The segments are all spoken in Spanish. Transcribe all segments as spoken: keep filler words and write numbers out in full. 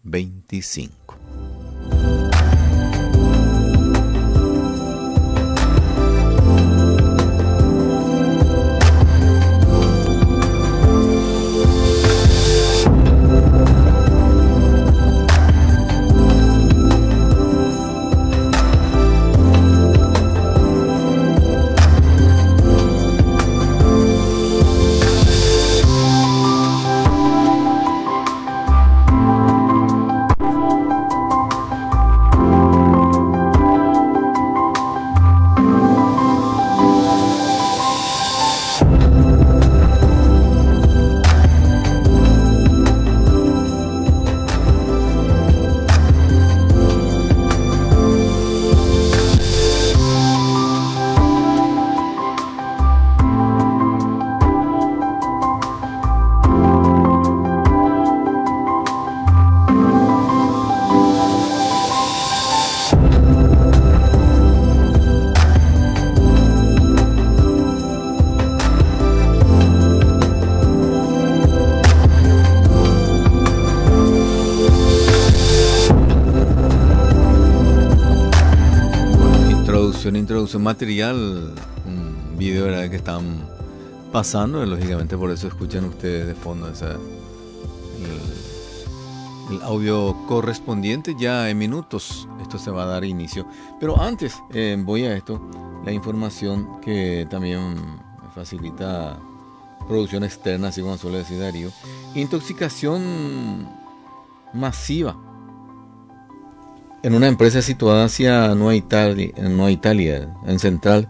veinticinco. Introducción material, un video ¿verdad? Que están pasando, y lógicamente por eso escuchan ustedes de fondo esa, el, el audio correspondiente. Ya en minutos esto se va a dar inicio, pero antes eh, voy a esto, la información que también me facilita producción externa, así como suele decir Darío. Intoxicación masiva en una empresa situada hacia Nueva Italia, en Nueva Italia, en Central.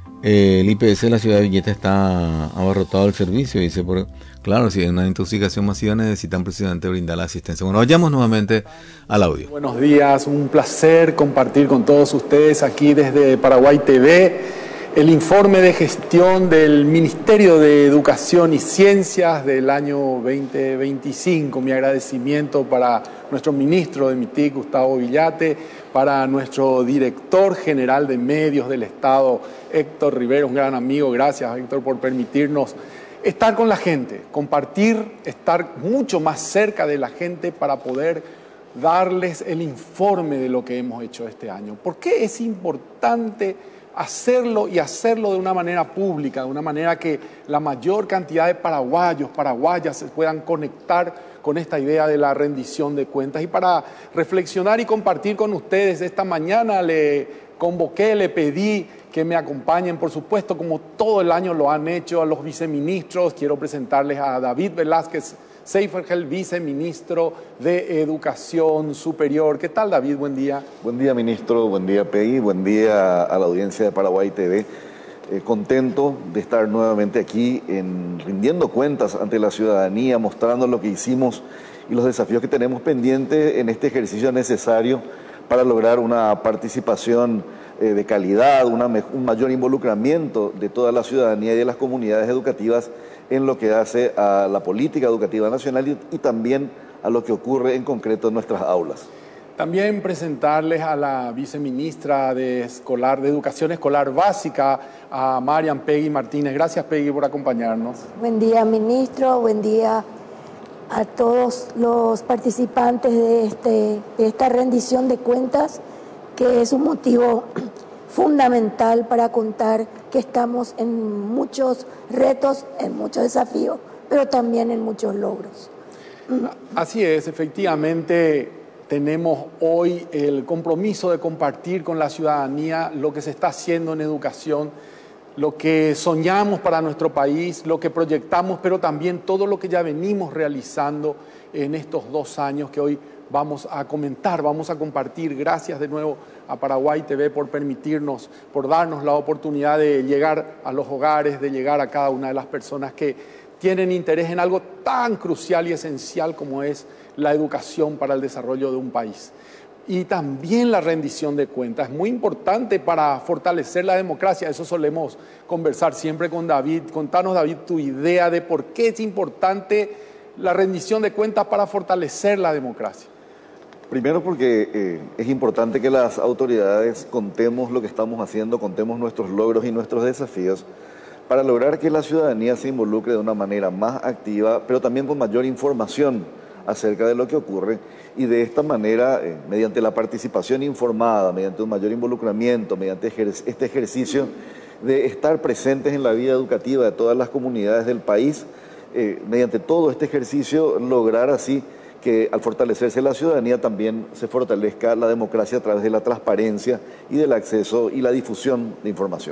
Eh, el I P S de la ciudad de Villeta está abarrotado del servicio. Dice, por, claro, si hay una intoxicación masiva necesitan precisamente brindar la asistencia. Bueno, vayamos nuevamente al audio. Buenos días, un placer compartir con todos ustedes aquí desde Paraguay T V el informe de gestión del Ministerio de Educación y Ciencias del año veinte veinticinco. Mi agradecimiento para nuestro ministro de MITIC, Gustavo Villate, para nuestro director general de medios del Estado, Héctor Rivera, un gran amigo. Gracias, Héctor, por permitirnos estar con la gente, compartir, estar mucho más cerca de la gente para poder darles el informe de lo que hemos hecho este año. ¿Por qué es importante hacerlo y hacerlo de una manera pública, de una manera que la mayor cantidad de paraguayos, paraguayas se puedan conectar con esta idea de la rendición de cuentas? Y para reflexionar y compartir con ustedes esta mañana le convoqué, le pedí que me acompañen, por supuesto, como todo el año lo han hecho, a los viceministros. Quiero presentarles a David Velázquez Seifergel, viceministro de Educación Superior. ¿Qué tal, David? Buen día. Buen día, ministro. Buen día, Peggy. Buen día a la audiencia de Paraguay T V. Eh, contento de estar nuevamente aquí en, rindiendo cuentas ante la ciudadanía, mostrando lo que hicimos y los desafíos que tenemos pendientes en este ejercicio necesario para lograr una participación eh, de calidad, una, un mayor involucramiento de toda la ciudadanía y de las comunidades educativas en lo que hace a la política educativa nacional y, y también a lo que ocurre en concreto en nuestras aulas. También presentarles a la viceministra de, escolar, de Educación Escolar Básica, a Marian Peggy Martínez. Gracias, Peggy, por acompañarnos. Buen día, ministro. Buen día a todos los participantes de, este, de esta rendición de cuentas, que es un motivo fundamental para contar que estamos en muchos retos, en muchos desafíos, pero también en muchos logros. Así es, efectivamente tenemos hoy el compromiso de compartir con la ciudadanía lo que se está haciendo en educación, lo que soñamos para nuestro país, lo que proyectamos, pero también todo lo que ya venimos realizando en estos dos años que hoy vamos a comentar, vamos a compartir. Gracias de nuevo a Paraguay T V por permitirnos, por darnos la oportunidad de llegar a los hogares, de llegar a cada una de las personas que tienen interés en algo tan crucial y esencial como es la educación para el desarrollo de un país. Y también la rendición de cuentas es muy importante para fortalecer la democracia. Eso solemos conversar siempre con David. Contanos, David, tu idea de por qué es importante la rendición de cuentas para fortalecer la democracia. Primero porque eh, es importante que las autoridades contemos lo que estamos haciendo, contemos nuestros logros y nuestros desafíos para lograr que la ciudadanía se involucre de una manera más activa, pero también con mayor información acerca de lo que ocurre y de esta manera, eh, mediante la participación informada, mediante un mayor involucramiento, mediante ejer este ejercicio de estar presentes en la vida educativa de todas las comunidades del país, eh, mediante todo este ejercicio lograr así que al fortalecerse la ciudadanía también se fortalezca la democracia a través de la transparencia y del acceso y la difusión de información.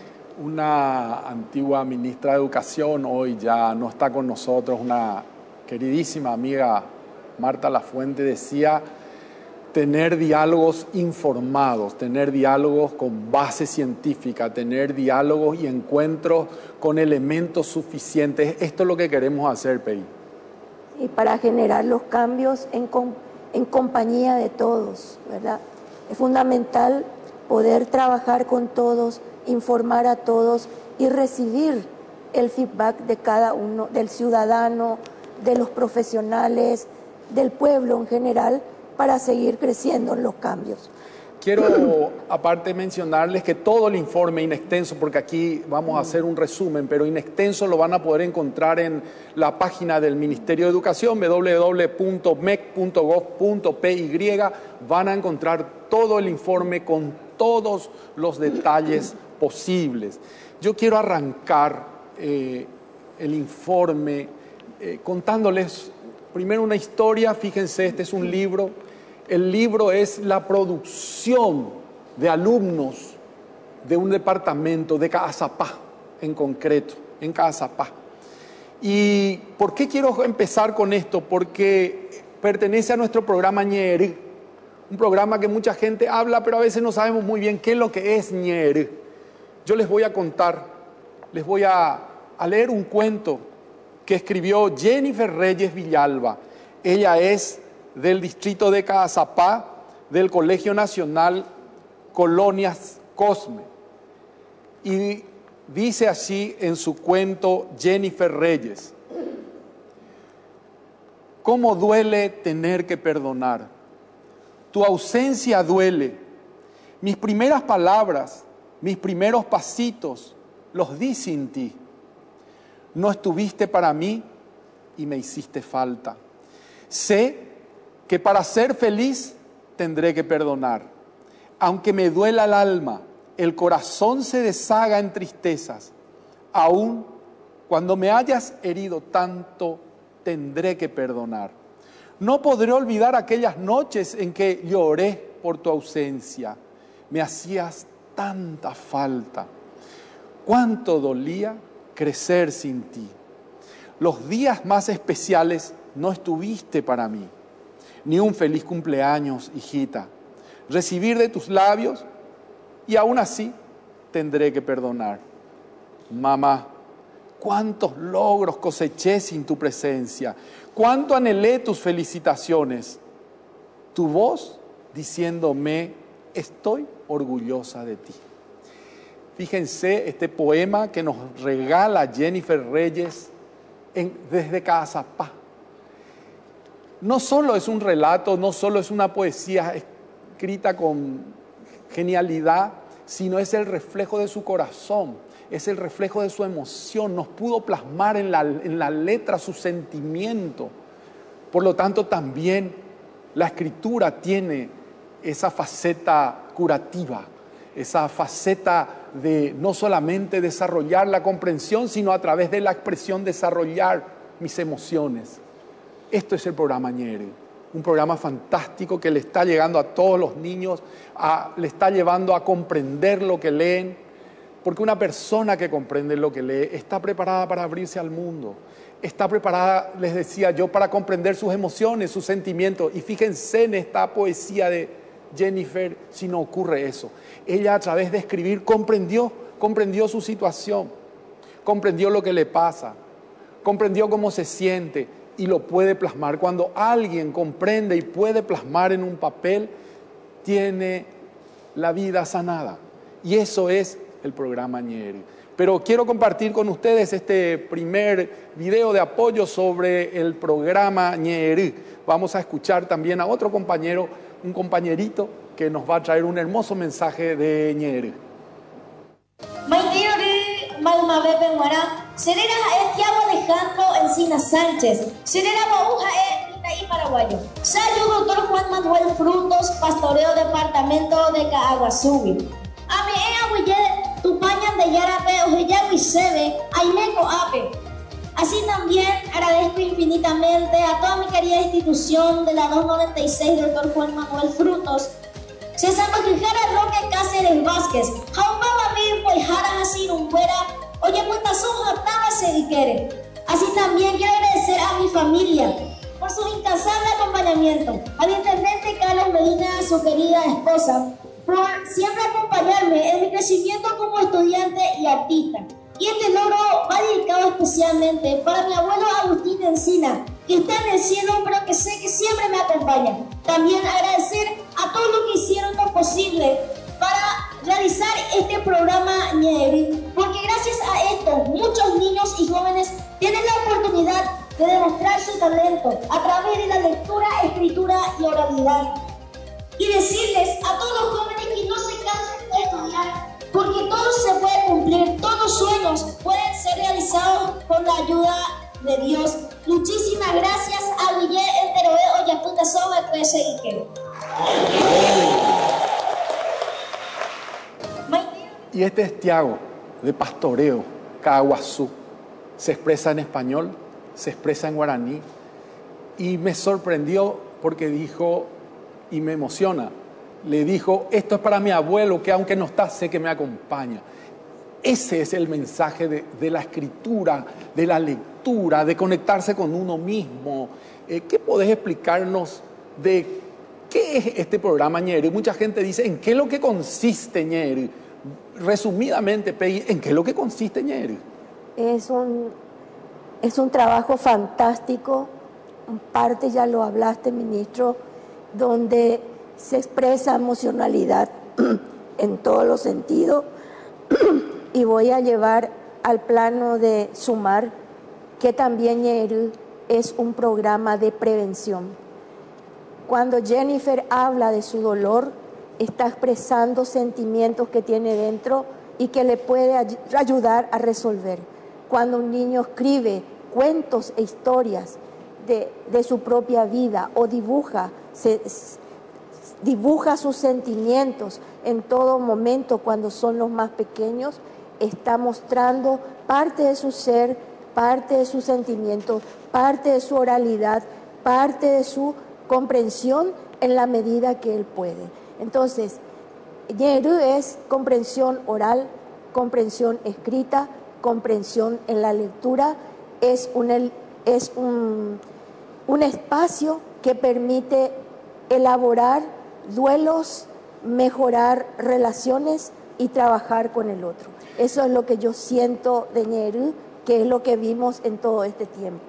Una antigua ministra de Educación, hoy ya no está con nosotros, una queridísima amiga, Marta Lafuente, decía tener diálogos informados, tener diálogos con base científica, tener diálogos y encuentros con elementos suficientes. Esto es lo que queremos hacer, Pei. Y para generar los cambios en, com en compañía de todos, ¿verdad? Es fundamental poder trabajar con todos, informar a todos y recibir el feedback de cada uno, del ciudadano, de los profesionales, del pueblo en general, para seguir creciendo en los cambios. Quiero, aparte, mencionarles que todo el informe in extenso, porque aquí vamos a hacer un resumen, pero in extenso lo van a poder encontrar en la página del Ministerio de Educación, w w w punto m e c punto gov punto p y. Van a encontrar todo el informe con todos los detalles posibles. Yo quiero arrancar eh, el informe eh, contándoles primero una historia. Fíjense, este es un libro. El libro es la producción de alumnos de un departamento de Caazapá, en concreto, en Caazapá. ¿Y por qué quiero empezar con esto? Porque pertenece a nuestro programa Ñeerü, un programa que mucha gente habla, pero a veces no sabemos muy bien qué es lo que es Ñeerü. Yo les voy a contar, les voy a, a leer un cuento que escribió Jennifer Reyes Villalba. Ella es del distrito de Caazapá, del Colegio Nacional Colonias Cosme. Y dice así en su cuento Jennifer Reyes: ¿cómo duele tener que perdonar? Tu ausencia duele. Mis primeras palabras, mis primeros pasitos, los di sin ti. No estuviste para mí y me hiciste falta. Sé que para ser feliz tendré que perdonar. Aunque me duela el alma, el corazón se deshaga en tristezas. Aún cuando me hayas herido tanto, tendré que perdonar. No podré olvidar aquellas noches en que lloré por tu ausencia. Me hacías tanta falta. Cuánto dolía crecer sin ti. Los días más especiales no estuviste para mí. Ni un feliz cumpleaños, hijita. Recibir de tus labios y aún así tendré que perdonar. Mamá, cuántos logros coseché sin tu presencia. Cuánto anhelé tus felicitaciones. Tu voz diciéndome, estoy orgullosa de ti. Fíjense este poema que nos regala Jennifer Reyes en, desde Caazapá. No solo es un relato, no solo es una poesía escrita con genialidad, sino es el reflejo de su corazón, es el reflejo de su emoción. Nos pudo plasmar en la, en la letra su sentimiento. Por lo tanto, también la escritura tiene esa faceta curativa, esa faceta de no solamente desarrollar la comprensión, sino a través de la expresión desarrollar mis emociones. Esto es el programa Ñeerü, un programa fantástico que le está llegando a todos los niños, a, le está llevando a comprender lo que leen, porque una persona que comprende lo que lee está preparada para abrirse al mundo, está preparada, les decía yo, para comprender sus emociones, sus sentimientos. Y fíjense en esta poesía de Jennifer, si no ocurre eso. Ella, a través de escribir, comprendió, comprendió su situación, comprendió lo que le pasa, comprendió cómo se siente, y lo puede plasmar. Cuando alguien comprende y puede plasmar en un papel, tiene la vida sanada. Y eso es el programa Ñeerü. Pero quiero compartir con ustedes este primer video de apoyo sobre el programa Ñeerü. Vamos a escuchar también a otro compañero, un compañerito que nos va a traer un hermoso mensaje de Ñeerü. Maumabepe Guará, Serena Etiago Alejandro Encina Sánchez, Serena Bauja paraguayo. Soy el doctor Juan Manuel Frutos, pastoreo departamento de Caaguazú. A mi abuye, Tupañan de Yarape, Ojeyawi Sebe, Aineco Ape. Así también agradezco infinitamente a toda mi querida institución de la doscientos noventa y seis, doctor Juan Manuel Frutos, César Maquijara Roque Cáceres Vázquez, Jaumama Mir, Poijara Asir Umbuera, Oye Puentazón Japtama Sediquere. Así también quiero agradecer a mi familia por su incansable acompañamiento, al intendente Carlos Medina, a su querida esposa, por siempre acompañarme en mi crecimiento como estudiante y artista. Y este logro va dedicado especialmente para mi abuelo Agustín Encina, que está en el cielo, pero que sé que siempre me acompaña. También agradecer a todos los que hicieron lo posible para realizar este programa Ñeri, porque gracias a esto muchos niños y jóvenes tienen la oportunidad de demostrar su talento a través de la lectura, escritura y oralidad. Y decirles a todos los jóvenes que no se cansen de estudiar, porque todo se puede cumplir, todos los sueños pueden ser realizados con la ayuda de Dios. Muchísimas gracias a Guille Enteroe Oyaputa Soba que seguir. Y este es Tiago, de Pastoreo, Caaguazú. Se expresa en español, se expresa en guaraní. Y me sorprendió porque dijo, y me emociona, le dijo, esto es para mi abuelo, que aunque no está, sé que me acompaña. Ese es el mensaje de, de la escritura, de la lectura, de conectarse con uno mismo. Eh, ¿Qué podés explicarnos de qué es este programa Ñeri? Mucha gente dice, ¿en qué es lo que consiste Ñeri? Resumidamente, Peggy, ¿en qué es lo que consiste Ñeri? Es un, es un trabajo fantástico, en parte ya lo hablaste, ministro, donde se expresa emocionalidad en todos los sentidos y voy a llevar al plano de sumar que también Ñeri es un programa de prevención. Cuando Jennifer habla de su dolor, está expresando sentimientos que tiene dentro y que le puede ay- ayudar a resolver. Cuando un niño escribe cuentos e historias de, de su propia vida o dibuja, se, dibuja sus sentimientos en todo momento cuando son los más pequeños, está mostrando parte de su ser, parte de sus sentimientos, parte de su oralidad, parte de su comprensión en la medida que él puede. Entonces, Ñeri es comprensión oral, comprensión escrita, comprensión en la lectura, es un, es un, un espacio que permite elaborar duelos, mejorar relaciones y trabajar con el otro. Eso es lo que yo siento de Ñeri, que es lo que vimos en todo este tiempo.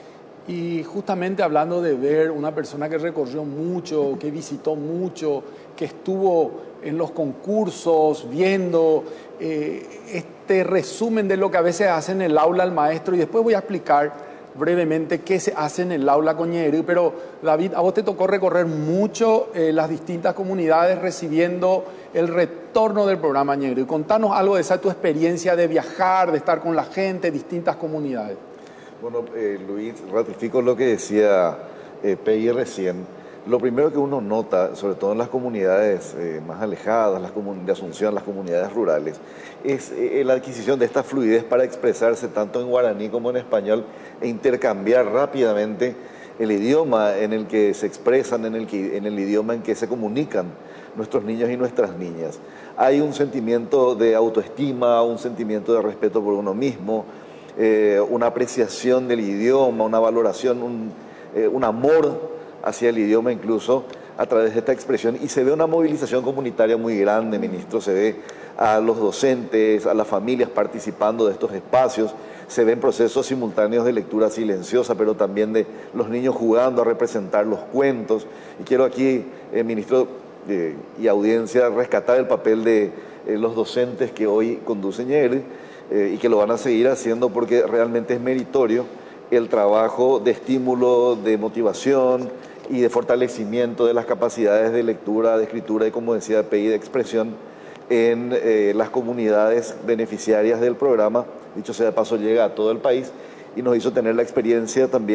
Y justamente hablando de ver una persona que recorrió mucho, que visitó mucho, que estuvo en los concursos, viendo eh, este resumen de lo que a veces hace en el aula el maestro, y después voy a explicar brevemente qué se hace en el aula con Ñeri. Pero David, a vos te tocó recorrer mucho eh, las distintas comunidades recibiendo el retorno del programa Ñeri. Contanos algo de esa tu experiencia de viajar, de estar con la gente, distintas comunidades. Bueno, eh, Luis, ratifico lo que decía eh, Peggy recién. Lo primero que uno nota, sobre todo en las comunidades eh, más alejadas, las comunidades de Asunción, las comunidades rurales, es eh, la adquisición de esta fluidez para expresarse tanto en guaraní como en español e intercambiar rápidamente el idioma en el que se expresan, en el, que, en el idioma en que se comunican nuestros niños y nuestras niñas. Hay un sentimiento de autoestima, un sentimiento de respeto por uno mismo, Eh, una apreciación del idioma, una valoración, un, eh, un amor hacia el idioma incluso a través de esta expresión, y se ve una movilización comunitaria muy grande, ministro. Se ve a los docentes, a las familias participando de estos espacios, se ven procesos simultáneos de lectura silenciosa, pero también de los niños jugando a representar los cuentos. Y quiero aquí, eh, ministro eh, y audiencia, rescatar el papel de eh, los docentes que hoy conducen Ñeri, Eh, y que lo van a seguir haciendo, porque realmente es meritorio el trabajo de estímulo, de motivación y de fortalecimiento de las capacidades de lectura, de escritura y, como decía Peggy, de expresión en eh, las comunidades beneficiarias del programa. Dicho sea de paso, llega a todo el país y nos hizo tener la experiencia también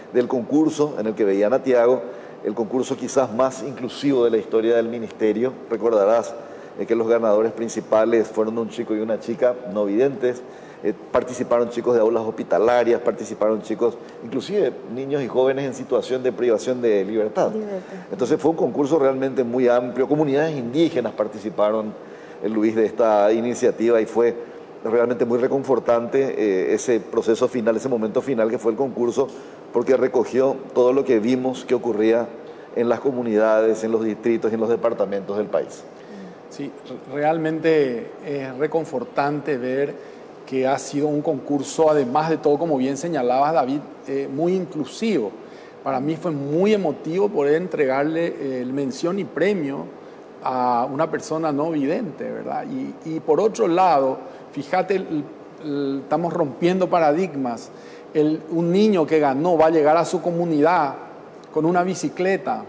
del concurso en el que veían a Tiago, el concurso quizás más inclusivo de la historia del ministerio. Recordarás eh, que los ganadores principales fueron un chico y una chica no videntes. Eh, participaron chicos de aulas hospitalarias, participaron chicos, inclusive niños y jóvenes en situación de privación de libertad. libertad. Entonces fue un concurso realmente muy amplio. Comunidades indígenas participaron, eh, Luis, de esta iniciativa, y fue realmente muy reconfortante eh, ese proceso final, ese momento final que fue el concurso, porque recogió todo lo que vimos que ocurría en las comunidades, en los distritos y en los departamentos del país. Sí, realmente es reconfortante ver que ha sido un concurso, además de todo, como bien señalabas, David, eh, muy inclusivo. Para mí fue muy emotivo poder entregarle eh, el mención y premio a una persona no vidente, ¿verdad? Y, y por otro lado, fíjate, el, el, estamos rompiendo paradigmas. El, un niño que ganó va a llegar a su comunidad con una bicicleta.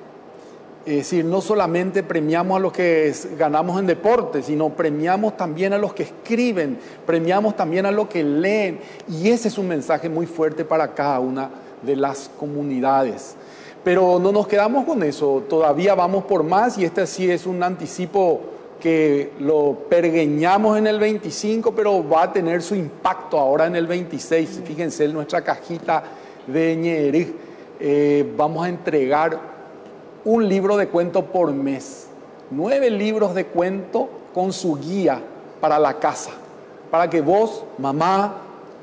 Es decir, no solamente premiamos a los que ganamos en deporte, sino premiamos también a los que escriben, premiamos también a los que leen. Y ese es un mensaje muy fuerte para cada una de las comunidades. Pero no nos quedamos con eso, todavía vamos por más, y este sí es un anticipo que lo pergueñamos en el veinticinco, pero va a tener su impacto ahora en el veintiséis. Fíjense en nuestra cajita de Ñerich, eh, vamos a entregar un libro de cuento por mes, nueve libros de cuento con su guía para la casa, para que vos, mamá,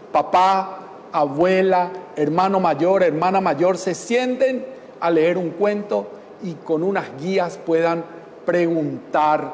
papá, abuela, hermano mayor, hermana mayor, se sienten a leer un cuento y con unas guías puedan preguntar,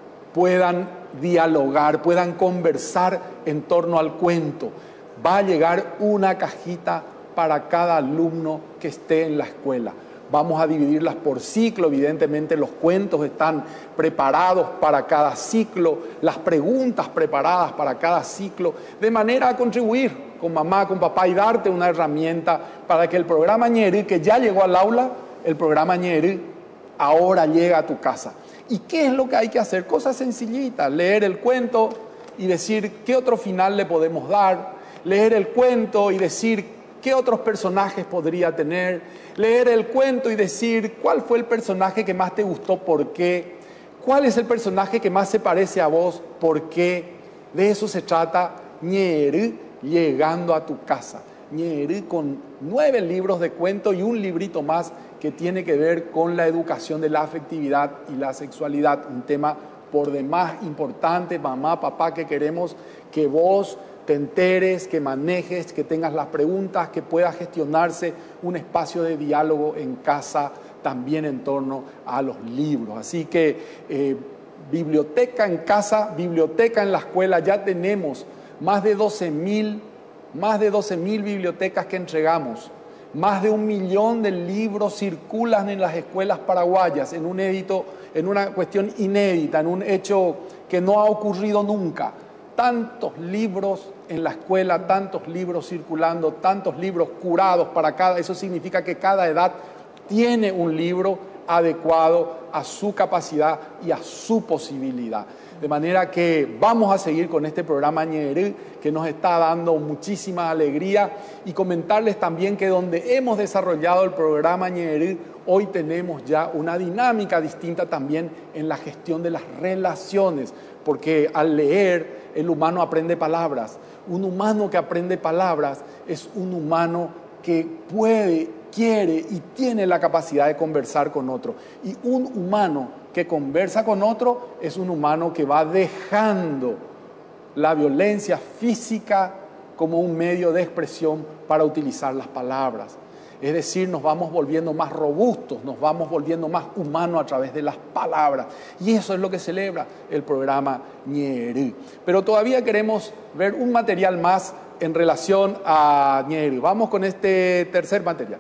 puedan dialogar, puedan conversar en torno al cuento. Va a llegar una cajita para cada alumno que esté en la escuela. Vamos a dividirlas por ciclo, evidentemente los cuentos están preparados para cada ciclo, las preguntas preparadas para cada ciclo, de manera a contribuir con mamá, con papá y darte una herramienta para que el programa Ñerich, que ya llegó al aula, el programa Ñerich ahora llega a tu casa. ¿Y qué es lo que hay que hacer? Cosas sencillitas, leer el cuento y decir qué otro final le podemos dar, leer el cuento y decir qué otros personajes podría tener, leer el cuento y decir cuál fue el personaje que más te gustó, por qué, cuál es el personaje que más se parece a vos, por qué. De eso se trata Ñerich llegando a tu casa. Ñerich con nueve libros de cuento y un librito más que tiene que ver con la educación de la afectividad y la sexualidad, un tema por demás importante, mamá, papá, que queremos que vos te enteres, que manejes, que tengas las preguntas, que pueda gestionarse un espacio de diálogo en casa también en torno a los libros. Así que eh, biblioteca en casa, biblioteca en la escuela, ya tenemos más de doce mil, más de doce mil bibliotecas que entregamos, más de un millón de libros circulan en las escuelas paraguayas en un edito, en una cuestión inédita, en un hecho que no ha ocurrido nunca. Tantos libros en la escuela, tantos libros circulando, tantos libros curados para cada, eso significa que cada edad tiene un libro adecuado a su capacidad y a su posibilidad. De manera que vamos a seguir con este programa Ñerich, que nos está dando muchísima alegría, y comentarles también que donde hemos desarrollado el programa Ñerich, hoy tenemos ya una dinámica distinta también en la gestión de las relaciones, porque al leer el humano aprende palabras. Un humano que aprende palabras es un humano que puede, quiere y tiene la capacidad de conversar con otro. Y un humano que conversa con otro es un humano que va dejando la violencia física como un medio de expresión para utilizar las palabras. Es decir, nos vamos volviendo más robustos, nos vamos volviendo más humanos a través de las palabras. Y eso es lo que celebra el programa Ñerich. Pero todavía queremos ver un material más en relación a Ñerich. Vamos con este tercer material.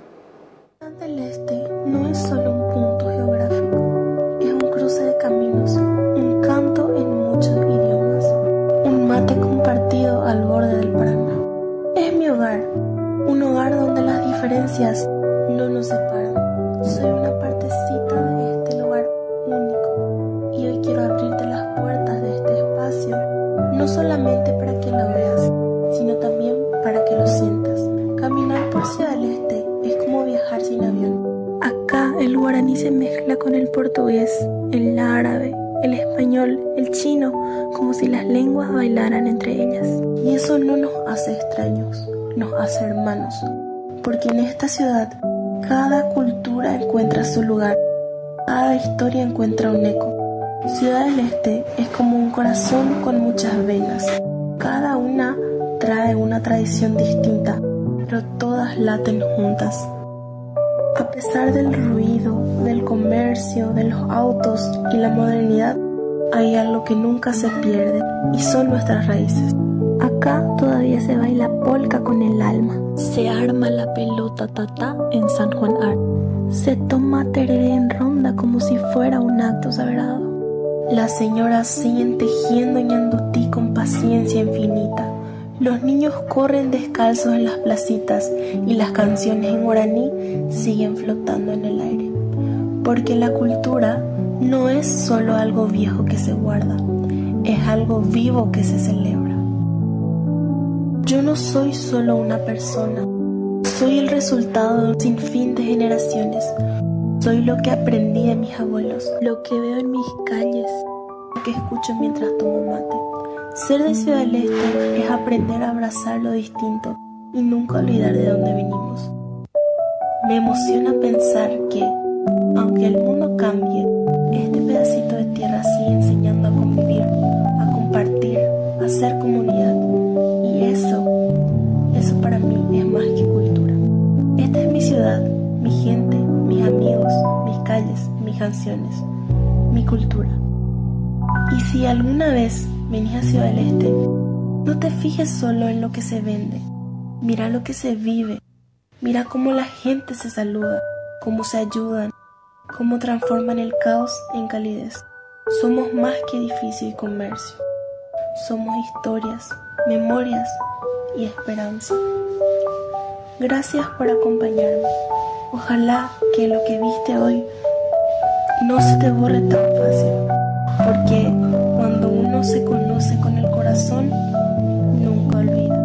Del Este no es solo un punto geográfico, es un cruce de caminos, un canto en muchos idiomas, un mate compartido al borde del Paraná. Es mi hogar, un hogar donde las diferencias no nos separan. Soy una partecita de este lugar único y hoy quiero abrirte las puertas de este espacio, no solamente para que lo veas, sino también para que lo sientas. Caminar por Ciudad del Este es como el guaraní se mezcla con el portugués, el árabe, el español, el chino, como si las lenguas bailaran entre ellas. Y eso no nos hace extraños, nos hace hermanos, porque en esta ciudad cada cultura encuentra su lugar, cada historia encuentra un eco. Ciudad del Este es como un corazón con muchas venas, cada una trae una tradición distinta, pero todas laten juntas. A pesar del ruido, del comercio, de los autos y la modernidad, hay algo que nunca se pierde y son nuestras raíces. Acá todavía se baila polka con el alma. Se arma la pelota tatá en San Juan Ar. Se toma tereré en ronda como si fuera un acto sagrado. Las señoras siguen tejiendo ñandutí con paciencia infinita. Los niños corren descalzos en las placitas y las canciones en guaraní siguen flotando en el aire. Porque la cultura no es solo algo viejo que se guarda, es algo vivo que se celebra. Yo no soy solo una persona, soy el resultado de un sinfín de generaciones. Soy lo que aprendí de mis abuelos, lo que veo en mis calles, lo que escucho mientras tomo mate. Ser de Ciudad del Este es aprender a abrazar lo distinto y nunca olvidar de dónde venimos. Me emociona pensar que, aunque el mundo cambie, este pedacito de tierra sigue enseñando a convivir, a compartir, a ser comunidad. Y eso, eso para mí es más que cultura. Esta es mi ciudad, mi gente, mis amigos, mis calles, mis canciones, mi cultura. Y si alguna vez venís a Ciudad del Este, no te fijes solo en lo que se vende. Mira lo que se vive. Mira cómo la gente se saluda, cómo se ayudan, cómo transforman el caos en calidez. Somos más que edificio y comercio. Somos historias, memorias y esperanza. Gracias por acompañarme. Ojalá que lo que viste hoy no se te borre tan fácil, porque cuando uno se conoce con el corazón, nunca olvida.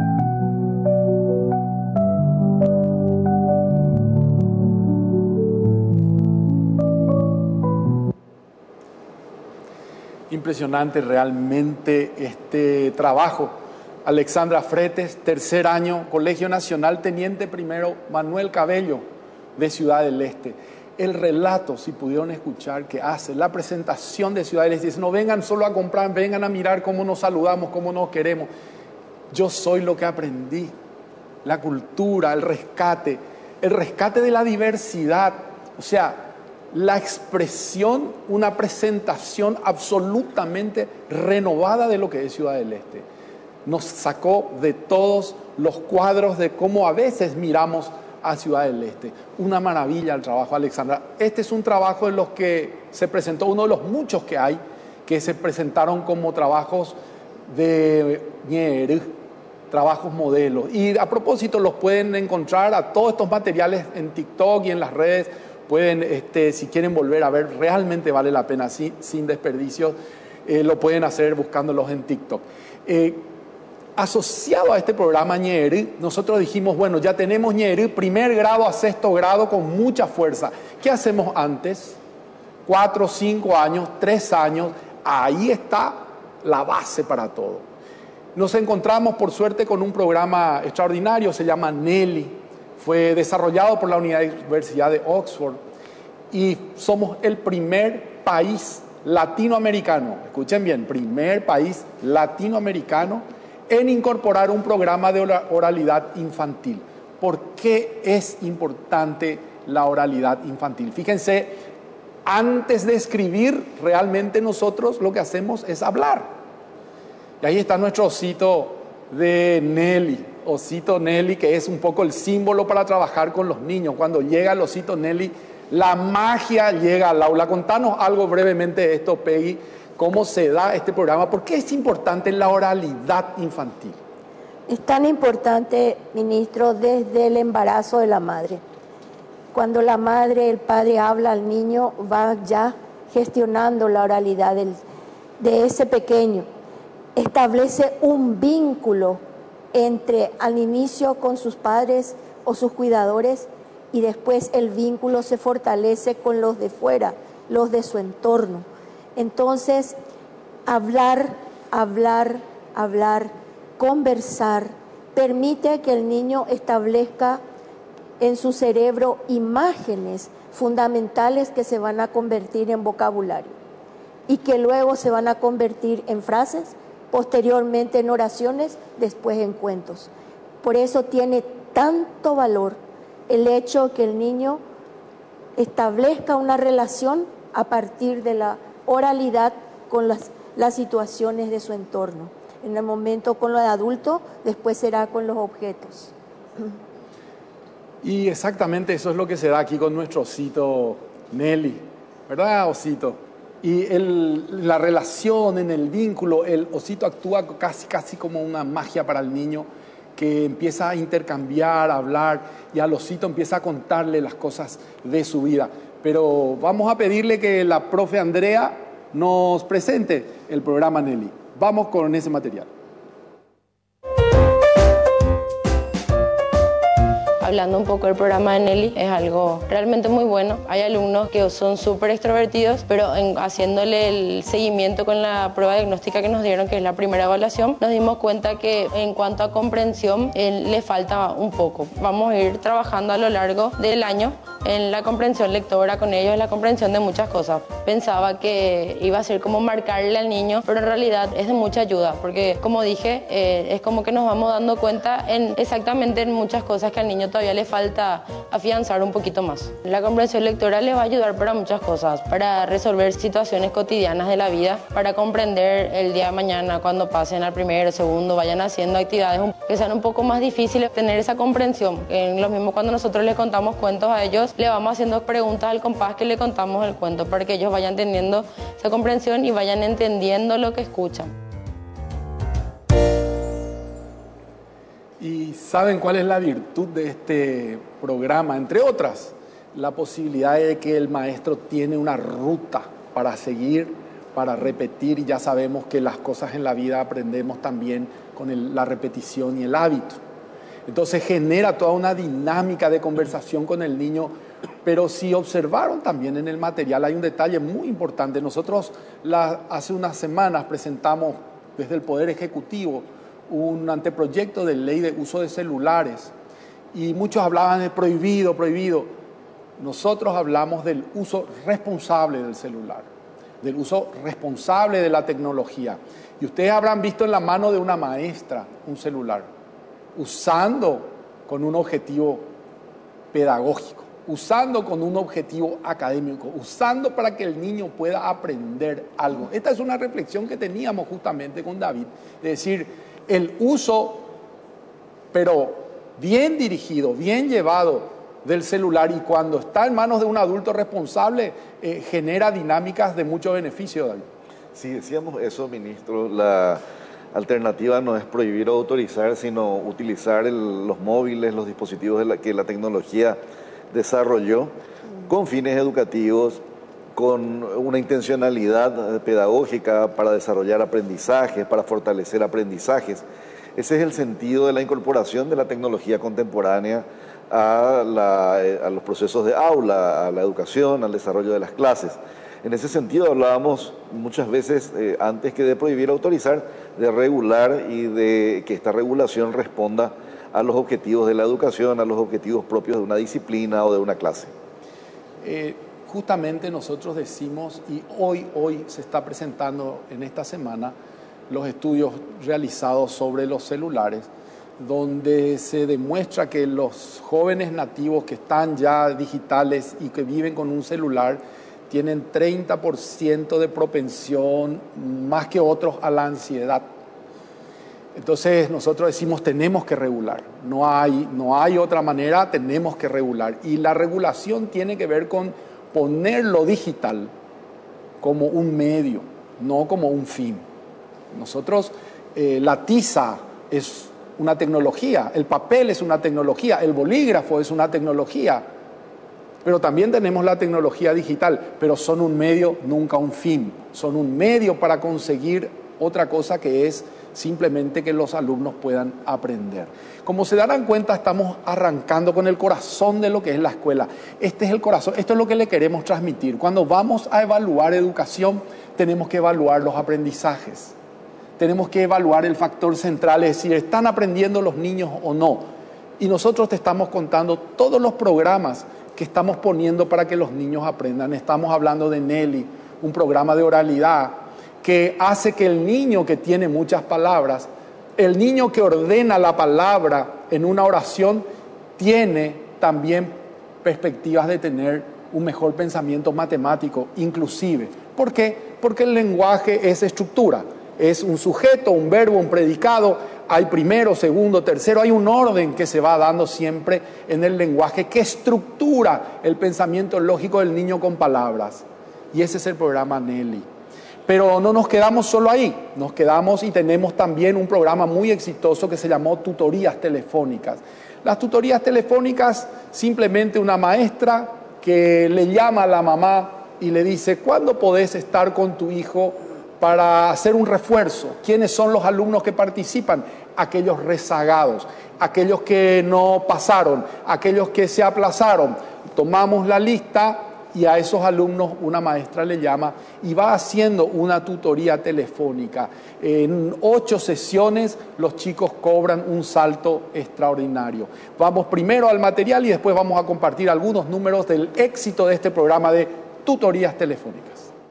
Impresionante realmente este trabajo. Alexandra Fretes, tercer año, Colegio Nacional Teniente Primero Manuel Cabello de Ciudad del Este. El relato, si pudieron escuchar, que hace, la presentación de Ciudad del Este, dice, no vengan solo a comprar, vengan a mirar cómo nos saludamos, cómo nos queremos. Yo soy lo que aprendí, la cultura, el rescate, el rescate de la diversidad, o sea, la expresión, una presentación absolutamente renovada de lo que es Ciudad del Este. Nos sacó de todos los cuadros de cómo a veces miramos a Ciudad del Este. Una maravilla el trabajo, Alexandra. Este es un trabajo de los que se presentó, uno de los muchos que hay, que se presentaron como trabajos de ñeerú, trabajos modelos. Y a propósito, los pueden encontrar a todos estos materiales en TikTok y en las redes. Pueden, este, si quieren volver a ver, realmente vale la pena, sí, sin desperdicios, eh, lo pueden hacer buscándolos en TikTok. Eh, Asociado a este programa ñeerú, nosotros dijimos, bueno, ya tenemos ñeerú, primer grado a sexto grado con mucha fuerza. ¿Qué hacemos antes? Cuatro, cinco años, tres años, ahí está la base para todo. Nos encontramos, por suerte, con un programa extraordinario, se llama Nelly, fue desarrollado por la Universidad de Oxford y somos el primer país latinoamericano, escuchen bien, primer país latinoamericano en incorporar un programa de oralidad infantil. ¿Por qué es importante la oralidad infantil? Fíjense, antes de escribir, realmente nosotros lo que hacemos es hablar. Y ahí está nuestro osito de Nelly, osito Nelly, que es un poco el símbolo para trabajar con los niños. Cuando llega el osito Nelly, la magia llega al aula. Contanos algo brevemente de esto, Peggy. ¿Cómo se da este programa? ¿Por qué es importante la oralidad infantil? Es tan importante, ministro, desde el embarazo de la madre. Cuando la madre, el padre habla al niño, va ya gestionando la oralidad del, de ese pequeño. Establece un vínculo entre al inicio con sus padres o sus cuidadores y después el vínculo se fortalece con los de fuera, los de su entorno. Entonces, hablar, hablar, hablar, conversar, permite que el niño establezca en su cerebro imágenes fundamentales que se van a convertir en vocabulario y que luego se van a convertir en frases, posteriormente en oraciones, después en cuentos. Por eso tiene tanto valor el hecho que el niño establezca una relación a partir de la oralidad con las, las situaciones de su entorno. En el momento con lo de adulto, después será con los objetos. Y exactamente eso es lo que se da aquí con nuestro osito Nelly, ¿verdad, osito? Y el, la relación en el vínculo, el osito actúa casi, casi como una magia para el niño, que empieza a intercambiar, a hablar, y al osito empieza a contarle las cosas de su vida. Pero vamos a pedirle que la profe Andrea nos presente el programa Nelly. Vamos con ese material. Hablando un poco del programa de Nelly, es algo realmente muy bueno. Hay alumnos que son súper extrovertidos, pero en, haciéndole el seguimiento con la prueba diagnóstica que nos dieron, que es la primera evaluación, nos dimos cuenta que en cuanto a comprensión, eh, le falta un poco. Vamos a ir trabajando a lo largo del año en la comprensión lectora con ellos, en la comprensión de muchas cosas. Pensaba que iba a ser como marcarle al niño, pero en realidad es de mucha ayuda, porque como dije, eh, es como que nos vamos dando cuenta en exactamente en muchas cosas que al niño todavía le falta afianzar un poquito más. La comprensión lectora le va a ayudar para muchas cosas, para resolver situaciones cotidianas de la vida, para comprender el día de mañana cuando pasen al primero, segundo, vayan haciendo actividades que sean un poco más difíciles, tener esa comprensión. En lo mismo cuando nosotros les contamos cuentos a ellos, le vamos haciendo preguntas al compás que le contamos el cuento para que ellos vayan teniendo esa comprensión y vayan entendiendo lo que escuchan. ¿Y saben cuál es la virtud de este programa? Entre otras, la posibilidad de que el maestro tiene una ruta para seguir, para repetir, y ya sabemos que las cosas en la vida aprendemos también con el, la repetición y el hábito. Entonces genera toda una dinámica de conversación con el niño, pero si observaron también en el material hay un detalle muy importante. Nosotros la, hace unas semanas presentamos desde el Poder Ejecutivo un anteproyecto de ley de uso de celulares y muchos hablaban de prohibido, prohibido. Nosotros hablamos del uso responsable del celular, del uso responsable de la tecnología. Y ustedes habrán visto en la mano de una maestra un celular, usando con un objetivo pedagógico, usando con un objetivo académico, usando para que el niño pueda aprender algo. Esta es una reflexión que teníamos justamente con David, es decir, el uso, pero bien dirigido, bien llevado del celular, y cuando está en manos de un adulto responsable, eh, genera dinámicas de mucho beneficio, David. Sí, decíamos eso, ministro, la alternativa no es prohibir o autorizar, sino utilizar el, los móviles, los dispositivos de la, que la tecnología desarrolló con fines educativos, con una intencionalidad pedagógica para desarrollar aprendizajes, para fortalecer aprendizajes. Ese es el sentido de la incorporación de la tecnología contemporánea a, la, a los procesos de aula, a la educación, al desarrollo de las clases. En ese sentido hablábamos muchas veces, eh, antes que de prohibir, autorizar, de regular y de que esta regulación responda a los objetivos de la educación, a los objetivos propios de una disciplina o de una clase. Eh, justamente nosotros decimos, y hoy, hoy se está presentando en esta semana, los estudios realizados sobre los celulares, donde se demuestra que los jóvenes nativos que están ya digitales y que viven con un celular tienen treinta por ciento de propensión más que otros a la ansiedad. Entonces nosotros decimos tenemos que regular, no hay, no hay otra manera, tenemos que regular. Y la regulación tiene que ver con poner lo digital como un medio, no como un fin. Nosotros, eh, la tiza es una tecnología, el papel es una tecnología, el bolígrafo es una tecnología, pero también tenemos la tecnología digital, pero son un medio, nunca un fin. Son un medio para conseguir otra cosa que es simplemente que los alumnos puedan aprender. Como se darán cuenta, estamos arrancando con el corazón de lo que es la escuela. Este es el corazón, esto es lo que le queremos transmitir. Cuando vamos a evaluar educación, tenemos que evaluar los aprendizajes. Tenemos que evaluar el factor central, es decir, ¿están aprendiendo los niños o no? Y nosotros te estamos contando todos los programas que estamos poniendo para que los niños aprendan. Estamos hablando de Nelly, un programa de oralidad que hace que el niño que tiene muchas palabras, el niño que ordena la palabra en una oración, tiene también perspectivas de tener un mejor pensamiento matemático, inclusive. ¿Por qué? Porque el lenguaje es estructura. Es un sujeto, un verbo, un predicado, hay primero, segundo, tercero, hay un orden que se va dando siempre en el lenguaje que estructura el pensamiento lógico del niño con palabras. Y ese es el programa Nelly. Pero no nos quedamos solo ahí, nos quedamos y tenemos también un programa muy exitoso que se llamó Tutorías Telefónicas. Las tutorías telefónicas, simplemente una maestra que le llama a la mamá y le dice, ¿cuándo podés estar con tu hijo para hacer un refuerzo? ¿Quiénes son los alumnos que participan? Aquellos rezagados, aquellos que no pasaron, aquellos que se aplazaron. Tomamos la lista y a esos alumnos una maestra le llama y va haciendo una tutoría telefónica. En ocho sesiones los chicos cobran un salto extraordinario. Vamos primero al material y después vamos a compartir algunos números del éxito de este programa de tutorías telefónicas.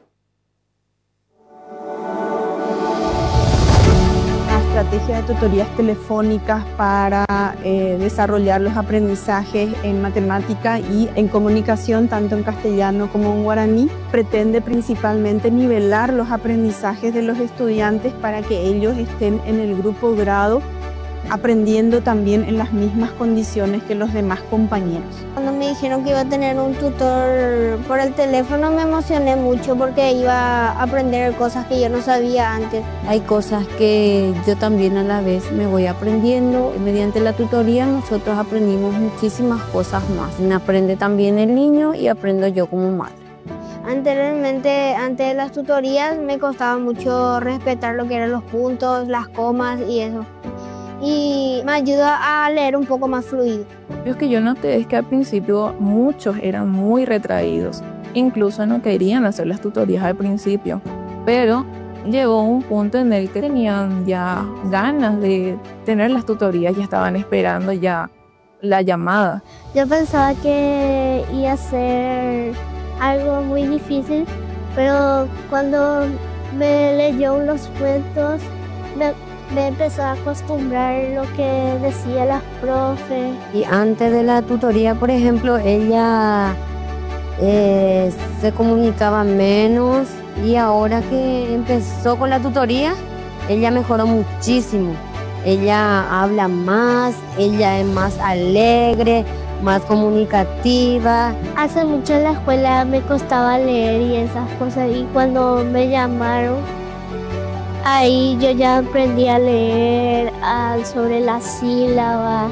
Estrategia de tutorías telefónicas para eh, desarrollar los aprendizajes en matemática y en comunicación, tanto en castellano como en guaraní. Pretende principalmente nivelar los aprendizajes de los estudiantes para que ellos estén en el grupo grado, aprendiendo también en las mismas condiciones que los demás compañeros. Cuando me dijeron que iba a tener un tutor por el teléfono me emocioné mucho porque iba a aprender cosas que yo no sabía antes. Hay cosas que yo también a la vez me voy aprendiendo. Mediante la tutoría nosotros aprendimos muchísimas cosas más. Aprende también el niño y aprendo yo como madre. Anteriormente, antes de las tutorías, me costaba mucho respetar lo que eran los puntos, las comas y eso. Y me ayuda a leer un poco más fluido. Lo que yo noté es que al principio muchos eran muy retraídos, incluso no querían hacer las tutorías al principio, pero llegó un punto en el que tenían ya ganas de tener las tutorías y estaban esperando ya la llamada. Yo pensaba que iba a ser algo muy difícil, pero cuando me leyó los cuentos, me Me empezó a acostumbrar lo que decía las profes. Y antes de la tutoría, por ejemplo, ella eh, se comunicaba menos y ahora que empezó con la tutoría, ella mejoró muchísimo. Ella habla más, ella es más alegre, más comunicativa. Hace mucho en la escuela me costaba leer y esas cosas y cuando me llamaron, ahí yo ya aprendí a leer a, sobre las sílabas.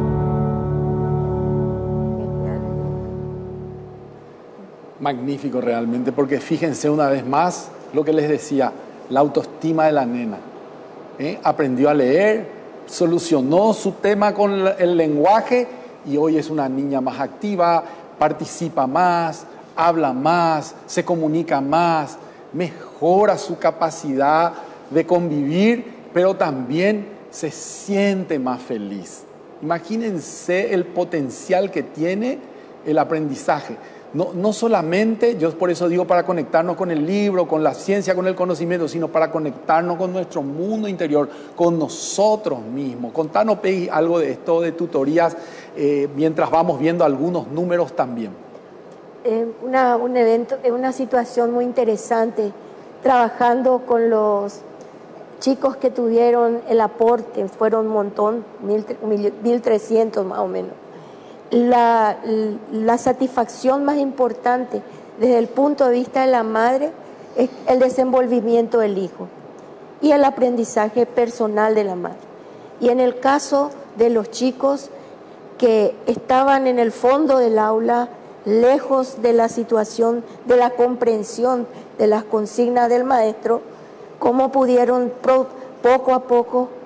Magnífico realmente, porque fíjense una vez más lo que les decía, la autoestima de la nena. ¿Eh? Aprendió a leer, solucionó su tema con el lenguaje y hoy es una niña más activa, participa más, habla más, se comunica más, mejora su capacidad de convivir, pero también se siente más feliz. Imagínense el potencial que tiene el aprendizaje. No, no solamente, yo por eso digo, para conectarnos con el libro, con la ciencia, con el conocimiento, sino para conectarnos con nuestro mundo interior, con nosotros mismos. Contanos, Peggy, algo de esto de tutorías, eh, mientras vamos viendo algunos números también. Eh, una, un evento, una situación muy interesante, trabajando con los chicos que tuvieron el aporte, fueron un montón, mil trescientos más o menos. La, la satisfacción más importante desde el punto de vista de la madre es el desenvolvimiento del hijo y el aprendizaje personal de la madre. Y en el caso de los chicos que estaban en el fondo del aula, lejos de la situación, de la comprensión de las consignas del maestro, cómo pudieron pro, poco a poco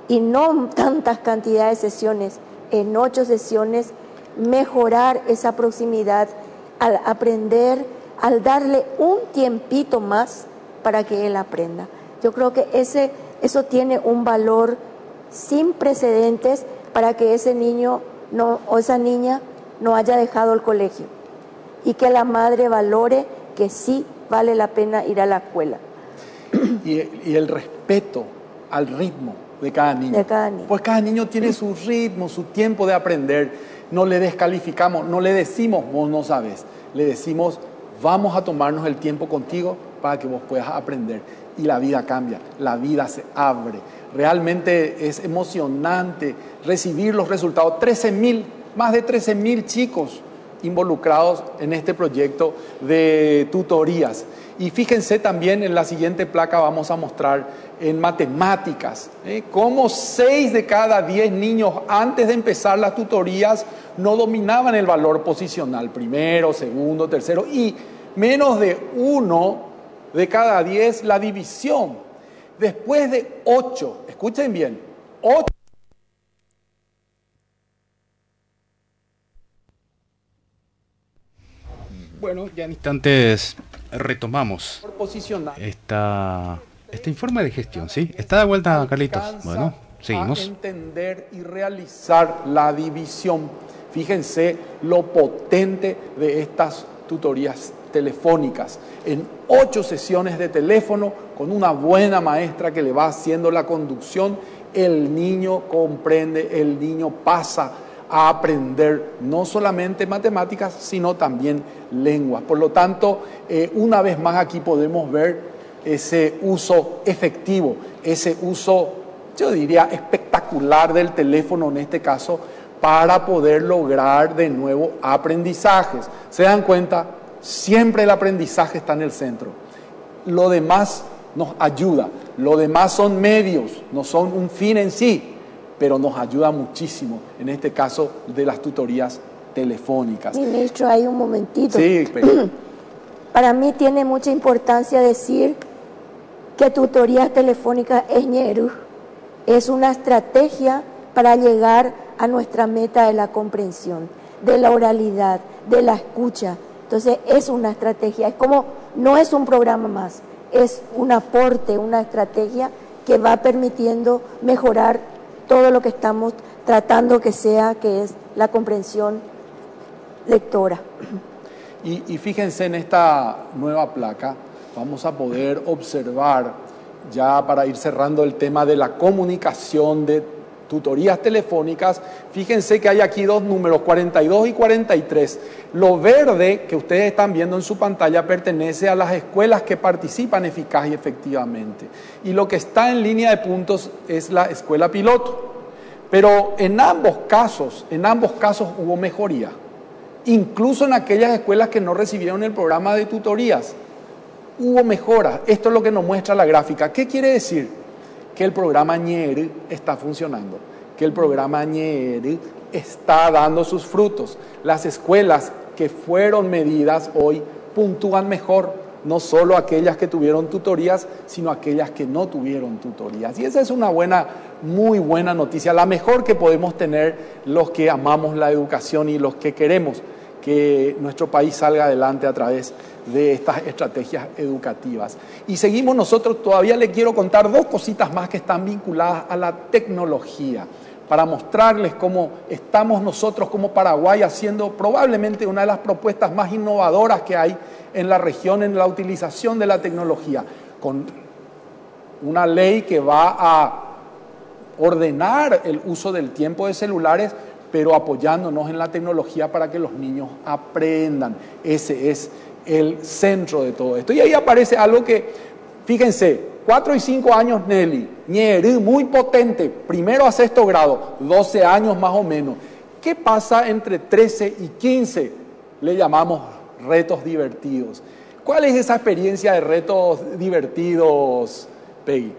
y no tantas cantidades de sesiones, en ocho sesiones, mejorar esa proximidad al aprender, al darle un tiempito más para que él aprenda. Yo creo que ese, eso tiene un valor sin precedentes para que ese niño no, o esa niña no haya dejado el colegio y que la madre valore que sí vale la pena ir a la escuela. Y, y el respeto al ritmo de cada niño. De cada niño. Pues cada niño tiene su ritmo, su tiempo de aprender. No le descalificamos, no le decimos vos no sabes, le decimos vamos a tomarnos el tiempo contigo para que vos puedas aprender. Y la vida cambia, la vida se abre. Realmente es emocionante recibir los resultados. trece mil, más de trece mil chicos involucrados en este proyecto de tutorías. Y fíjense también en la siguiente placa vamos a mostrar en matemáticas, ¿eh? Cómo seis de cada diez niños antes de empezar las tutorías no dominaban el valor posicional, primero, segundo, tercero, y menos de uno de cada diez la división. Después de ocho, escuchen bien, ocho. Bueno, ya en instantes retomamos esta, este informe de gestión, ¿sí? ¿Está de vuelta, Carlitos? Bueno, seguimos. A entender y realizar la división. Fíjense lo potente de estas tutorías telefónicas. En ocho sesiones de teléfono, con una buena maestra que le va haciendo la conducción, el niño comprende, el niño pasa a aprender no solamente matemáticas, sino también lenguas. Por lo tanto, eh, una vez más aquí podemos ver ese uso efectivo, ese uso, yo diría, espectacular del teléfono en este caso, para poder lograr de nuevo aprendizajes. ¿Se dan cuenta? Siempre el aprendizaje está en el centro. Lo demás nos ayuda, lo demás son medios, no son un fin en sí, pero nos ayuda muchísimo, en este caso de las tutorías telefónicas. Ministro, hay un momentito. Sí, pero... Para mí tiene mucha importancia decir que tutorías telefónicas es ñeru, es una estrategia para llegar a nuestra meta de la comprensión, de la oralidad, de la escucha. Entonces es una estrategia, es como, no es un programa más, es un aporte, una estrategia que va permitiendo mejorar todo lo que estamos tratando que sea, que es la comprensión lectora. Y, y fíjense en esta nueva placa, vamos a poder observar, ya para ir cerrando el tema de la comunicación de tutorías telefónicas, fíjense que hay aquí dos números, cuarenta y dos y cuarenta y tres. Lo verde que ustedes están viendo en su pantalla pertenece a las escuelas que participan eficaz y efectivamente. Y lo que está en línea de puntos es la escuela piloto. Pero en ambos casos, en ambos casos hubo mejoría. Incluso en aquellas escuelas que no recibieron el programa de tutorías, hubo mejora. Esto es lo que nos muestra la gráfica. ¿Qué quiere decir? Que el programa ñeru está funcionando, que el programa ñeru está dando sus frutos. Las escuelas que fueron medidas hoy puntúan mejor, no solo aquellas que tuvieron tutorías, sino aquellas que no tuvieron tutorías. Y esa es una buena, muy buena noticia, la mejor que podemos tener los que amamos la educación y los que queremos que nuestro país salga adelante a través de estas estrategias educativas. Y seguimos nosotros, todavía le quiero contar dos cositas más que están vinculadas a la tecnología, para mostrarles cómo estamos nosotros como Paraguay haciendo probablemente una de las propuestas más innovadoras que hay en la región en la utilización de la tecnología, con una ley que va a ordenar el uso del tiempo de celulares, pero apoyándonos en la tecnología para que los niños aprendan. Ese es el centro de todo esto. Y ahí aparece algo que, fíjense, cuatro y cinco años Nelly, ñeru, muy potente, primero a sexto grado, doce años más o menos. ¿Qué pasa entre trece y quince? Le llamamos retos divertidos. ¿Cuál es esa experiencia de retos divertidos, Peggy?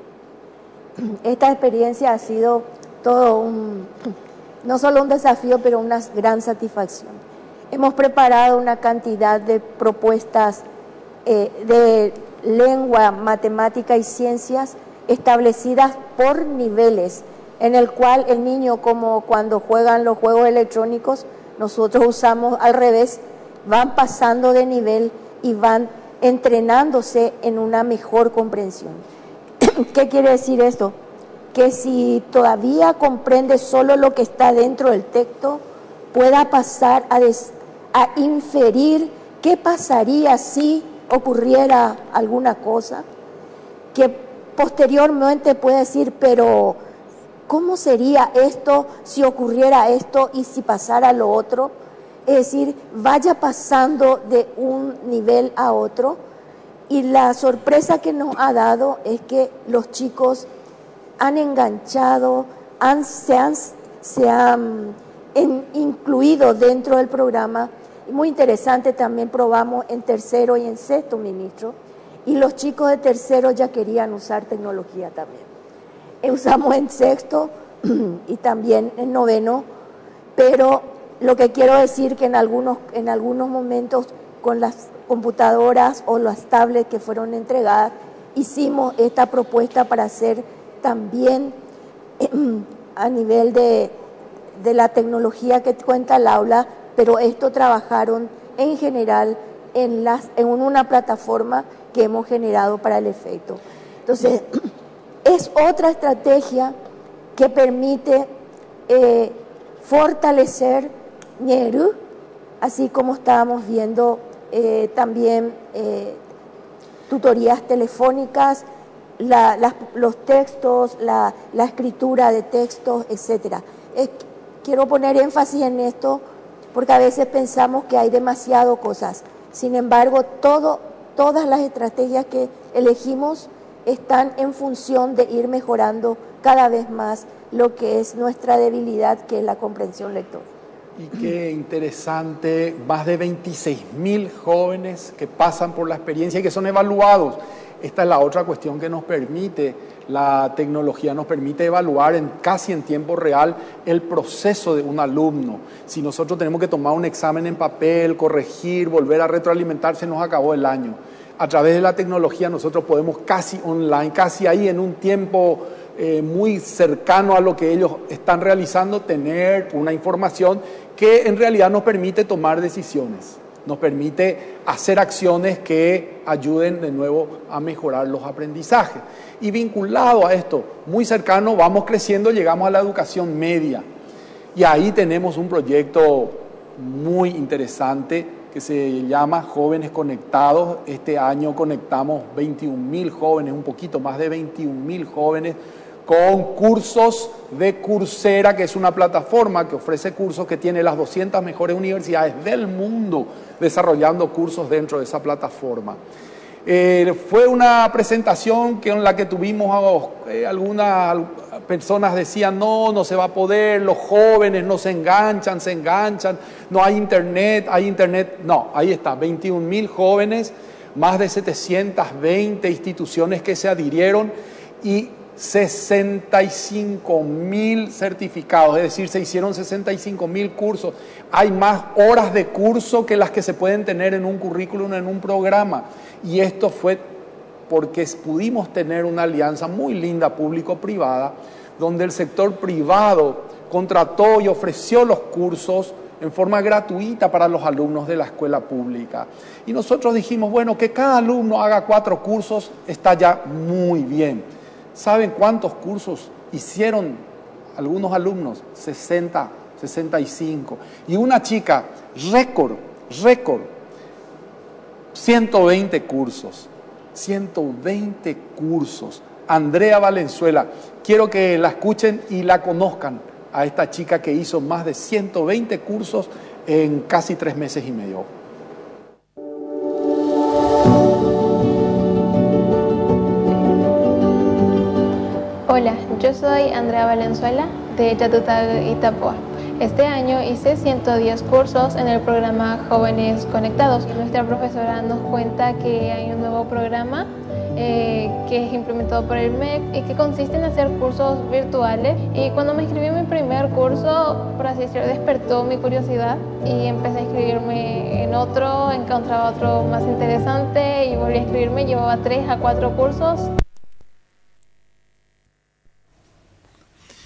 Esta experiencia ha sido todo un, no solo un desafío, pero una gran satisfacción. Hemos preparado una cantidad de propuestas eh, de lengua, matemática y ciencias establecidas por niveles en el cual el niño, como cuando juegan los juegos electrónicos, nosotros usamos al revés, van pasando de nivel y van entrenándose en una mejor comprensión. ¿Qué quiere decir esto? Que si todavía comprende solo lo que está dentro del texto, pueda pasar a, des, a inferir qué pasaría si ocurriera alguna cosa, que posteriormente puede decir, pero ¿cómo sería esto si ocurriera esto y si pasara lo otro? Es decir, vaya pasando de un nivel a otro, y la sorpresa que nos ha dado es que los chicos han enganchado, han, se han, se han en, incluido dentro del programa. Muy interesante, también probamos en tercero y en sexto, ministro, y los chicos de tercero ya querían usar tecnología también. Eh, usamos en sexto y también en noveno, pero lo que quiero decir que en algunos, en algunos momentos con las computadoras o las tablets que fueron entregadas, hicimos esta propuesta para hacer también eh, a nivel de, de la tecnología que cuenta el aula, pero esto trabajaron en general en, las, en una plataforma que hemos generado para el efecto. Entonces, es otra estrategia que permite eh, fortalecer Ñeru, así como estábamos viendo eh, también eh, tutorías telefónicas, la, la, los textos, la, la escritura de textos, etcétera. Eh, quiero poner énfasis en esto porque a veces pensamos que hay demasiado cosas. Sin embargo, todo, todas las estrategias que elegimos están en función de ir mejorando cada vez más lo que es nuestra debilidad, que es la comprensión lectora. Y qué interesante, más de veintiséis mil jóvenes que pasan por la experiencia y que son evaluados. Esta es la otra cuestión que nos permite, la tecnología nos permite evaluar en, casi en tiempo real el proceso de un alumno. Si nosotros tenemos que tomar un examen en papel, corregir, volver a retroalimentar, se nos acabó el año. A través de la tecnología nosotros podemos casi online, casi ahí en un tiempo eh, muy cercano a lo que ellos están realizando, tener una información que en realidad nos permite tomar decisiones, nos permite hacer acciones que ayuden de nuevo a mejorar los aprendizajes. Y vinculado a esto, muy cercano, vamos creciendo, llegamos a la educación media. Y ahí tenemos un proyecto muy interesante que se llama Jóvenes Conectados. Este año conectamos veintiún mil jóvenes, un poquito más de veintiún mil jóvenes, con cursos de Coursera, que es una plataforma que ofrece cursos, que tiene las doscientas mejores universidades del mundo desarrollando cursos dentro de esa plataforma. Eh, fue una presentación que en la que tuvimos eh, algunas personas decían, no, no se va a poder, los jóvenes no se enganchan, se enganchan, no hay internet, hay internet. No, ahí está, veintiún mil jóvenes, más de setecientas veinte instituciones que se adhirieron y sesenta y cinco mil certificados, es decir, se hicieron sesenta y cinco mil cursos. Hay más horas de curso que las que se pueden tener en un currículum, en un programa. Y esto fue porque pudimos tener una alianza muy linda público-privada, donde el sector privado contrató y ofreció los cursos en forma gratuita para los alumnos de la escuela pública. Y nosotros dijimos, bueno, que cada alumno haga cuatro cursos está ya muy bien. ¿Saben cuántos cursos hicieron algunos alumnos? sesenta, sesenta y cinco. Y una chica, récord, récord, ciento veinte cursos. ciento veinte cursos. Andrea Valenzuela, quiero que la escuchen y la conozcan a esta chica que hizo más de ciento veinte cursos en casi tres meses y medio. Hola, yo soy Andrea Valenzuela de Yatutal, Itapúa. Este año hice ciento diez cursos en el programa Jóvenes Conectados. Nuestra profesora nos cuenta que hay un nuevo programa eh, que es implementado por el M E C y que consiste en hacer cursos virtuales. Y cuando me inscribí en mi primer curso, por así decirlo, despertó mi curiosidad y empecé a inscribirme en otro, encontraba otro más interesante y volví a inscribirme. Llevaba tres a cuatro cursos.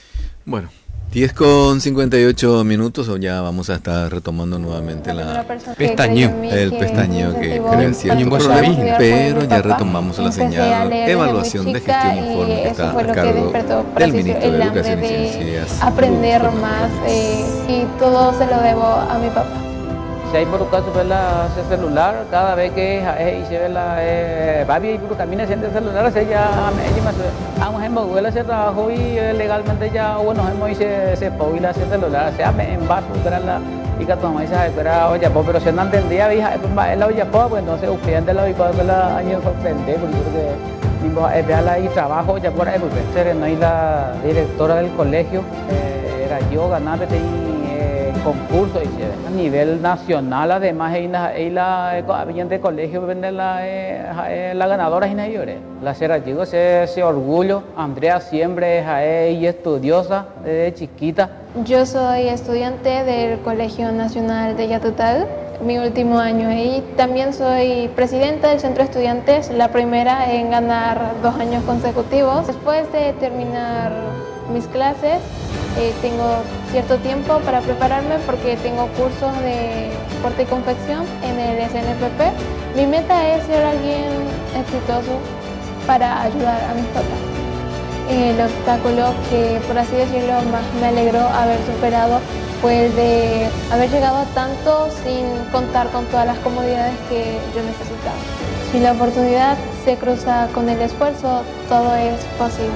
Bueno, diez con cincuenta y ocho minutos, o ya vamos a estar retomando nuevamente la pestañeo. El pestañeo que crea cierto problema, pero ya retomamos la señal evaluación de gestión informe que está a cargo del ministro de Educación y Ciencias. Aprender más eh, y todo se lo debo a mi papá. Si hay por caso la celular, cada vez que eh, se ve la babi por camina siente celular, se ya me más vamos en Boguela se trabajo y legalmente ya bueno hemos se se pobla ese celular, se me en vaso para la y que toma esa era oye pero si no entendía hija la olla pues entonces usted de la y con la año sorprende porque nimbo es la y trabajo ya por ahí pues no hay la directora del colegio era yo ganaba concurso a nivel nacional, además hay la de colegio vende la la ganadora y la será chico ese, ese orgullo. Andrea siempre es estudiosa desde chiquita. Yo soy estudiante del Colegio Nacional de Yatutal, mi último año ahí. También soy presidenta del Centro de Estudiantes, la primera en ganar dos años consecutivos. Después de terminar mis clases, Eh, tengo cierto tiempo para prepararme porque tengo cursos de corte y confección en el S N P P. Mi meta es ser alguien exitoso para ayudar a mis papás. El obstáculo que, por así decirlo, más me alegró haber superado fue el de haber llegado a tanto sin contar con todas las comodidades que yo necesitaba. Si la oportunidad se cruza con el esfuerzo, todo es posible.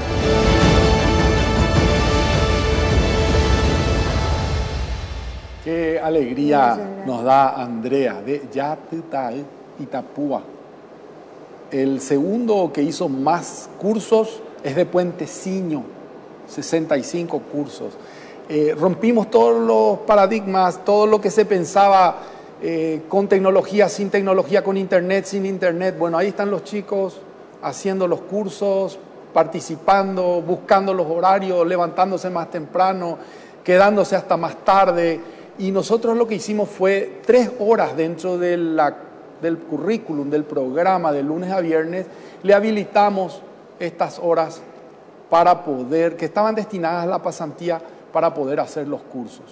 Qué alegría nos da Andrea de Yatutal, Itapúa. El segundo que hizo más cursos es de Puenteciño, sesenta y cinco cursos. Eh, rompimos todos los paradigmas, todo lo que se pensaba eh, con tecnología, sin tecnología, con internet, sin internet. Bueno, ahí están los chicos haciendo los cursos, participando, buscando los horarios, levantándose más temprano, quedándose hasta más tarde. Y nosotros lo que hicimos fue tres horas dentro de la, del currículum, del programa de lunes a viernes, le habilitamos estas horas para poder, que estaban destinadas a la pasantía para poder hacer los cursos.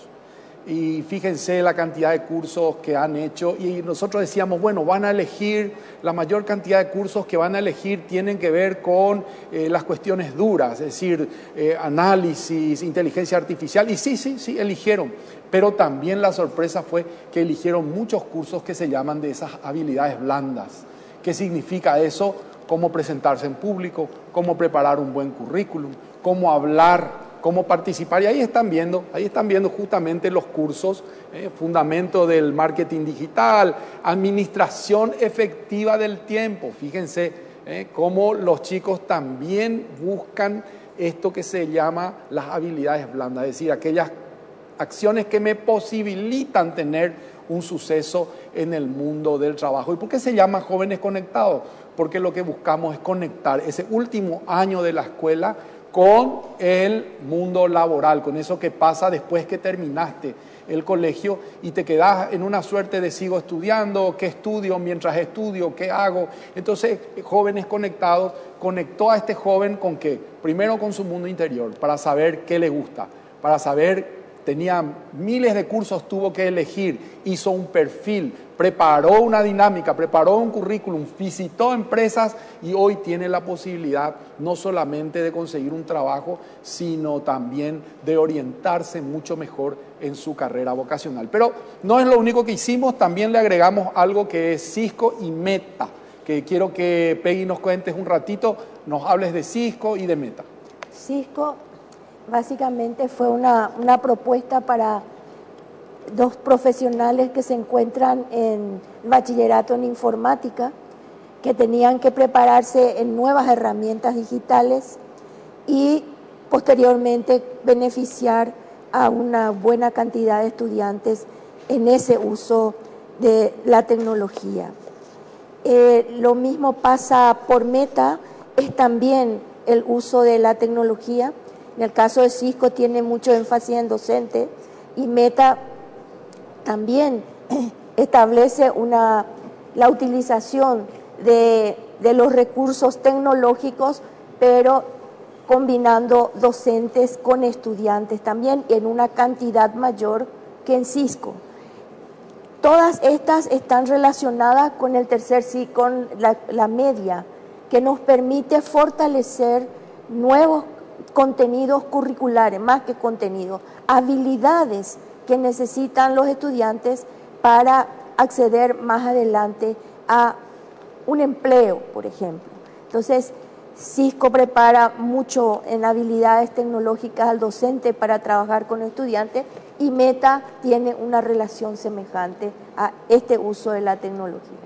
Y fíjense la cantidad de cursos que han hecho y nosotros decíamos, bueno, van a elegir, la mayor cantidad de cursos que van a elegir tienen que ver con eh, las cuestiones duras, es decir, eh, análisis, inteligencia artificial, y sí, sí, sí, eligieron, pero también la sorpresa fue que eligieron muchos cursos que se llaman de esas habilidades blandas. ¿Qué significa eso? Cómo presentarse en público, cómo preparar un buen currículum, cómo hablar, cómo participar, y ahí están viendo, ahí están viendo justamente los cursos, eh, fundamento del marketing digital, administración efectiva del tiempo. Fíjense eh, cómo los chicos también buscan esto que se llama las habilidades blandas, es decir, aquellas acciones que me posibilitan tener un suceso en el mundo del trabajo. ¿Y por qué se llama Jóvenes Conectados? Porque lo que buscamos es conectar ese último año de la escuela con el mundo laboral, con eso que pasa después que terminaste el colegio y te quedas en una suerte de sigo estudiando, qué estudio mientras estudio, qué hago. Entonces, Jóvenes Conectados conectó a este joven con qué? Primero con su mundo interior, para saber qué le gusta, para saber, tenía miles de cursos, tuvo que elegir, hizo un perfil, preparó una dinámica, preparó un currículum, visitó empresas y hoy tiene la posibilidad no solamente de conseguir un trabajo, sino también de orientarse mucho mejor en su carrera vocacional. Pero no es lo único que hicimos, también le agregamos algo que es Cisco y Meta, que quiero que Peggy nos cuentes un ratito, nos hables de Cisco y de Meta. Cisco básicamente fue una, una propuesta para dos profesionales que se encuentran en bachillerato en informática, que tenían que prepararse en nuevas herramientas digitales y posteriormente beneficiar a una buena cantidad de estudiantes en ese uso de la tecnología. Eh, lo mismo pasa por Meta, es también el uso de la tecnología. En el caso de Cisco tiene mucho énfasis en docente y Meta también establece una, la utilización de, de los recursos tecnológicos, pero combinando docentes con estudiantes también en una cantidad mayor que en Cisco. Todas estas están relacionadas con el tercer sí, con la, la media, que nos permite fortalecer nuevos contenidos curriculares, más que contenidos, habilidades que necesitan los estudiantes para acceder más adelante a un empleo, por ejemplo. Entonces, Cisco prepara mucho en habilidades tecnológicas al docente para trabajar con estudiantes y Meta tiene una relación semejante a este uso de la tecnología.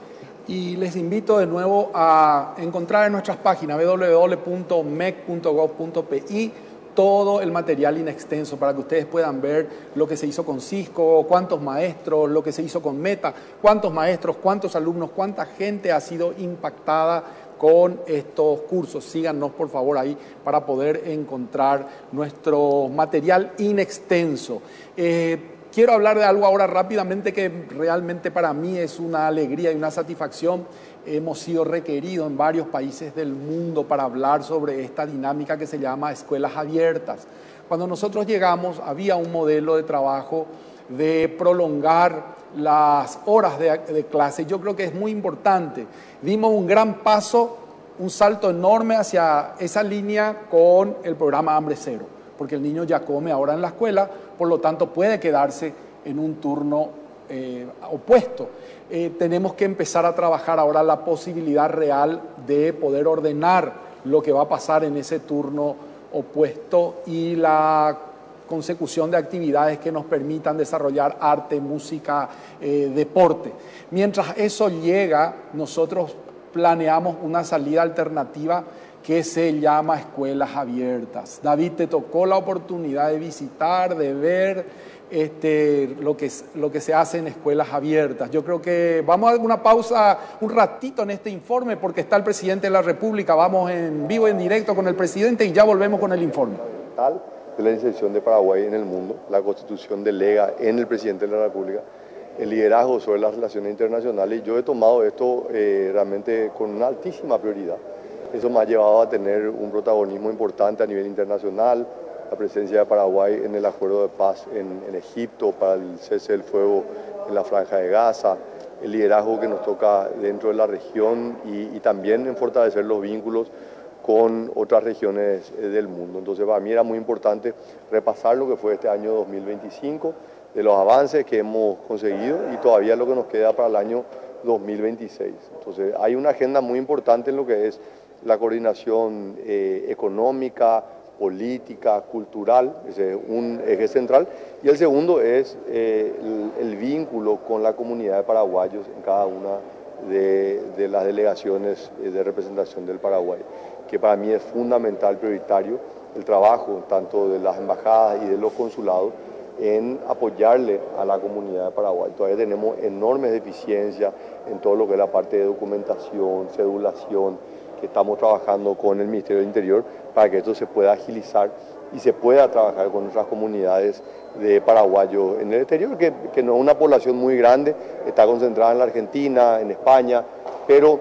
Y les invito de nuevo a encontrar en nuestras páginas doble u doble u doble u punto m e c punto gov punto p i todo el material in extenso para que ustedes puedan ver lo que se hizo con Cisco, cuántos maestros, lo que se hizo con Meta, cuántos maestros, cuántos alumnos, cuánta gente ha sido impactada con estos cursos. Síganos por favor ahí para poder encontrar nuestro material in extenso. Eh, quiero hablar de algo ahora rápidamente que realmente para mí es una alegría y una satisfacción. Hemos sido requeridos en varios países del mundo para hablar sobre esta dinámica que se llama escuelas abiertas. Cuando nosotros llegamos había un modelo de trabajo de prolongar las horas de, de clase. Yo creo que es muy importante. Dimos un gran paso, un salto enorme hacia esa línea con el programa Hambre Cero, porque el niño ya come ahora en la escuela, por lo tanto puede quedarse en un turno eh, opuesto. Eh, tenemos que empezar a trabajar ahora la posibilidad real de poder ordenar lo que va a pasar en ese turno opuesto y la consecución de actividades que nos permitan desarrollar arte, música, eh, deporte. Mientras eso llega, nosotros planeamos una salida alternativa que se llama escuelas abiertas. David, te tocó la oportunidad de visitar, de ver este, lo, que, lo que se hace en escuelas abiertas. Yo creo que vamos a dar una pausa un ratito en este informe porque está el presidente de la República. Vamos en vivo, en directo con el presidente y ya volvemos con el informe. De la inserción de Paraguay en el mundo, la Constitución delega en el presidente de la República el liderazgo sobre las relaciones internacionales y yo he tomado esto eh, realmente con una altísima prioridad. Eso me ha llevado a tener un protagonismo importante a nivel internacional, la presencia de Paraguay en el acuerdo de paz en, en Egipto para el cese del fuego en la Franja de Gaza, el liderazgo que nos toca dentro de la región y, y también en fortalecer los vínculos con otras regiones del mundo. Entonces para mí era muy importante repasar lo que fue este año dos mil veinticinco, de los avances que hemos conseguido y todavía lo que nos queda para el año dos mil veintiséis. Entonces hay una agenda muy importante en lo que es la coordinación eh, económica, política, cultural, ese es un eje central, y el segundo es eh, el, el vínculo con la comunidad de paraguayos en cada una de, de las delegaciones de representación del Paraguay, que para mí es fundamental, prioritario, el trabajo tanto de las embajadas y de los consulados en apoyarle a la comunidad de Paraguay. Todavía tenemos enormes deficiencias en todo lo que es la parte de documentación, cedulación, que estamos trabajando con el Ministerio del Interior para que esto se pueda agilizar y se pueda trabajar con nuestras comunidades de paraguayos en el exterior, que, que no es una población muy grande, está concentrada en la Argentina, en España, pero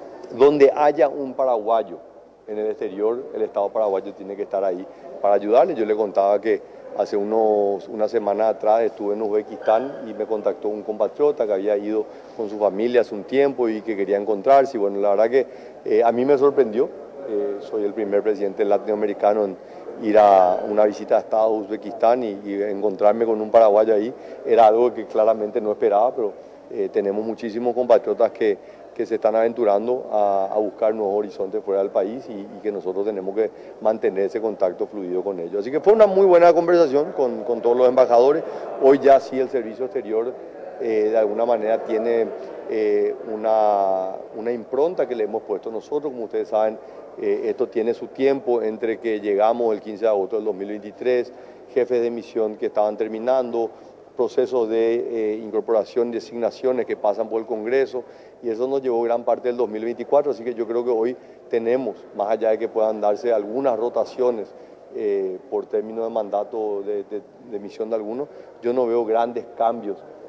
donde haya un paraguayo en el exterior, el Estado paraguayo tiene que estar ahí para ayudarle. Yo le contaba que hace unos, una semana atrás estuve en Uzbekistán y me contactó un compatriota que había ido con su familia hace un tiempo y que quería encontrarse. Y bueno, la verdad que eh, a mí me sorprendió. Eh, soy el primer presidente latinoamericano en ir a una visita a Estado de Uzbekistán y, y encontrarme con un paraguayo ahí. Era algo que claramente no esperaba, pero eh, tenemos muchísimos compatriotas que, que se están aventurando a, a buscar nuevos horizontes fuera del país y, y que nosotros tenemos que mantener ese contacto fluido con ellos. Así que fue una muy buena conversación con, con todos los embajadores. Hoy ya sí el servicio exterior eh, de alguna manera tiene eh, una, una impronta que le hemos puesto nosotros. Como ustedes saben, eh, esto tiene su tiempo entre que llegamos el quince de agosto del dos mil veintitrés, jefes de misión que estaban terminando, procesos de eh, incorporación y designaciones que pasan por el Congreso, y eso nos llevó gran parte del dos mil veinticuatro, así que yo creo que hoy tenemos, más allá de que puedan darse algunas rotaciones eh, por término de mandato de, de, de misión de algunos, yo no veo grandes cambios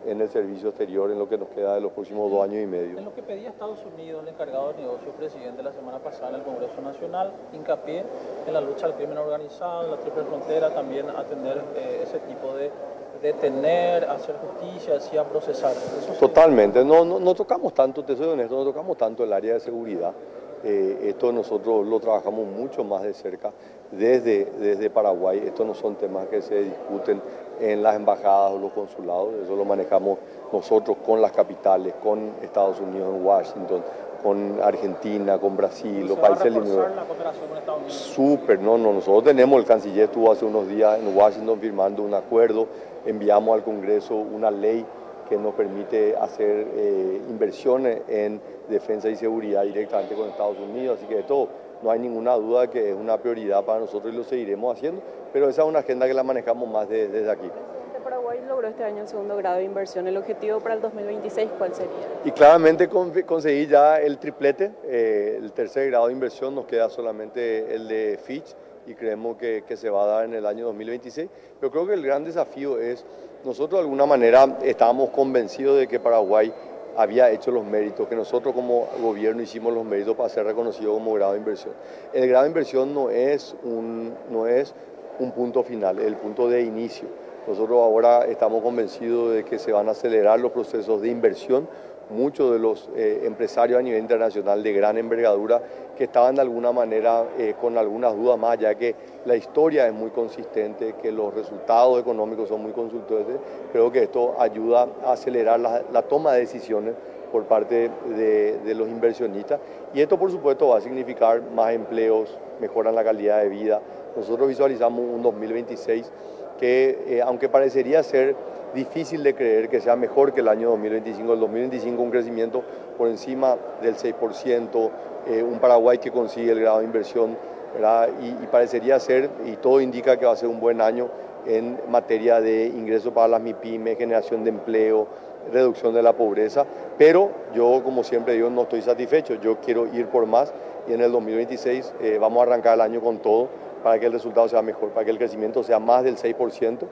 en el servicio exterior en lo que nos queda de los próximos dos años y medio. En lo que pedía Estados Unidos, el encargado de negocios, presidente, la semana pasada en el Congreso Nacional, hincapié en la lucha al crimen organizado, en la triple frontera, también atender eh, ese tipo de detener, hacer justicia, así a procesar. Eso Totalmente, no, no, no tocamos tanto, te soy honesto, no tocamos tanto el área de seguridad. Eh, esto nosotros lo trabajamos mucho más de cerca desde, desde Paraguay. Estos no son temas que se discuten en las embajadas o los consulados, eso lo manejamos nosotros con las capitales, con Estados Unidos en Washington, con Argentina, con Brasil, los países limítrofes. ¿La cooperación con Estados Unidos? Súper, no, no, nosotros tenemos, el canciller estuvo hace unos días en Washington firmando un acuerdo, enviamos al Congreso una ley que nos permite hacer eh, inversiones en defensa y seguridad directamente con Estados Unidos, así que de todo, no hay ninguna duda que es una prioridad para nosotros y lo seguiremos haciendo, pero esa es una agenda que la manejamos más de, desde aquí. Paraguay logró este año el segundo grado de inversión. ¿El objetivo para el dos mil veintiséis cuál sería? Y claramente con, conseguí ya el triplete, eh, el tercer grado de inversión, nos queda solamente el de Fitch y creemos que, que se va a dar en el año dos mil veintiséis. Pero creo que el gran desafío es, nosotros de alguna manera estábamos convencidos de que Paraguay había hecho los méritos, que nosotros como gobierno hicimos los méritos para ser reconocido como grado de inversión. El grado de inversión no es un, no es un punto final, es el punto de inicio. Nosotros ahora estamos convencidos de que se van a acelerar los procesos de inversión. Muchos de los eh, empresarios a nivel internacional de gran envergadura que estaban de alguna manera eh, con algunas dudas más, ya que la historia es muy consistente, que los resultados económicos son muy consistentes, creo que esto ayuda a acelerar la, la toma de decisiones por parte de, de los inversionistas y esto por supuesto va a significar más empleos, mejoran la calidad de vida. Nosotros visualizamos un dos mil veintiséis que eh, aunque parecería ser difícil de creer que sea mejor que el año dos mil veinticinco, el dos mil veinticinco un crecimiento por encima del seis por ciento, eh, un Paraguay que consigue el grado de inversión, ¿verdad? Y, y parecería ser, y todo indica que va a ser un buen año en materia de ingresos para las MIPYME, generación de empleo, reducción de la pobreza, pero yo como siempre digo no estoy satisfecho, yo quiero ir por más y en el dos mil veintiséis eh, vamos a arrancar el año con todo para que el resultado sea mejor, para que el crecimiento sea más del seis por ciento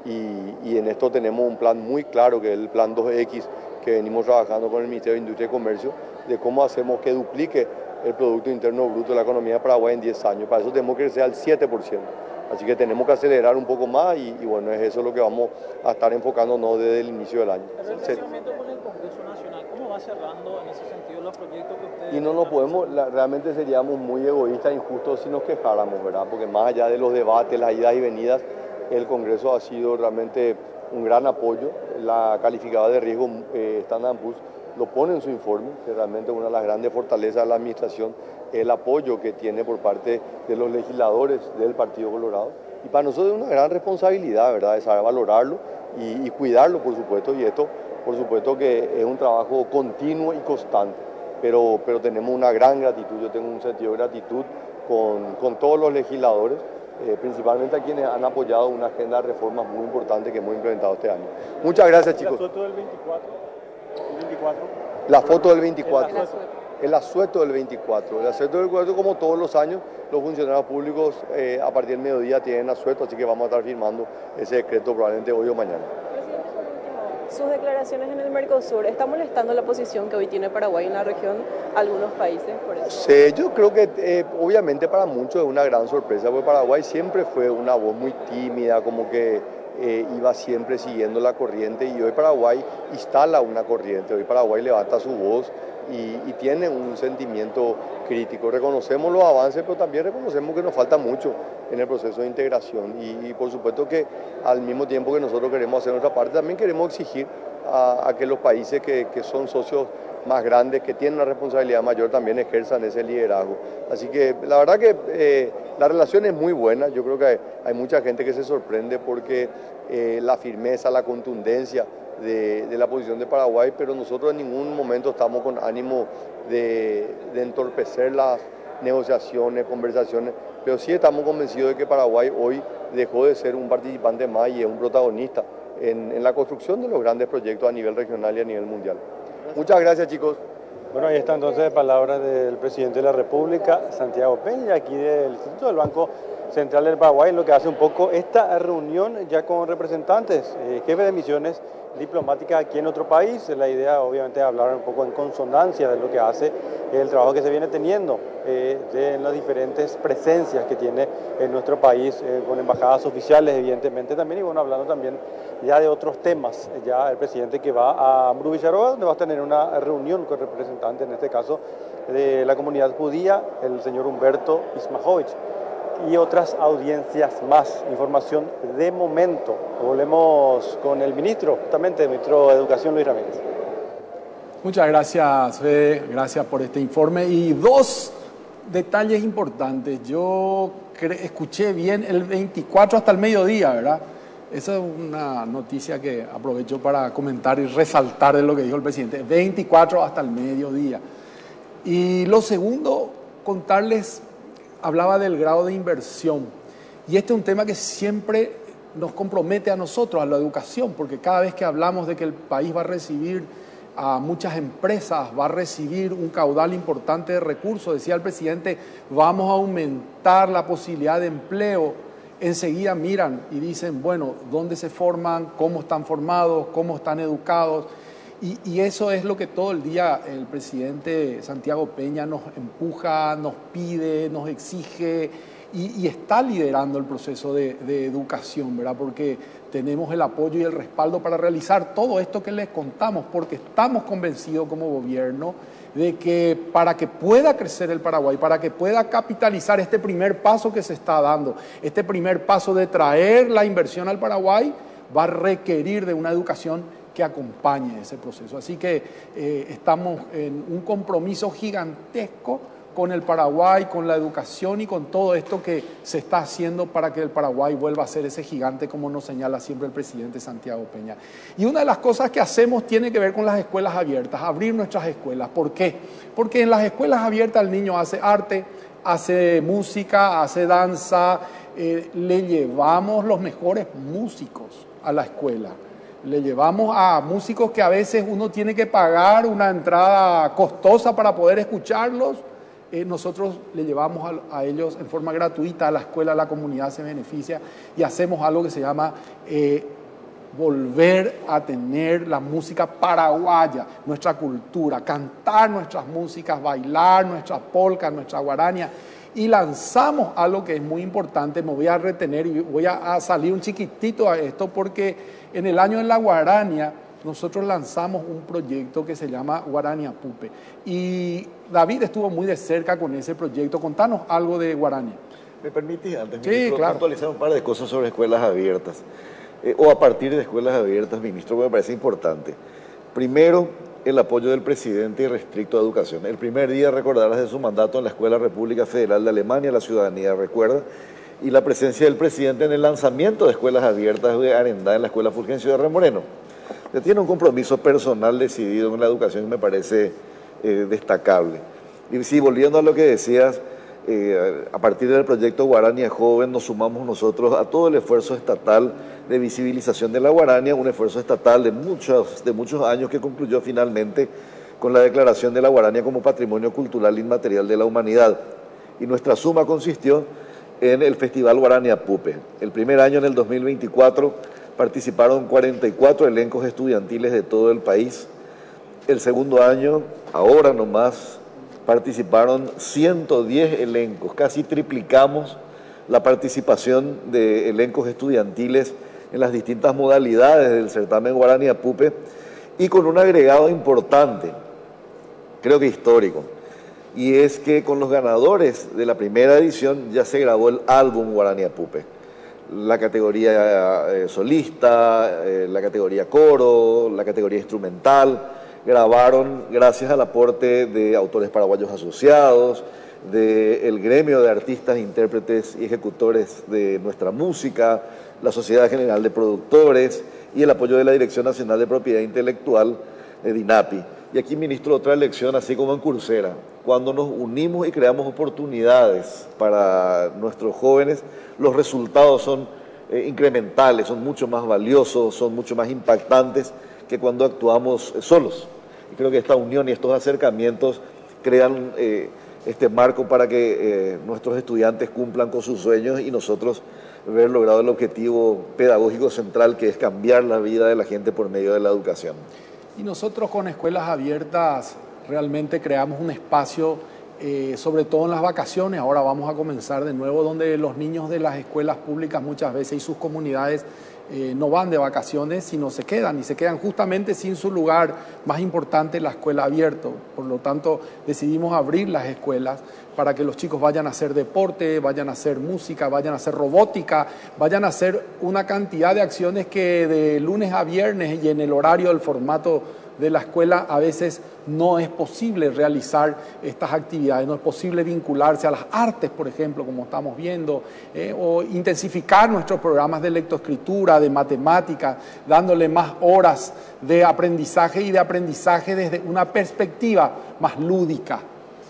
y, y en esto tenemos un plan muy claro que es el plan dos equis que venimos trabajando con el Ministerio de Industria y Comercio de cómo hacemos que duplique el Producto Interno Bruto de la economía de Paraguay en diez años, para eso tenemos que crecer al siete por ciento, así que tenemos que acelerar un poco más y, y bueno, es eso lo que vamos a estar enfocándonos desde el inicio del año. El relacionamiento con el Congreso Nacional, ¿cómo va cerrando en ese sentido los proyectos que ustedes... Y no nos podemos, la, realmente seríamos muy egoístas e injustos si nos quejáramos, ¿verdad? Porque más allá de los debates, las idas y venidas, el Congreso ha sido realmente un gran apoyo. La calificadora de riesgo eh, Standard and Poor's lo pone en su informe, que realmente una de las grandes fortalezas de la administración es el apoyo que tiene por parte de los legisladores del Partido Colorado. Y para nosotros es una gran responsabilidad, ¿verdad?, de saber valorarlo y, y cuidarlo, por supuesto, y esto, por supuesto, que es un trabajo continuo y constante, pero, pero tenemos una gran gratitud, yo tengo un sentido de gratitud con, con todos los legisladores, eh, principalmente a quienes han apoyado una agenda de reformas muy importante que hemos implementado este año. Muchas gracias, chicos. ¿La foto del veinticuatro? ¿El veinticuatro? La foto del veinticuatro. El asueto del veinticuatro. El asueto del veinticuatro, como todos los años, los funcionarios públicos eh, a partir del mediodía tienen asueto, así que vamos a estar firmando ese decreto probablemente hoy o mañana. Presidente, por último, sus declaraciones en el Mercosur, ¿está molestando la posición que hoy tiene Paraguay en la región algunos países por eso? Sí, yo creo que eh, obviamente para muchos es una gran sorpresa, porque Paraguay siempre fue una voz muy tímida, como que Eh, iba siempre siguiendo la corriente y hoy Paraguay instala una corriente, hoy Paraguay levanta su voz y, y tiene un sentimiento crítico. Reconocemos los avances, pero también reconocemos que nos falta mucho en el proceso de integración y, y por supuesto que al mismo tiempo que nosotros queremos hacer nuestra parte, también queremos exigir a, a que los países que, que son socios más grandes, que tienen una responsabilidad mayor, también ejerzan ese liderazgo. Así que la verdad que eh, la relación es muy buena, yo creo que hay, hay mucha gente que se sorprende porque eh, la firmeza, la contundencia de, de la posición de Paraguay, pero nosotros en ningún momento estamos con ánimo de, de entorpecer las negociaciones, conversaciones, pero sí estamos convencidos de que Paraguay hoy dejó de ser un participante más y es un protagonista en, en la construcción de los grandes proyectos a nivel regional y a nivel mundial. Muchas gracias, chicos. Bueno, ahí está entonces palabras del presidente de la República, Santiago Peña, aquí del Instituto del Banco Central del Paraguay, lo que hace un poco esta reunión ya con representantes, eh, jefes de misiones diplomática aquí en otro país. La idea obviamente es hablar un poco en consonancia de lo que hace el trabajo que se viene teniendo eh, de, en las diferentes presencias que tiene en nuestro país, eh, con embajadas oficiales evidentemente también, y bueno, hablando también ya de otros temas. Ya el presidente que va a Ambrú Villarroa, donde va a tener una reunión con representantes, en este caso de la comunidad judía, el señor Humberto Ismajovich, y otras audiencias más. Información de momento. Volvemos con el ministro, justamente el ministro de Educación, Luis Ramírez. Muchas gracias, Fede, gracias por este informe. Y dos detalles importantes. Yo escuché bien el veinticuatro hasta el mediodía, ¿verdad? Esa es una noticia que aprovecho para comentar y resaltar de lo que dijo el presidente. veinticuatro hasta el mediodía. Y lo segundo, contarles, hablaba del grado de inversión. Y este es un tema que siempre nos compromete a nosotros, a la educación, porque cada vez que hablamos de que el país va a recibir a muchas empresas, va a recibir un caudal importante de recursos, decía el presidente, vamos a aumentar la posibilidad de empleo, enseguida miran y dicen, bueno, ¿dónde se forman? ¿Cómo están formados? ¿Cómo están educados? Y, y eso es lo que todo el día el presidente Santiago Peña nos empuja, nos pide, nos exige y, y está liderando el proceso de, de educación, ¿verdad? Porque tenemos el apoyo y el respaldo para realizar todo esto que les contamos, porque estamos convencidos como gobierno de que para que pueda crecer el Paraguay, para que pueda capitalizar este primer paso que se está dando, este primer paso de traer la inversión al Paraguay, va a requerir de una educación que acompañe ese proceso. Así que eh, estamos en un compromiso gigantesco con el Paraguay, con la educación y con todo esto que se está haciendo para que el Paraguay vuelva a ser ese gigante, como nos señala siempre el presidente Santiago Peña. Y una de las cosas que hacemos tiene que ver con las escuelas abiertas, abrir nuestras escuelas. ¿Por qué? Porque en las escuelas abiertas el niño hace arte, hace música, hace danza, eh, le llevamos los mejores músicos a la escuela. Le llevamos a músicos que a veces uno tiene que pagar una entrada costosa para poder escucharlos. Eh, nosotros le llevamos a, a ellos en forma gratuita a la escuela, la comunidad se beneficia y hacemos algo que se llama eh, volver a tener la música paraguaya, nuestra cultura, cantar nuestras músicas, bailar nuestras polcas, nuestra guarania. Y lanzamos algo que es muy importante, me voy a retener y voy a, a salir un chiquitito a esto porque en el año de la Guarania nosotros lanzamos un proyecto que se llama Guarania Pupe y David estuvo muy de cerca con ese proyecto. Contanos algo de Guarania. ¿Me permitís antes, sí, ministro, claro. puntualizar un par de cosas sobre escuelas abiertas? Eh, o a partir de escuelas abiertas, ministro, que me parece importante. Primero, el apoyo del presidente irrestricto a educación. El primer día, recordarás de su mandato en la Escuela República Federal de Alemania, la ciudadanía recuerda, y la presencia del presidente en el lanzamiento de escuelas abiertas de Arendá en la Escuela Fulgencio de Remoreno. Se tiene un compromiso personal decidido en la educación que me parece eh, destacable. Y sí, volviendo a lo que decías, eh, a partir del proyecto Guarania Joven nos sumamos nosotros a todo el esfuerzo estatal de visibilización de la Guarania, un esfuerzo estatal de muchos, de muchos años que concluyó finalmente con la declaración de la Guarania como Patrimonio Cultural Inmaterial de la Humanidad. Y nuestra suma consistió en el Festival Guarania Pupe. El primer año, en el dos mil veinticuatro, participaron cuarenta y cuatro elencos estudiantiles de todo el país. El segundo año, ahora nomás, participaron ciento diez elencos, casi triplicamos la participación de elencos estudiantiles en las distintas modalidades del certamen Guarania Pupe y con un agregado importante, creo que histórico, y es que con los ganadores de la primera edición ya se grabó el álbum Guarania Pupe. La categoría eh, solista, eh, la categoría coro, la categoría instrumental, grabaron gracias al aporte de autores paraguayos asociados, del gremio de artistas, intérpretes y ejecutores de nuestra música, la Sociedad General de Productores y el apoyo de la Dirección Nacional de Propiedad Intelectual, de DINAPI. Y aquí, ministro, otra lección, así como en Coursera, cuando nos unimos y creamos oportunidades para nuestros jóvenes, los resultados son eh, incrementales, son mucho más valiosos, son mucho más impactantes que cuando actuamos eh, solos. Y creo que esta unión y estos acercamientos crean eh, este marco para que eh, nuestros estudiantes cumplan con sus sueños y nosotros haber logrado el objetivo pedagógico central, que es cambiar la vida de la gente por medio de la educación. Y nosotros con Escuelas Abiertas realmente creamos un espacio, eh, sobre todo en las vacaciones. Ahora vamos a comenzar de nuevo, donde los niños de las escuelas públicas muchas veces y sus comunidades eh, no van de vacaciones, sino se quedan y se quedan justamente sin su lugar más importante, la escuela abierta. Por lo tanto, decidimos abrir las escuelas para que los chicos vayan a hacer deporte, vayan a hacer música, vayan a hacer robótica, vayan a hacer una cantidad de acciones que de lunes a viernes y en el horario del formato de la escuela a veces no es posible realizar estas actividades, no es posible vincularse a las artes, por ejemplo, como estamos viendo, eh, o intensificar nuestros programas de lectoescritura, de matemáticas, dándole más horas de aprendizaje y de aprendizaje desde una perspectiva más lúdica,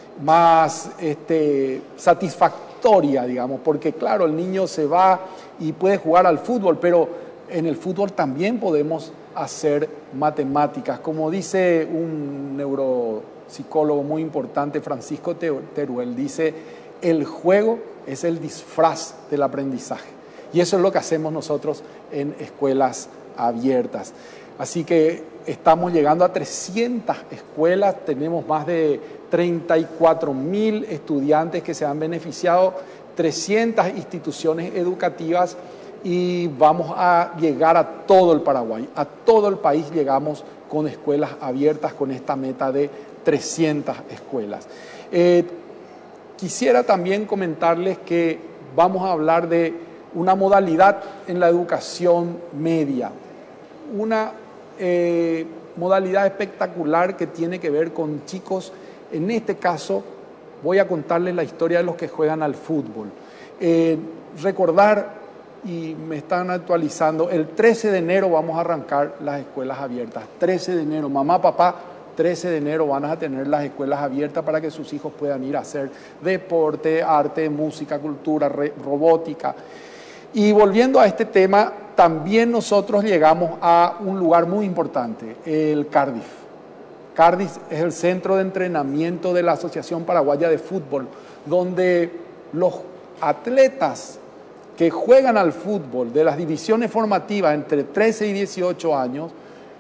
más este, satisfactoria, digamos, porque claro, el niño se va y puede jugar al fútbol, pero en el fútbol también podemos hacer matemáticas. Como dice un neuropsicólogo muy importante, Francisco Teruel, dice, el juego es el disfraz del aprendizaje. Y eso es lo que hacemos nosotros en Escuelas Abiertas. Así que estamos llegando a trescientas escuelas, tenemos más de treinta y cuatro mil estudiantes que se han beneficiado, trescientas instituciones educativas, y vamos a llegar a todo el Paraguay, a todo el país llegamos con Escuelas Abiertas, con esta meta de trescientas escuelas. Eh, quisiera también comentarles que vamos a hablar de una modalidad en la educación media, una eh, modalidad espectacular que tiene que ver con chicos. En este caso voy a contarles la historia de los que juegan al fútbol. Eh, recordar, y me están actualizando, el trece de enero vamos a arrancar las escuelas abiertas. trece de enero, mamá, papá, trece de enero van a tener las escuelas abiertas para que sus hijos puedan ir a hacer deporte, arte, música, cultura, re, robótica. Y volviendo a este tema, también nosotros llegamos a un lugar muy importante, el Cardiff. Cardiff es el centro de entrenamiento de la Asociación Paraguaya de Fútbol, donde los atletas que juegan al fútbol de las divisiones formativas entre trece y dieciocho años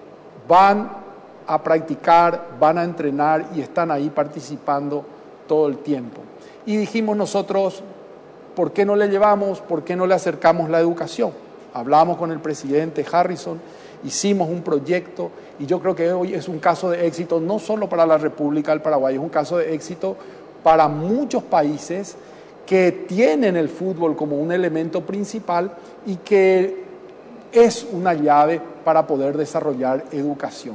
van a practicar, van a entrenar y están ahí participando todo el tiempo. Y dijimos nosotros, ¿por qué no le llevamos, por qué no le acercamos la educación? Hablamos con el presidente Harrison, hicimos un proyecto y yo creo que hoy es un caso de éxito no solo para la República del Paraguay, es un caso de éxito para muchos países que tienen el fútbol como un elemento principal y que es una llave para poder desarrollar educación.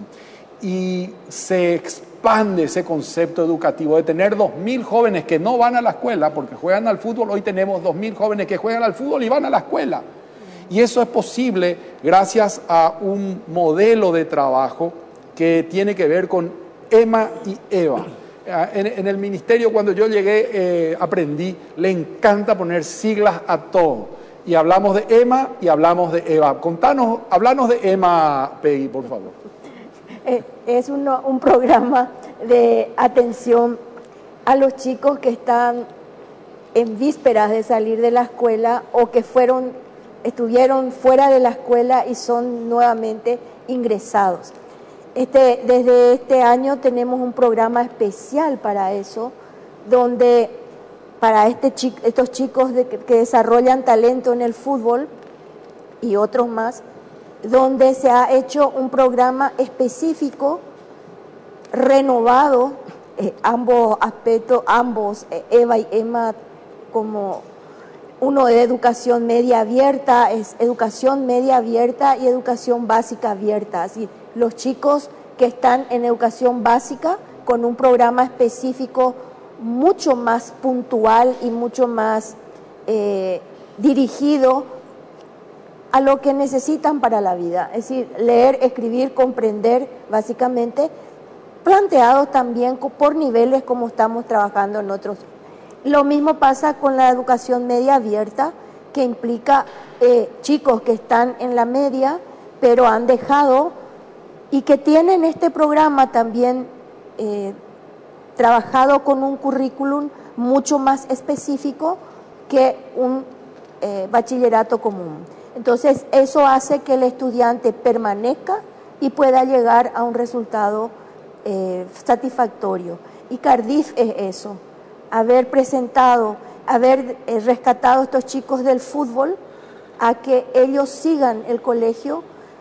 Y se expande ese concepto educativo de tener dos mil jóvenes que no van a la escuela porque juegan al fútbol. Hoy tenemos dos mil jóvenes que juegan al fútbol y van a la escuela. Y eso es posible gracias a un modelo de trabajo que tiene que ver con Emma y Eva. En, en el ministerio, cuando yo llegué, eh, aprendí, le encanta poner siglas a todo. Y hablamos de Emma y hablamos de Eva. Contanos, háblanos de Emma, Peggy, por favor. Es uno, un programa de atención a los chicos que están en vísperas de salir de la escuela o que fueron, estuvieron fuera de la escuela y son nuevamente ingresados. Este, desde este año tenemos un programa especial para eso, donde para este, estos chicos de, que desarrollan talento en el fútbol y otros más, donde se ha hecho un programa específico, renovado, eh, ambos aspectos, ambos, eh, Eva y Emma, como uno de educación media abierta, es educación media abierta y educación básica abierta. Así, los chicos que están en educación básica con un programa específico mucho más puntual y mucho más eh, dirigido a lo que necesitan para la vida, es decir, leer, escribir, comprender, básicamente, planteados también por niveles como estamos trabajando en otros. Lo mismo pasa con la educación media abierta, que implica eh, chicos que están en la media, pero han dejado y que tienen este programa también eh, trabajado con un currículum mucho más específico que un eh, bachillerato común. Entonces, eso hace que el estudiante permanezca y pueda llegar a un resultado eh, satisfactorio. Y Cardiff es eso, haber presentado, haber eh, rescatado a estos chicos del fútbol a que ellos sigan el colegio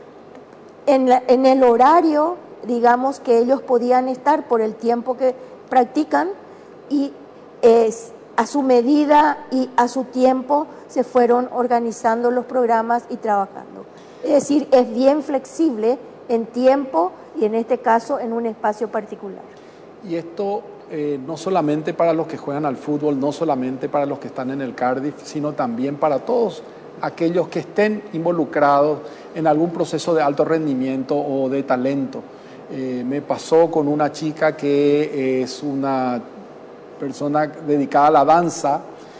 en, la, en el horario, digamos, que ellos podían estar por el tiempo que practican, y eh, a su medida y a su tiempo se fueron organizando los programas y trabajando. Es decir, es bien flexible en tiempo y en este caso en un espacio particular. Y esto eh, no solamente para los que juegan al fútbol, no solamente para los que están en el Cardiff, sino también para todos aquellos que estén involucrados en algún proceso de alto rendimiento o de talento. Eh, me pasó con una chica que es una persona dedicada a la danza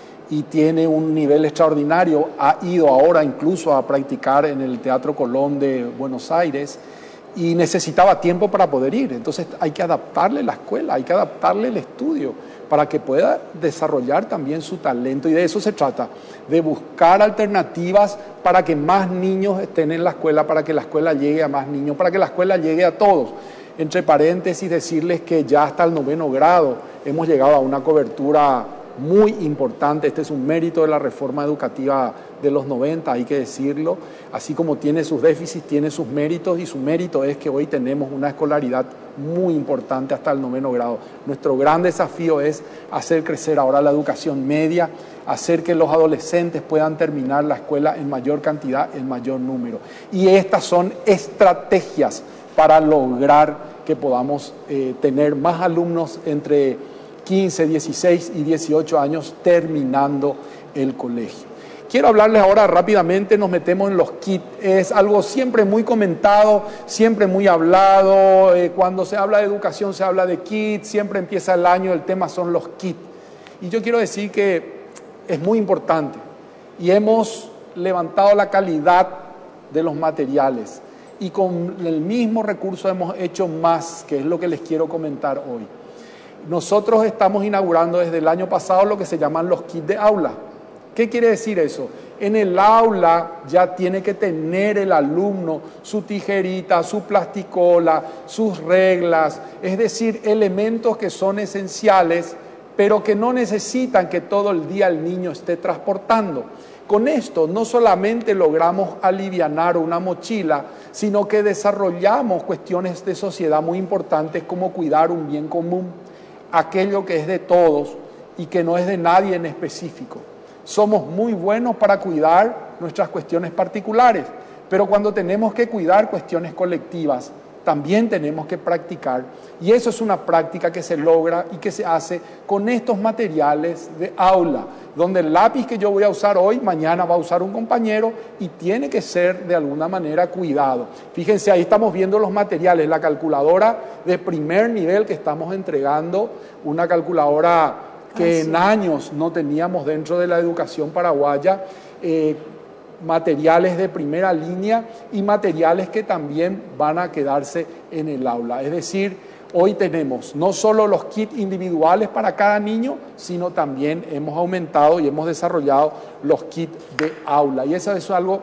y tiene un nivel extraordinario, ha ido ahora incluso a practicar en el Teatro Colón de Buenos Aires y necesitaba tiempo para poder ir. Entonces hay que adaptarle la escuela, hay que adaptarle el estudio para que pueda desarrollar también su talento, y de eso se trata, de buscar alternativas para que más niños estén en la escuela, para que la escuela llegue a más niños, para que la escuela llegue a todos. Entre paréntesis, decirles que ya hasta el noveno grado hemos llegado a una cobertura muy importante. Este es un mérito de la reforma educativa de los noventa, hay que decirlo. Así como tiene sus déficits, tiene sus méritos, y su mérito es que hoy tenemos una escolaridad muy importante hasta el noveno grado. Nuestro gran desafío es hacer crecer ahora la educación media, hacer que los adolescentes puedan terminar la escuela en mayor cantidad, en mayor número. Y estas son estrategias para lograr que podamos eh, tener más alumnos entre quince, dieciséis y dieciocho años terminando el colegio. Quiero hablarles ahora rápidamente, nos metemos en los kits. Es algo siempre muy comentado, siempre muy hablado. Eh, cuando se habla de educación se habla de kits, siempre empieza el año, el tema son los kits. Y yo quiero decir que es muy importante y hemos levantado la calidad de los materiales y con el mismo recurso hemos hecho más, que es lo que les quiero comentar hoy. Nosotros estamos inaugurando desde el año pasado lo que se llaman los kits de aula. ¿Qué quiere decir eso? En el aula ya tiene que tener el alumno su tijerita, su plasticola, sus reglas, es decir, elementos que son esenciales, pero que no necesitan que todo el día el niño esté transportando. Con esto no solamente logramos alivianar una mochila, sino que desarrollamos cuestiones de sociedad muy importantes como cuidar un bien común, aquello que es de todos y que no es de nadie en específico. Somos muy buenos para cuidar nuestras cuestiones particulares, pero cuando tenemos que cuidar cuestiones colectivas, también tenemos que practicar, y eso es una práctica que se logra y que se hace con estos materiales de aula, donde el lápiz que yo voy a usar hoy, mañana va a usar un compañero y tiene que ser de alguna manera cuidado. Fíjense, ahí estamos viendo los materiales, la calculadora de primer nivel que estamos entregando, una calculadora que en años no teníamos dentro de la educación paraguaya, eh, materiales de primera línea y materiales que también van a quedarse en el aula. Es decir, hoy tenemos no solo los kits individuales para cada niño, sino también hemos aumentado y hemos desarrollado los kits de aula. Y eso es algo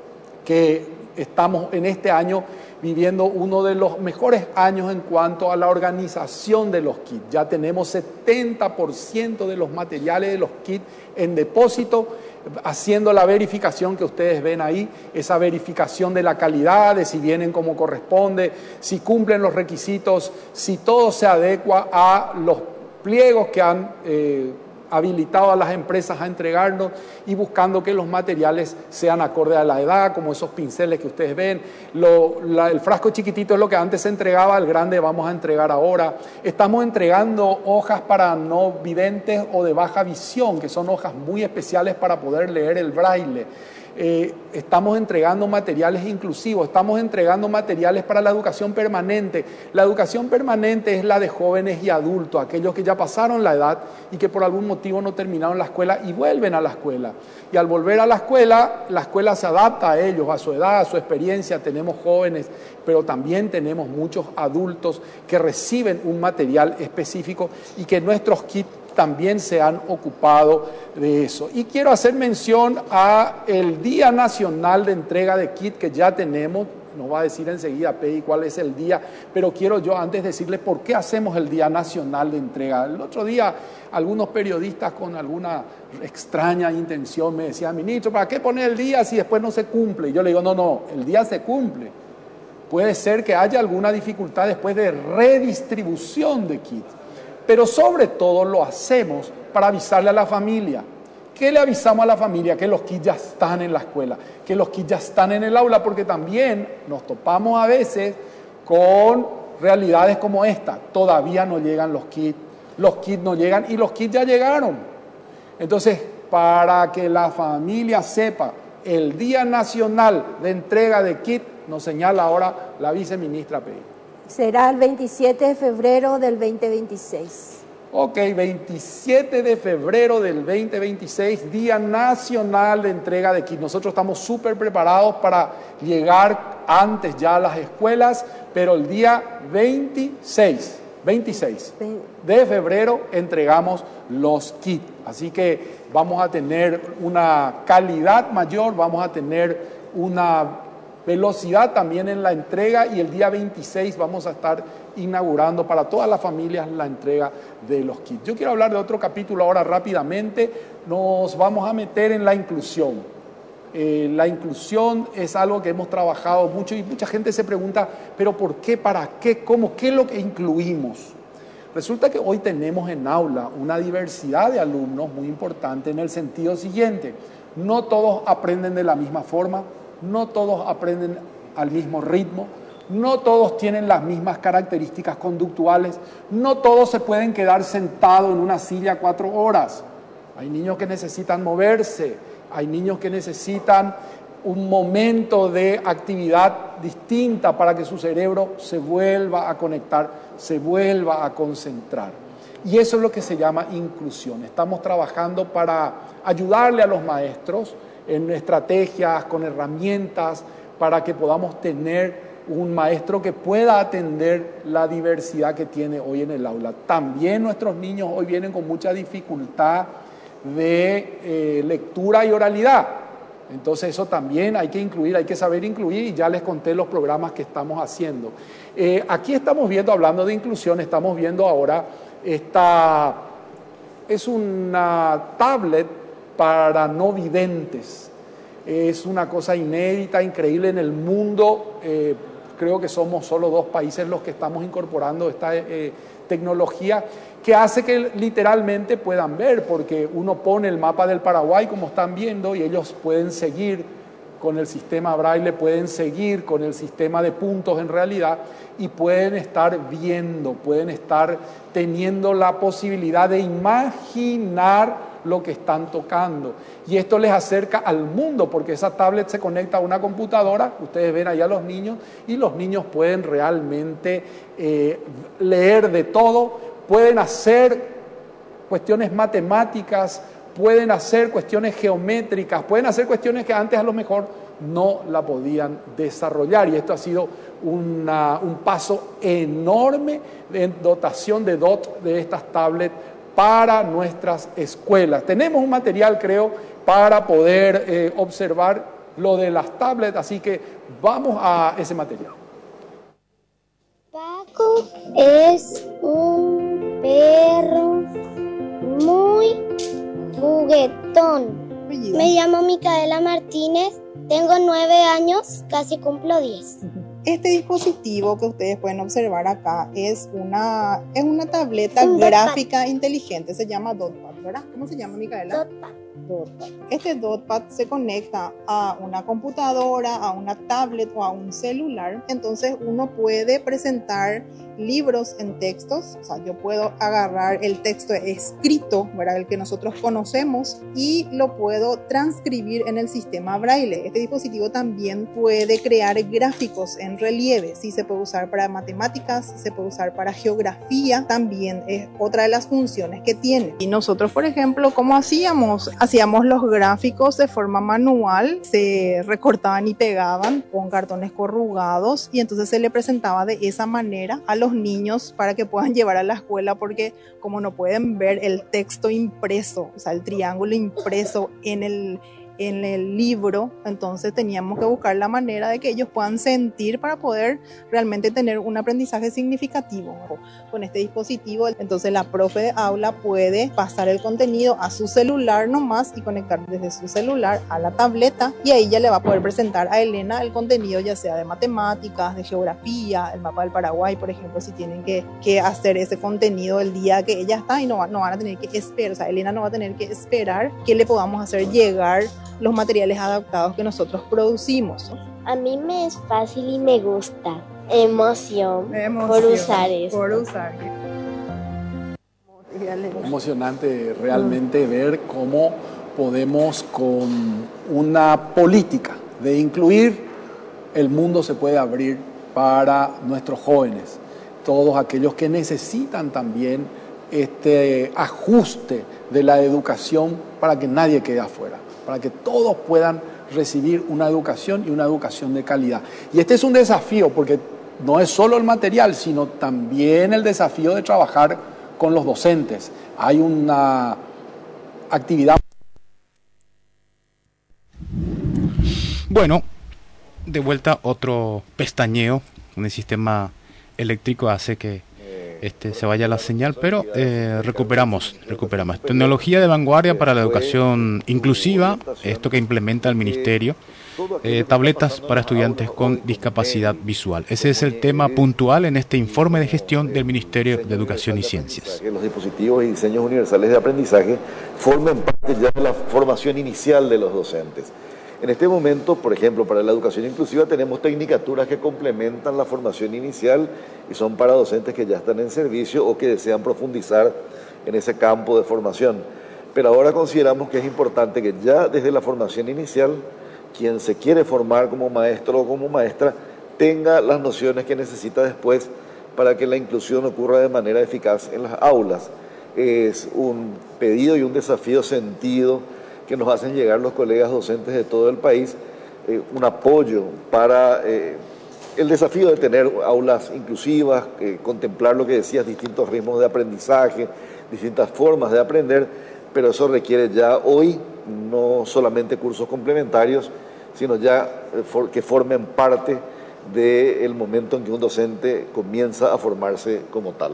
que estamos en este año viviendo uno de los mejores años en cuanto a la organización de los kits. Ya tenemos setenta por ciento de los materiales de los kits en depósito, haciendo la verificación que ustedes ven ahí, esa verificación de la calidad, de si vienen como corresponde, si cumplen los requisitos, si todo se adecua a los pliegos que han eh, habilitado a las empresas a entregarnos, y buscando que los materiales sean acorde a la edad, como esos pinceles que ustedes ven. Lo, la, el frasco chiquitito es lo que antes se entregaba, el grande vamos a entregar ahora. Estamos entregando hojas para no videntes o de baja visión, que son hojas muy especiales para poder leer el braille. Eh, estamos entregando materiales inclusivos, estamos entregando materiales para la educación permanente. La educación permanente es la de jóvenes y adultos, aquellos que ya pasaron la edad y que por algún motivo no terminaron la escuela y vuelven a la escuela. Y al volver a la escuela, la escuela se adapta a ellos, a su edad, a su experiencia. Tenemos jóvenes, pero también tenemos muchos adultos que reciben un material específico y que nuestros kits también se han ocupado de eso. Y quiero hacer mención a el Día Nacional de Entrega de Kit que ya tenemos. Nos va a decir enseguida Pei cuál es el día, pero quiero yo antes decirles por qué hacemos el Día Nacional de Entrega. El otro día algunos periodistas con alguna extraña intención me decían, ministro, ¿para qué poner el día si después no se cumple? Y yo le digo, no, no, el día se cumple. Puede ser que haya alguna dificultad después de redistribución de kits. Pero sobre todo lo hacemos para avisarle a la familia. ¿Qué le avisamos a la familia? Que los kits ya están en la escuela, que los kits ya están en el aula, porque también nos topamos a veces con realidades como esta. Todavía no llegan los kits, los kits no llegan y los kits ya llegaron. Entonces, para que la familia sepa, el Día Nacional de Entrega de Kit, nos señala ahora la viceministra Pei. Será el veintisiete de febrero del veinte veintiséis. Ok, veintisiete de febrero del veinte veintiséis, Día Nacional de Entrega de Kit. Nosotros estamos súper preparados para llegar antes ya a las escuelas, pero el día veintiséis, veintiséis de febrero entregamos los kits. Así que vamos a tener una calidad mayor, vamos a tener una velocidad también en la entrega y el día veintiséis vamos a estar inaugurando para todas las familias la entrega de los kits. Yo quiero hablar de otro capítulo ahora rápidamente. Nos vamos a meter en la inclusión. Eh, la inclusión es algo que hemos trabajado mucho y mucha gente se pregunta, pero ¿por qué? ¿Para qué? ¿Cómo? ¿Qué es lo que incluimos? Resulta que hoy tenemos en aula una diversidad de alumnos muy importante en el sentido siguiente. No todos aprenden de la misma forma, no todos aprenden al mismo ritmo, no todos tienen las mismas características conductuales, no todos se pueden quedar sentados en una silla cuatro horas. Hay niños que necesitan moverse, hay niños que necesitan un momento de actividad distinta para que su cerebro se vuelva a conectar, se vuelva a concentrar. Y eso es lo que se llama inclusión. Estamos trabajando para ayudarle a los maestros en estrategias, con herramientas, para que podamos tener un maestro que pueda atender la diversidad que tiene hoy en el aula. También nuestros niños hoy vienen con mucha dificultad de eh, lectura y oralidad. Entonces eso también hay que incluir, hay que saber incluir y ya les conté los programas que estamos haciendo. Eh, aquí estamos viendo, hablando de inclusión, estamos viendo ahora esta, es una tablet para no videntes. Es una cosa inédita, increíble en el mundo. Eh, creo que somos solo dos países los que estamos incorporando esta eh, tecnología que hace que literalmente puedan ver, porque uno pone el mapa del Paraguay como están viendo y ellos pueden seguir con el sistema Braille, pueden seguir con el sistema de puntos en realidad y pueden estar viendo, pueden estar teniendo la posibilidad de imaginar lo que están tocando. Y esto les acerca al mundo, porque esa tablet se conecta a una computadora, ustedes ven allá a los niños, y los niños pueden realmente eh, leer de todo, pueden hacer cuestiones matemáticas, pueden hacer cuestiones geométricas, pueden hacer cuestiones que antes a lo mejor no la podían desarrollar. Y esto ha sido una, un paso enorme en dotación de D O T de estas tablets para nuestras escuelas. Tenemos un material, creo, para poder eh, observar lo de las tablets, así que vamos a ese material. Paco es un perro muy juguetón. Me llamo Micaela Martínez, tengo nueve años, casi cumplo diez. Este dispositivo que ustedes pueden observar acá es una, es una tableta gráfica inteligente, se llama DotPad, ¿verdad? ¿Cómo se llama, Micaela? DotPad. DotPad. Este DotPad se conecta a una computadora, a una tablet o a un celular. Entonces uno puede presentar libros en textos. O sea, yo puedo agarrar el texto escrito, ¿verdad? El que nosotros conocemos, y lo puedo transcribir en el sistema Braille. Este dispositivo también puede crear gráficos en relieve. Sí, se puede usar para matemáticas, se puede usar para geografía. También es otra de las funciones que tiene. Y nosotros, por ejemplo, ¿cómo hacíamos? Hacíamos los gráficos de forma manual, se recortaban y pegaban con cartones corrugados y entonces se le presentaba de esa manera a los niños para que puedan llevar a la escuela, porque como no pueden ver el texto impreso, o sea, el triángulo impreso en el en el libro, entonces teníamos que buscar la manera de que ellos puedan sentir para poder realmente tener un aprendizaje significativo con este dispositivo. Entonces la profe de aula puede pasar el contenido a su celular nomás y conectar desde su celular a la tableta, y ahí ya le va a poder presentar a Elena el contenido, ya sea de matemáticas, de geografía, el mapa del Paraguay, por ejemplo, si tienen que, que hacer ese contenido el día que ella está, y no, no van a tener que esperar, o sea, Elena no va a tener que esperar que le podamos hacer llegar los materiales adaptados que nosotros producimos. A mí me es fácil y me gusta. Emoción, Emoción por usar esto. Por usar. Emocionante realmente mm. ver cómo podemos, con una política de incluir, el mundo se puede abrir para nuestros jóvenes, todos aquellos que necesitan también este ajuste de la educación para que nadie quede afuera, para que todos puedan recibir una educación y una educación de calidad. Y este es un desafío, porque no es solo el material, sino también el desafío de trabajar con los docentes. Hay una actividad. Bueno, de vuelta otro pestañeo con el sistema eléctrico hace que Este, se vaya la señal, pero eh, recuperamos, recuperamos. Tecnología de vanguardia para la educación inclusiva, esto que implementa el Ministerio, eh, tabletas para estudiantes con discapacidad visual. Ese es el tema puntual en este informe de gestión del Ministerio de Educación y Ciencias. Que los dispositivos y diseños universales de aprendizaje formen parte ya de la formación inicial de los docentes. En este momento, por ejemplo, para la educación inclusiva tenemos tecnicaturas que complementan la formación inicial y son para docentes que ya están en servicio o que desean profundizar en ese campo de formación. Pero ahora consideramos que es importante que ya desde la formación inicial, quien se quiere formar como maestro o como maestra tenga las nociones que necesita después para que la inclusión ocurra de manera eficaz en las aulas. Es un pedido y un desafío sentido que nos hacen llegar los colegas docentes de todo el país, eh, un apoyo para eh, el desafío de tener aulas inclusivas, eh, contemplar lo que decías, distintos ritmos de aprendizaje, distintas formas de aprender, pero eso requiere ya hoy no solamente cursos complementarios, sino ya eh, for, que formen parte del momento en que un docente comienza a formarse como tal.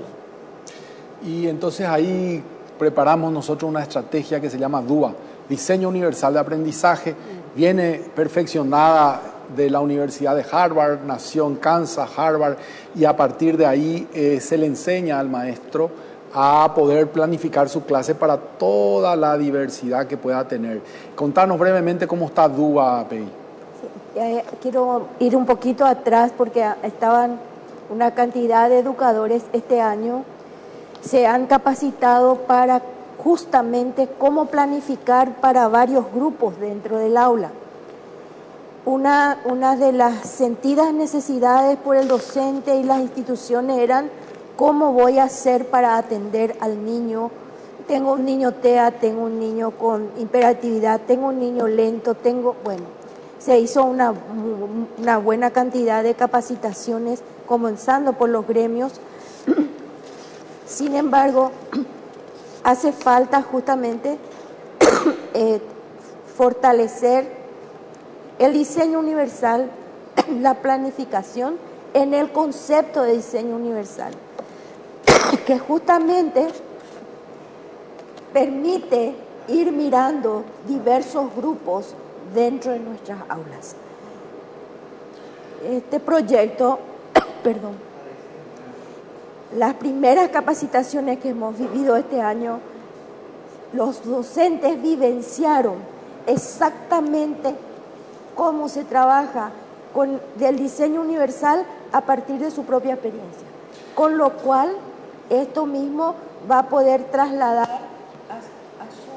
Y entonces ahí preparamos nosotros una estrategia que se llama D U A, Diseño Universal de Aprendizaje. Viene perfeccionada de la Universidad de Harvard, nació en Kansas, Harvard, y a partir de ahí eh, se le enseña al maestro a poder planificar su clase para toda la diversidad que pueda tener. Contanos brevemente cómo está D U A, P I. Sí, eh, quiero ir un poquito atrás porque estaban una cantidad de educadores este año, se han capacitado para justamente cómo planificar para varios grupos dentro del aula. Una, una de las sentidas necesidades por el docente y las instituciones eran cómo voy a hacer para atender al niño. Tengo un niño T E A, tengo un niño con hiperactividad, tengo un niño lento, tengo, bueno, se hizo una, una buena cantidad de capacitaciones, comenzando por los gremios. Sin embargo, hace falta justamente eh, fortalecer el diseño universal, la planificación en el concepto de diseño universal, que justamente permite ir mirando diversos grupos dentro de nuestras aulas. este proyecto, perdón, las primeras capacitaciones que hemos vivido este año, los docentes vivenciaron exactamente cómo se trabaja con del diseño universal a partir de su propia experiencia. Con lo cual, esto mismo va a poder trasladar a, a, su,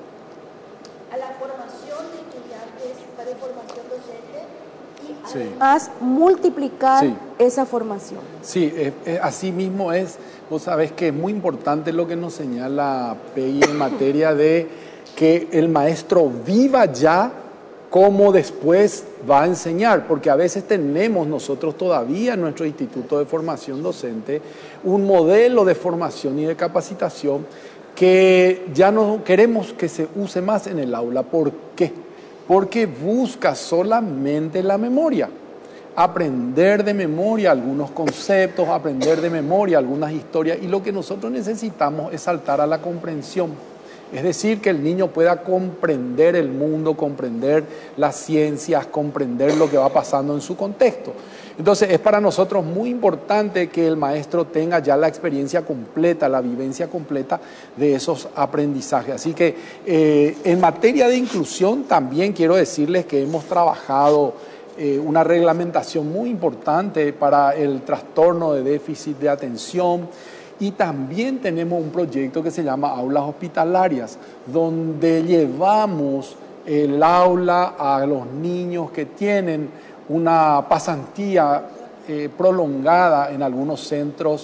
a la formación de estudiantes, para formación docente, y Sí. además multiplicar Sí. esa formación. Sí, eh, eh, así mismo es. Vos sabés que es muy importante lo que nos señala Peggy en materia de que el maestro viva ya cómo después va a enseñar, porque a veces tenemos nosotros todavía en nuestro Instituto de Formación Docente un modelo de formación y de capacitación que ya no queremos que se use más en el aula. ¿Por qué? Porque busca solamente la memoria. Aprender de memoria algunos conceptos, aprender de memoria algunas historias, y lo que nosotros necesitamos es saltar a la comprensión. Es decir, que el niño pueda comprender el mundo, comprender las ciencias, comprender lo que va pasando en su contexto. Entonces, es para nosotros muy importante que el maestro tenga ya la experiencia completa, la vivencia completa de esos aprendizajes. Así que, eh, en materia de inclusión, también quiero decirles que hemos trabajado eh, una reglamentación muy importante para el trastorno de déficit de atención. Y también tenemos un proyecto que se llama Aulas Hospitalarias, donde llevamos el aula a los niños que tienen una pasantía eh, prolongada en algunos centros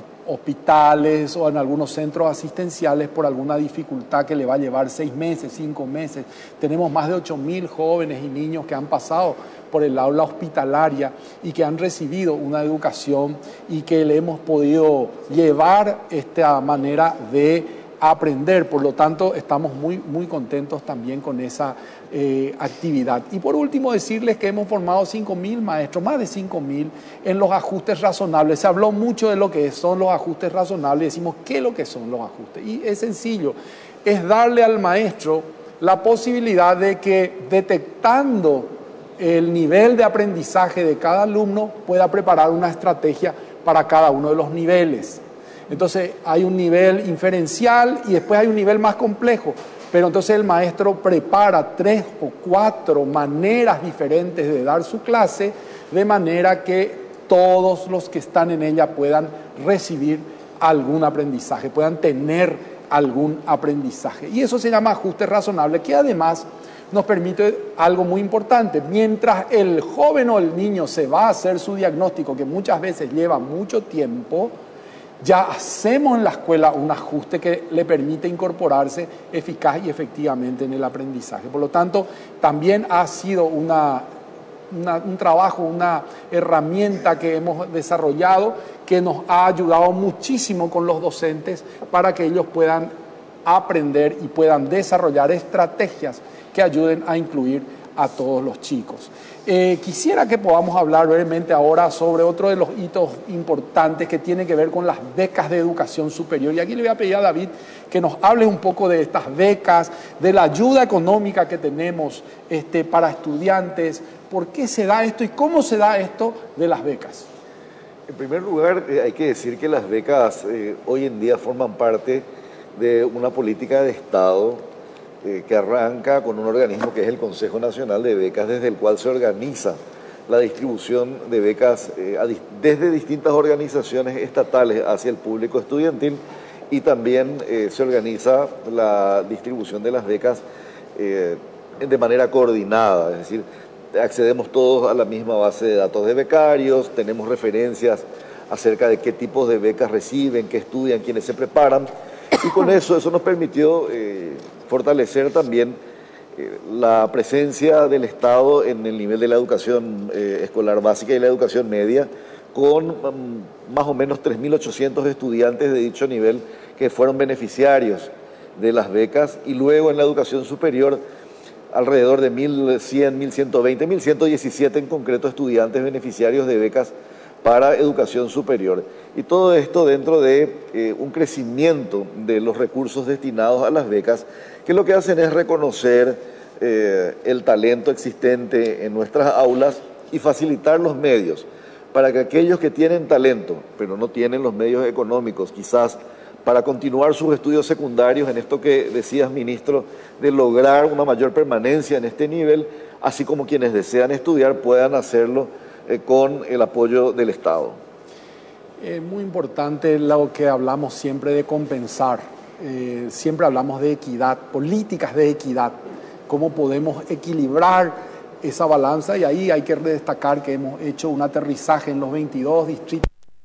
hospitales o en algunos centros asistenciales por alguna dificultad que le va a llevar seis meses, cinco meses. Tenemos más de ocho mil jóvenes y niños que han pasado por el aula hospitalaria y que han recibido una educación y que le hemos podido llevar esta manera de aprender. Por lo tanto, estamos muy, muy contentos también con esa eh, actividad. Y por último, decirles que hemos formado cinco mil maestros, más de cinco mil, en los ajustes razonables. Se habló mucho de lo que son los ajustes razonables. Decimos, ¿qué es lo que son los ajustes? Y es sencillo, es darle al maestro la posibilidad de que, detectando el nivel de aprendizaje de cada alumno, pueda preparar una estrategia para cada uno de los niveles. Entonces hay un nivel inferencial y después hay un nivel más complejo, pero entonces el maestro prepara tres o cuatro maneras diferentes de dar su clase, de manera que todos los que están en ella puedan recibir algún aprendizaje, puedan tener algún aprendizaje. Y eso se llama ajuste razonable, que además nos permite algo muy importante. Mientras el joven o el niño se va a hacer su diagnóstico, que muchas veces lleva mucho tiempo, ya hacemos en la escuela un ajuste que le permite incorporarse eficaz y efectivamente en el aprendizaje. Por lo tanto, también ha sido una, una, un trabajo, una herramienta que hemos desarrollado que nos ha ayudado muchísimo con los docentes para que ellos puedan aprender y puedan desarrollar estrategias que ayuden a incluir a todos los chicos. Eh, quisiera que podamos hablar brevemente ahora sobre otro de los hitos importantes que tiene que ver con las becas de educación superior. Y aquí le voy a pedir a David que nos hable un poco de estas becas, de la ayuda económica que tenemos este, para estudiantes, por qué se da esto y cómo se da esto de las becas. En primer lugar, eh, hay que decir que las becas eh, hoy en día forman parte de una política de Estado Eh, que arranca con un organismo que es el Consejo Nacional de Becas, desde el cual se organiza la distribución de becas eh, a, desde distintas organizaciones estatales hacia el público estudiantil, y también eh, se organiza la distribución de las becas eh, de manera coordinada, es decir, accedemos todos a la misma base de datos de becarios, tenemos referencias acerca de qué tipos de becas reciben, qué estudian, quiénes se preparan, y con eso, eso nos permitió eh, fortalecer también eh, la presencia del Estado en el nivel de la educación eh, escolar básica y la educación media, con um, más o menos tres mil ochocientos estudiantes de dicho nivel que fueron beneficiarios de las becas, y luego en la educación superior alrededor de mil cien, mil ciento veinte, mil ciento diecisiete en concreto estudiantes beneficiarios de becas para educación superior. Y todo esto dentro de eh, un crecimiento de los recursos destinados a las becas, que lo que hacen es reconocer eh, el talento existente en nuestras aulas y facilitar los medios para que aquellos que tienen talento, pero no tienen los medios económicos, quizás para continuar sus estudios secundarios, en esto que decías, ministro, de lograr una mayor permanencia en este nivel, así como quienes desean estudiar puedan hacerlo eh, con el apoyo del Estado. Es muy importante lo que hablamos siempre de compensar, eh, siempre hablamos de equidad, políticas de equidad, cómo podemos equilibrar esa balanza, y ahí hay que destacar que hemos hecho un aterrizaje en los veintidós distritos.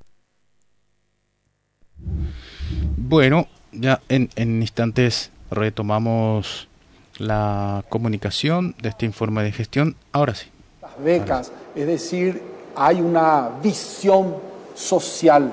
Bueno, ya en, en instantes retomamos la comunicación de este informe de gestión. Ahora sí. Las becas, es decir, hay una visión social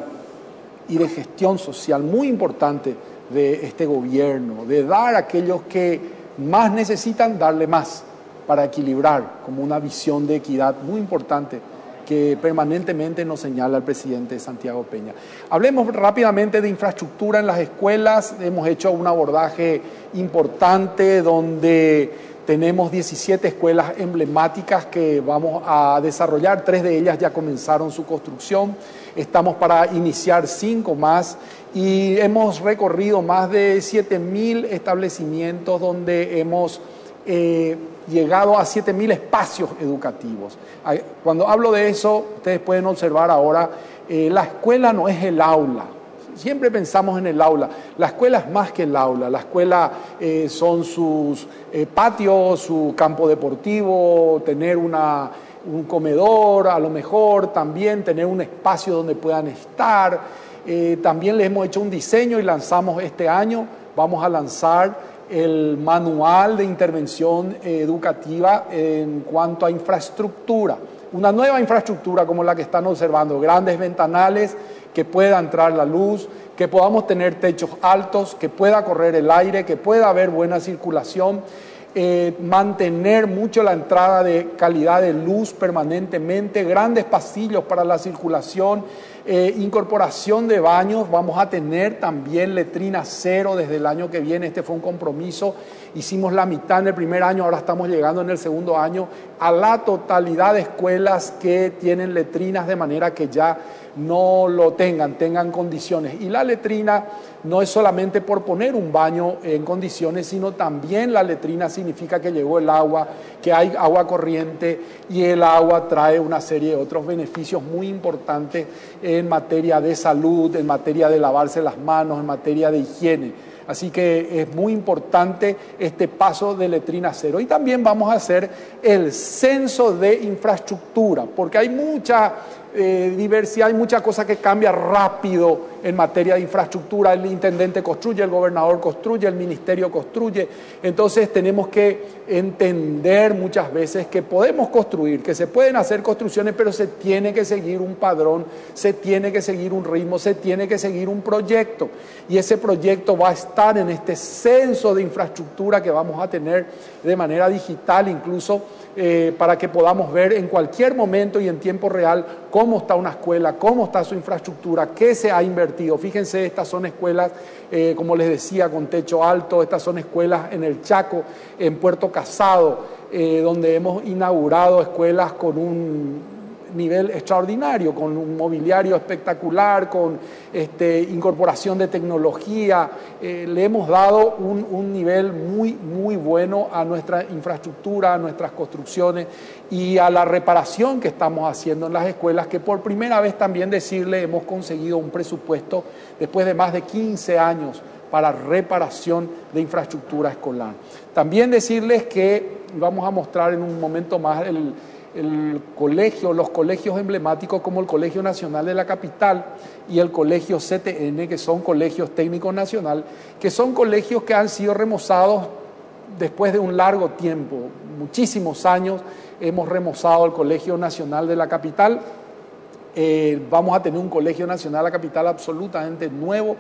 y de gestión social muy importante de este gobierno, de dar a aquellos que más necesitan, darle más, para equilibrar, como una visión de equidad muy importante que permanentemente nos señala el presidente Santiago Peña. Hablemos rápidamente de infraestructura en las escuelas. Hemos hecho un abordaje importante donde tenemos diecisiete escuelas emblemáticas que vamos a desarrollar. Tres de ellas ya comenzaron su construcción. Estamos para iniciar cinco más y hemos recorrido más de siete mil establecimientos donde hemos eh, llegado a siete mil espacios educativos. Cuando hablo de eso, ustedes pueden observar ahora, eh, la escuela no es el aula. Siempre pensamos en el aula. La escuela es más que el aula. La escuela eh, son sus eh, patios, su campo deportivo, tener una, un comedor, a lo mejor también tener un espacio donde puedan estar. Eh, también les hemos hecho un diseño y lanzamos este año, vamos a lanzar el manual de intervención educativa en cuanto a infraestructura. Una nueva infraestructura como la que están observando, grandes ventanales, que pueda entrar la luz, que podamos tener techos altos, que pueda correr el aire, que pueda haber buena circulación, eh, mantener mucho la entrada de calidad de luz permanentemente, grandes pasillos para la circulación, eh, incorporación de baños. Vamos a tener también letrina cero desde el año que viene. Este fue un compromiso. Hicimos la mitad en el primer año, ahora estamos llegando en el segundo año a la totalidad de escuelas que tienen letrinas, de manera que ya no lo tengan, tengan condiciones. Y la letrina no es solamente por poner un baño en condiciones, sino también la letrina significa que llegó el agua, que hay agua corriente, y el agua trae una serie de otros beneficios muy importantes en materia de salud, en materia de lavarse las manos, en materia de higiene. Así que es muy importante este paso de letrina cero. Y también vamos a hacer el censo de infraestructura, porque hay mucha eh, diversidad, hay mucha cosa que cambia rápido en materia de infraestructura. El intendente construye, el gobernador construye, el ministerio construye. Entonces tenemos que entender muchas veces que podemos construir, que se pueden hacer construcciones, pero se tiene que seguir un padrón, se tiene que seguir un ritmo, se tiene que seguir un proyecto. Y ese proyecto va a estar en este censo de infraestructura que vamos a tener de manera digital, incluso eh, para que podamos ver en cualquier momento y en tiempo real cómo está una escuela, cómo está su infraestructura, qué se ha invertido. Fíjense, estas son escuelas, eh, como les decía, con techo alto. Estas son escuelas en el Chaco, en Puerto Casado, eh, donde hemos inaugurado escuelas con un nivel extraordinario, con un mobiliario espectacular, con este, incorporación de tecnología. Eh, le hemos dado un, un nivel muy, muy bueno a nuestra infraestructura, a nuestras construcciones y a la reparación que estamos haciendo en las escuelas, que por primera vez también decirle hemos conseguido un presupuesto después de más de quince años para reparación de infraestructura escolar. También decirles que vamos a mostrar en un momento más el el colegio, los colegios emblemáticos como el Colegio Nacional de la Capital y el Colegio C T N, que son colegios técnicos nacional, que son colegios que han sido remozados después de un largo tiempo, muchísimos años. Hemos remozado el Colegio Nacional de la Capital. Eh, vamos a tener un Colegio Nacional de la Capital absolutamente nuevo,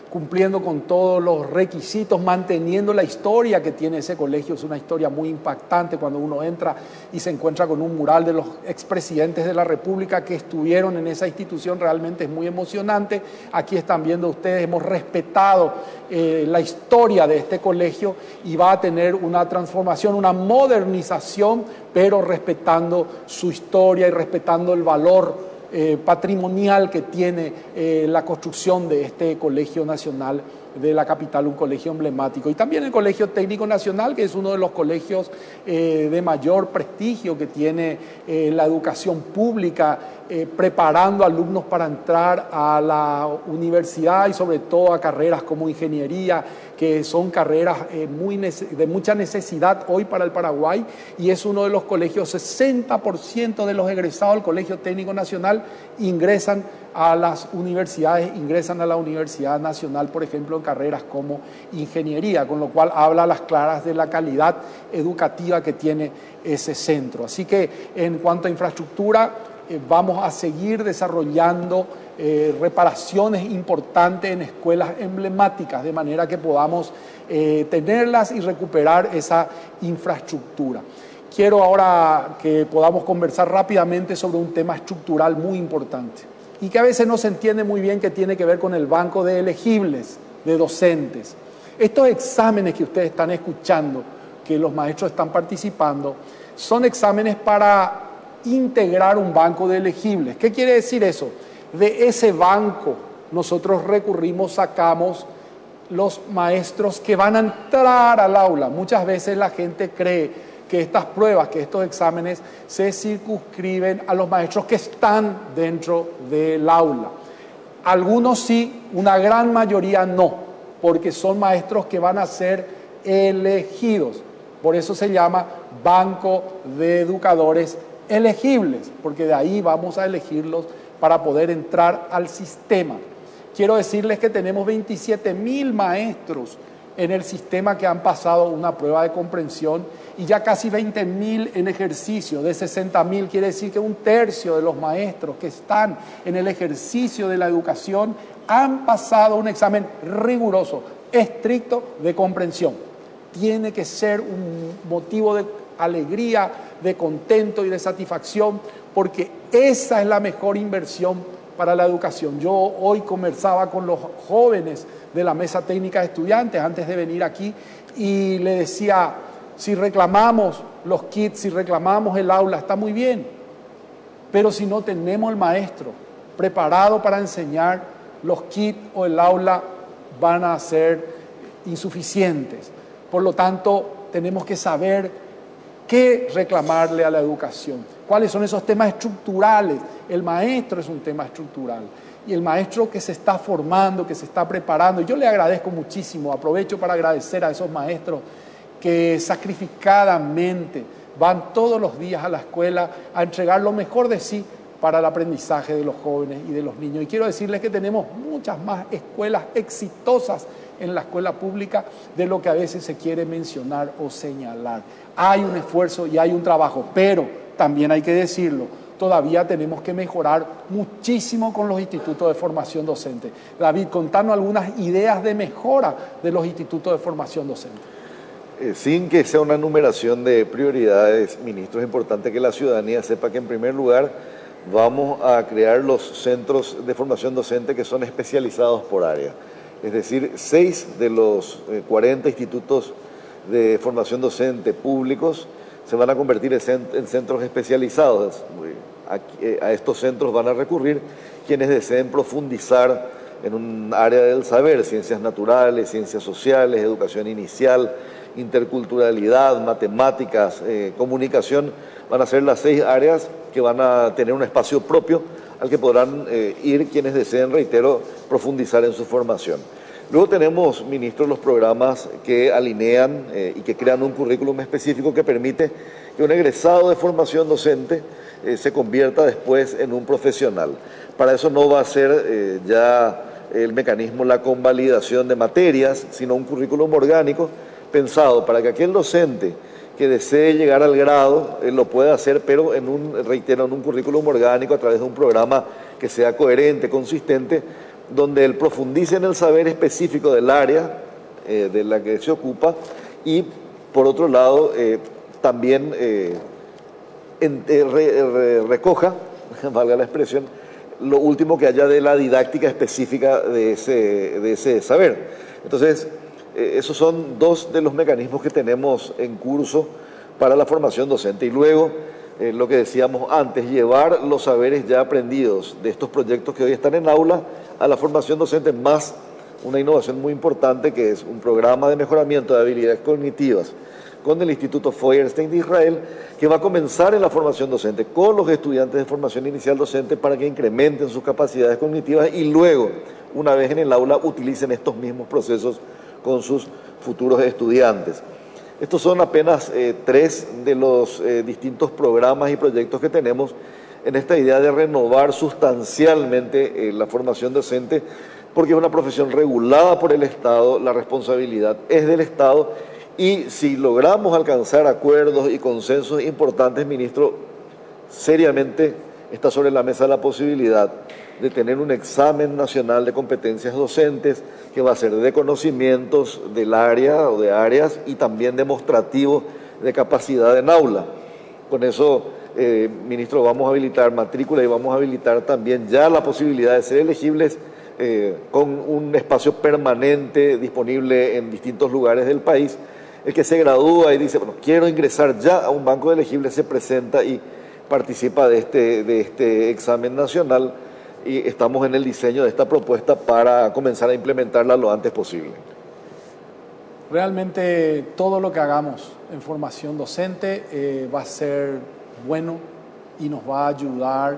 cumpliendo con todos los requisitos, manteniendo la historia que tiene ese colegio. Es una historia muy impactante cuando uno entra y se encuentra con un mural de los expresidentes de la República que estuvieron en esa institución. Realmente es muy emocionante. Aquí están viendo ustedes, hemos respetado eh, la historia de este colegio y va a tener una transformación, una modernización, pero respetando su historia y respetando el valor Eh, patrimonial que tiene eh, la construcción de este Colegio Nacional de la capital, un colegio emblemático. Y también el Colegio Técnico Nacional, que es uno de los colegios eh, de mayor prestigio que tiene eh, la educación pública, eh, preparando alumnos para entrar a la universidad y sobre todo a carreras como ingeniería, que son carreras eh, muy de mucha necesidad hoy para el Paraguay, y es uno de los colegios, sesenta por ciento de los egresados del Colegio Técnico Nacional ingresan a las universidades, ingresan a la Universidad Nacional, por ejemplo, en carreras como ingeniería, con lo cual habla a las claras de la calidad educativa que tiene ese centro. Así que en cuanto a infraestructura, eh, vamos a seguir desarrollando eh, reparaciones importantes en escuelas emblemáticas, de manera que podamos eh, tenerlas y recuperar esa infraestructura. Quiero ahora que podamos conversar rápidamente sobre un tema estructural muy importante y que a veces no se entiende muy bien, que tiene que ver con el banco de elegibles de docentes. Estos exámenes que ustedes están escuchando, que los maestros están participando, son exámenes para integrar un banco de elegibles. ¿Qué quiere decir eso? De ese banco nosotros recurrimos, sacamos los maestros que van a entrar al aula. Muchas veces la gente cree que estas pruebas, que estos exámenes se circunscriben a los maestros que están dentro del aula. Algunos sí, una gran mayoría no, porque son maestros que van a ser elegidos. Por eso se llama Banco de Educadores Elegibles, porque de ahí vamos a elegirlos para poder entrar al sistema. Quiero decirles que tenemos veintisiete mil maestros en el sistema que han pasado una prueba de comprensión y ya casi veinte mil en ejercicio. De sesenta mil quiere decir que un tercio de los maestros que están en el ejercicio de la educación han pasado un examen riguroso, estricto de comprensión. Tiene que ser un motivo de alegría, de contento y de satisfacción, porque esa es la mejor inversión para la educación. Yo hoy conversaba con los jóvenes de la mesa técnica de estudiantes antes de venir aquí y le decía, si reclamamos los kits, si reclamamos el aula, está muy bien, pero si no tenemos el maestro preparado para enseñar, los kits o el aula van a ser insuficientes. Por lo tanto, tenemos que saber qué reclamarle a la educación. ¿Cuáles son esos temas estructurales? El maestro es un tema estructural. Y el maestro que se está formando, que se está preparando, yo le agradezco muchísimo, aprovecho para agradecer a esos maestros que sacrificadamente van todos los días a la escuela a entregar lo mejor de sí para el aprendizaje de los jóvenes y de los niños. Y quiero decirles que tenemos muchas más escuelas exitosas en la escuela pública de lo que a veces se quiere mencionar o señalar. Hay un esfuerzo y hay un trabajo, pero también hay que decirlo, todavía tenemos que mejorar muchísimo con los institutos de formación docente. David, contanos algunas ideas de mejora de los institutos de formación docente. Eh, sin que sea una numeración de prioridades, ministro, es importante que la ciudadanía sepa que en primer lugar vamos a crear los centros de formación docente que son especializados por área. Es decir, seis de los eh, cuarenta institutos de formación docente públicos se van a convertir en, cent en centros especializados. Aquí, eh, a estos centros van a recurrir quienes deseen profundizar en un área del saber, ciencias naturales, ciencias sociales, educación inicial, interculturalidad, matemáticas, eh, comunicación. Van a ser las seis áreas que van a tener un espacio propio al que podrán eh, ir quienes deseen, reitero, profundizar en su formación. Luego tenemos, ministro, los programas que alinean eh, y que crean un currículum específico que permite que un egresado de formación docente eh, se convierta después en un profesional. Para eso no va a ser eh, ya el mecanismo la convalidación de materias, sino un currículum orgánico pensado para que aquel docente que desee llegar al grado eh, lo pueda hacer, pero en un, reitero, en un currículum orgánico a través de un programa que sea coherente, consistente, donde él profundice en el saber específico del área eh, de la que se ocupa y, por otro lado, eh, también eh, en, eh, re, re, recoja, valga la expresión, lo último que haya de la didáctica específica de ese, de ese saber. Entonces, eh, esos son dos de los mecanismos que tenemos en curso para la formación docente. Y luego, eh, lo que decíamos antes, llevar los saberes ya aprendidos de estos proyectos que hoy están en aula a la formación docente, más una innovación muy importante que es un programa de mejoramiento de habilidades cognitivas con el Instituto Feuerstein de Israel, que va a comenzar en la formación docente con los estudiantes de formación inicial docente para que incrementen sus capacidades cognitivas y luego, una vez en el aula, utilicen estos mismos procesos con sus futuros estudiantes. Estos son apenas eh, tres de los eh, distintos programas y proyectos que tenemos en esta idea de renovar sustancialmente eh, la formación docente, porque es una profesión regulada por el Estado, la responsabilidad es del Estado, y si logramos alcanzar acuerdos y consensos importantes, ministro, seriamente está sobre la mesa la posibilidad de tener un examen nacional de competencias docentes que va a ser de conocimientos del área o de áreas y también demostrativo de capacidad en aula. Con eso, eh, ministro, vamos a habilitar matrícula y vamos a habilitar también ya la posibilidad de ser elegibles eh, con un espacio permanente disponible en distintos lugares del país. El que se gradúa y dice, bueno, quiero ingresar ya a un banco de elegibles, se presenta y participa de este, de este examen nacional, y estamos en el diseño de esta propuesta para comenzar a implementarla lo antes posible. Realmente todo lo que hagamos en formación docente eh, va a ser bueno y nos va a ayudar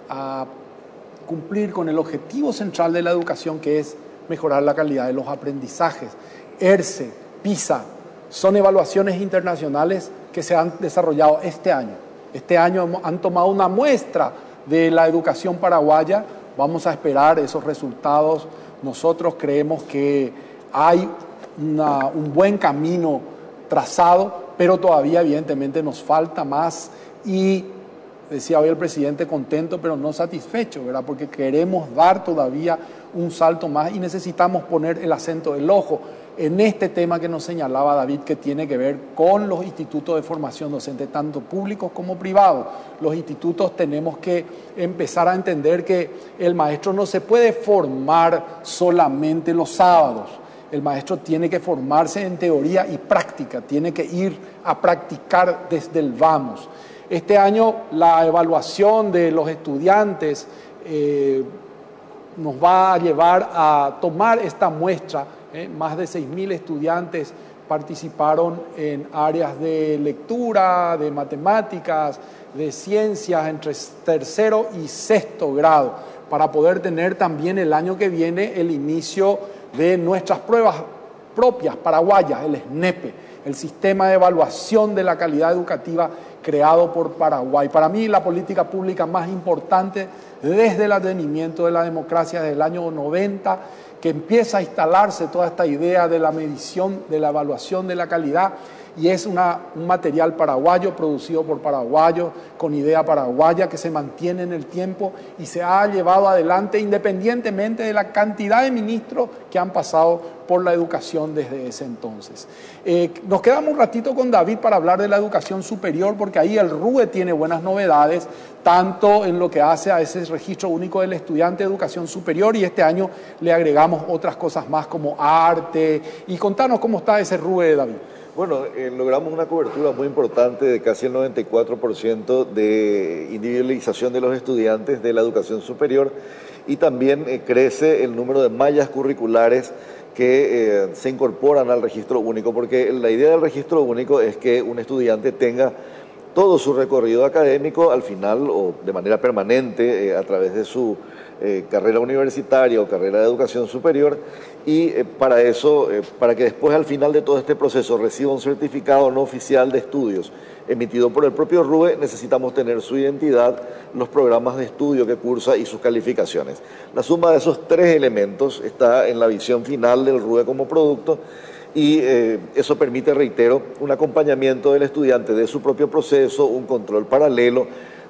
a cumplir con el objetivo central de la educación, que es mejorar la calidad de los aprendizajes. ERCE, PISA, son evaluaciones internacionales que se han desarrollado este año. Este año han tomado una muestra de la educación paraguaya. Vamos a esperar esos resultados. Nosotros creemos que hay una, un buen camino trazado, pero todavía evidentemente nos falta más. Y decía hoy el presidente, contento pero no satisfecho, ¿verdad? Porque queremos dar todavía un salto más y necesitamos poner el acento del ojo en este tema que nos señalaba David, que tiene que ver con los institutos de formación docente, tanto públicos como privados. Los institutos tenemos que empezar a entender que el maestro no se puede formar solamente los sábados. El maestro tiene que formarse en teoría y práctica, tiene que ir a practicar desde el vamos. Este año la evaluación de los estudiantes eh, nos va a llevar a tomar esta muestra. Eh, más de seis mil estudiantes participaron en áreas de lectura, de matemáticas, de ciencias entre tercero y sexto grado, para poder tener también el año que viene el inicio de nuestras pruebas propias paraguayas, el SNEPE, el Sistema de Evaluación de la Calidad Educativa creado por Paraguay. Para mí, la política pública más importante desde el advenimiento de la democracia, desde el año noventa, que empieza a instalarse toda esta idea de la medición, de la evaluación de la calidad, y es una, un material paraguayo, producido por paraguayos, con idea paraguaya, que se mantiene en el tiempo y se ha llevado adelante independientemente de la cantidad de ministros que han pasado por la educación desde ese entonces. Eh, nos quedamos un ratito con David para hablar de la educación superior, porque ahí el RUE tiene buenas novedades, tanto en lo que hace a ese registro único del estudiante de educación superior, y este año le agregamos otras cosas más como arte. Y contanos cómo está ese RUE, David. Bueno, eh, logramos una cobertura muy importante de casi el noventa y cuatro por ciento de individualización de los estudiantes de la educación superior, y también eh, crece el número de mallas curriculares que eh, se incorporan al registro único, porque la idea del registro único es que un estudiante tenga todo su recorrido académico al final o de manera permanente eh, a través de su eh, carrera universitaria o carrera de educación superior, y eh, para eso, eh, para que después al final de todo este proceso reciba un certificado no oficial de estudios emitido por el propio RUE, necesitamos tener su identidad, los programas de estudio que cursa y sus calificaciones. La suma de esos tres elementos está en la visión final del RUE como producto, y eh, eso permite, reitero, un acompañamiento del estudiante de su propio proceso, un control paralelo,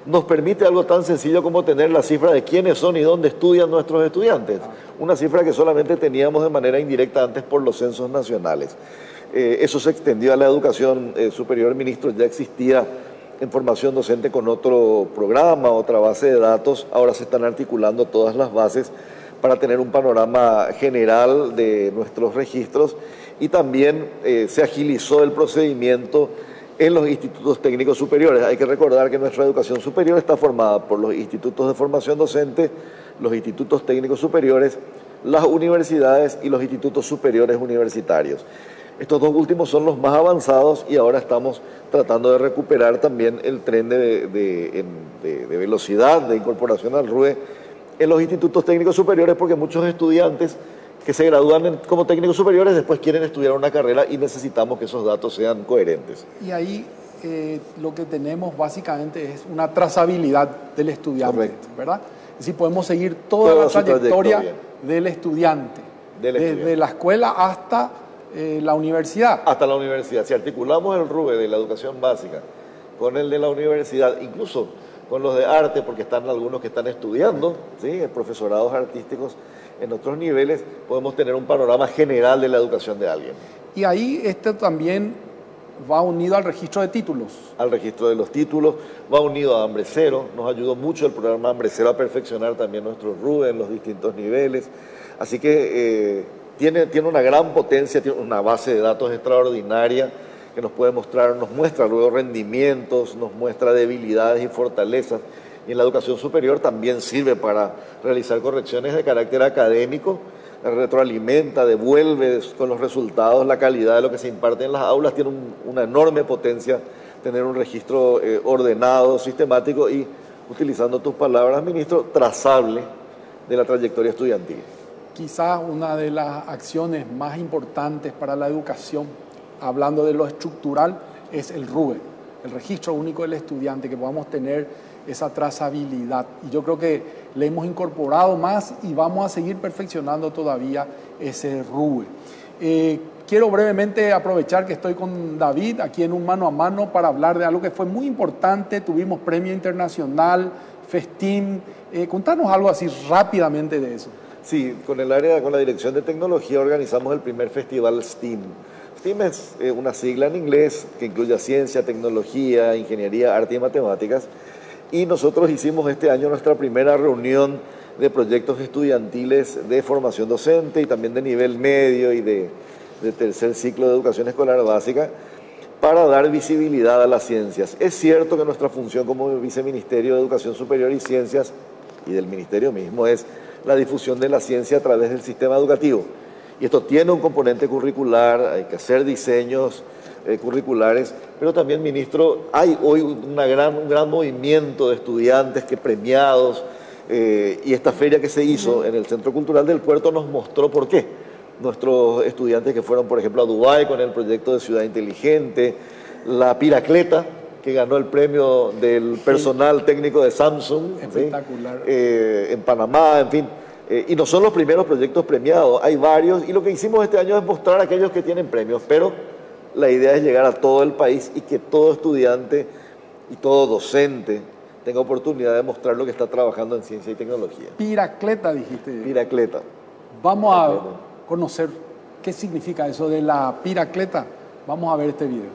nos permite algo tan sencillo como tener la cifra de quiénes son y dónde estudian nuestros estudiantes. Una cifra que solamente teníamos de manera indirecta antes por los censos nacionales. Eh, eso se extendió a la educación eh, superior, ministro, ya existía en formación docente con otro programa, otra base de datos. Ahora se están articulando todas las bases para tener un panorama general de nuestros registros y también eh, se agilizó el procedimiento en los institutos técnicos superiores. Hay que recordar que nuestra educación superior está formada por los institutos de formación docente, los institutos técnicos superiores, las universidades y los institutos superiores universitarios. Estos dos últimos son los más avanzados y ahora estamos tratando de recuperar también el tren de, de, de, de velocidad, de incorporación al R U E en los institutos técnicos superiores, porque muchos estudiantes que se gradúan en, como técnicos superiores después quieren estudiar una carrera y necesitamos que esos datos sean coherentes. Y ahí eh, lo que tenemos básicamente es una trazabilidad del estudiante. Correcto. ¿Verdad? Es decir, podemos seguir toda, toda la trayectoria, trayectoria del estudiante, del desde estudiante. La escuela hasta eh, la universidad. Hasta la universidad. Si articulamos el R U E de la educación básica con el de la universidad, incluso con los de arte, porque están algunos que están estudiando, ¿sí? Profesorados artísticos en otros niveles, podemos tener un panorama general de la educación de alguien. Y ahí este también va unido al registro de títulos. Al registro de los títulos, va unido a Hambre Cero. Nos ayudó mucho el programa Hambre Cero a perfeccionar también nuestros R U E en los distintos niveles. Así que eh, tiene, tiene una gran potencia, tiene una base de datos extraordinaria que nos puede mostrar, nos muestra luego rendimientos, nos muestra debilidades y fortalezas. Y en la educación superior también sirve para realizar correcciones de carácter académico, retroalimenta, devuelve con los resultados la calidad de lo que se imparte en las aulas. Tiene un, una enorme potencia tener un registro eh, ordenado, sistemático y, utilizando tus palabras, ministro, trazable de la trayectoria estudiantil. Quizás una de las acciones más importantes para la educación, hablando de lo estructural, es el R U E, el registro único del estudiante, que podamos tener esa trazabilidad. Y yo creo que le hemos incorporado más y vamos a seguir perfeccionando todavía ese R U E. Eh, quiero brevemente aprovechar que estoy con David aquí en un mano a mano para hablar de algo que fue muy importante. Tuvimos premio internacional, FESTIM. Eh, contanos algo así rápidamente de eso. Sí, con el área, con la Dirección de Tecnología organizamos el primer festival STEAM. STEAM es eh, una sigla en inglés que incluye ciencia, tecnología, ingeniería, arte y matemáticas. Y nosotros hicimos este año nuestra primera reunión de proyectos estudiantiles de formación docente y también de nivel medio y de, de tercer ciclo de educación escolar básica para dar visibilidad a las ciencias. Es cierto que nuestra función como Viceministerio de Educación Superior y Ciencias y del Ministerio mismo es la difusión de la ciencia a través del sistema educativo. Y esto tiene un componente curricular, hay que hacer diseños eh, curriculares, pero también, ministro, hay hoy una gran, un gran movimiento de estudiantes que premiados, eh, y esta feria que se hizo en el Centro Cultural del Puerto nos mostró por qué. Nuestros estudiantes que fueron, por ejemplo, a Dubái con el proyecto de Ciudad Inteligente, la Piracleta, que ganó el premio del personal sí. técnico de Samsung, espectacular, ¿sí? eh, en Panamá, en fin. Eh, y no son los primeros proyectos premiados, hay varios, y lo que hicimos este año es mostrar a aquellos que tienen premios, pero la idea es llegar a todo el país y que todo estudiante y todo docente tenga oportunidad de mostrar lo que está trabajando en ciencia y tecnología. Piracleta, dijiste. Piracleta. Vamos a conocer qué significa eso de la Piracleta. Vamos a ver este video.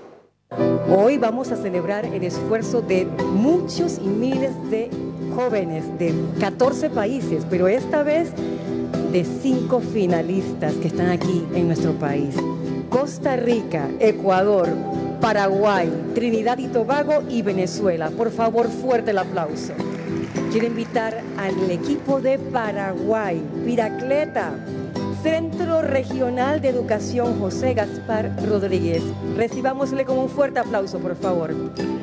Hoy vamos a celebrar el esfuerzo de muchos y miles de jóvenes de catorce países, pero esta vez de cinco finalistas que están aquí en nuestro país. Costa Rica, Ecuador, Paraguay, Trinidad y Tobago y Venezuela. Por favor, fuerte el aplauso. Quiero invitar al equipo de Paraguay, Piracleta, Centro Regional de Educación José Gaspar Rodríguez. Recibámosle con un fuerte aplauso, por favor.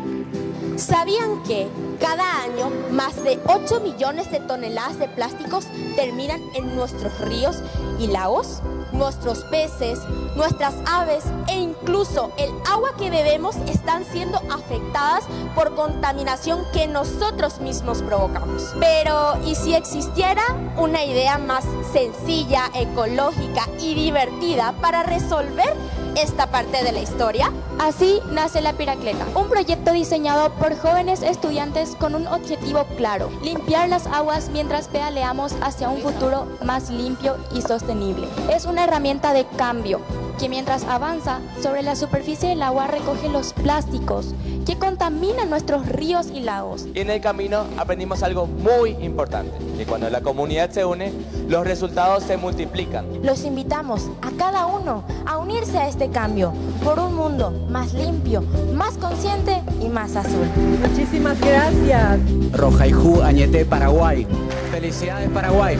¿Sabían que cada año más de ocho millones de toneladas de plásticos terminan en nuestros ríos y lagos? Nuestros peces, nuestras aves e incluso el agua que bebemos están siendo afectadas por contaminación que nosotros mismos provocamos. Pero, ¿y si existiera una idea más sencilla, ecológica y divertida para resolver esta parte de la historia? Así nace La Piracleta, un proyecto diseñado por jóvenes estudiantes con un objetivo claro: limpiar las aguas mientras pedaleamos hacia un futuro más limpio y sostenible. Es una herramienta de cambio que mientras avanza sobre la superficie del agua recoge los plásticos que contaminan nuestros ríos y lagos. Y en el camino aprendimos algo muy importante, que cuando la comunidad se une, los resultados se multiplican. Los invitamos a cada uno a unirse a este cambio por un mundo más limpio, más consciente y más azul. Muchísimas gracias. Rojaijú Añete, Paraguay. Felicidades, Paraguay.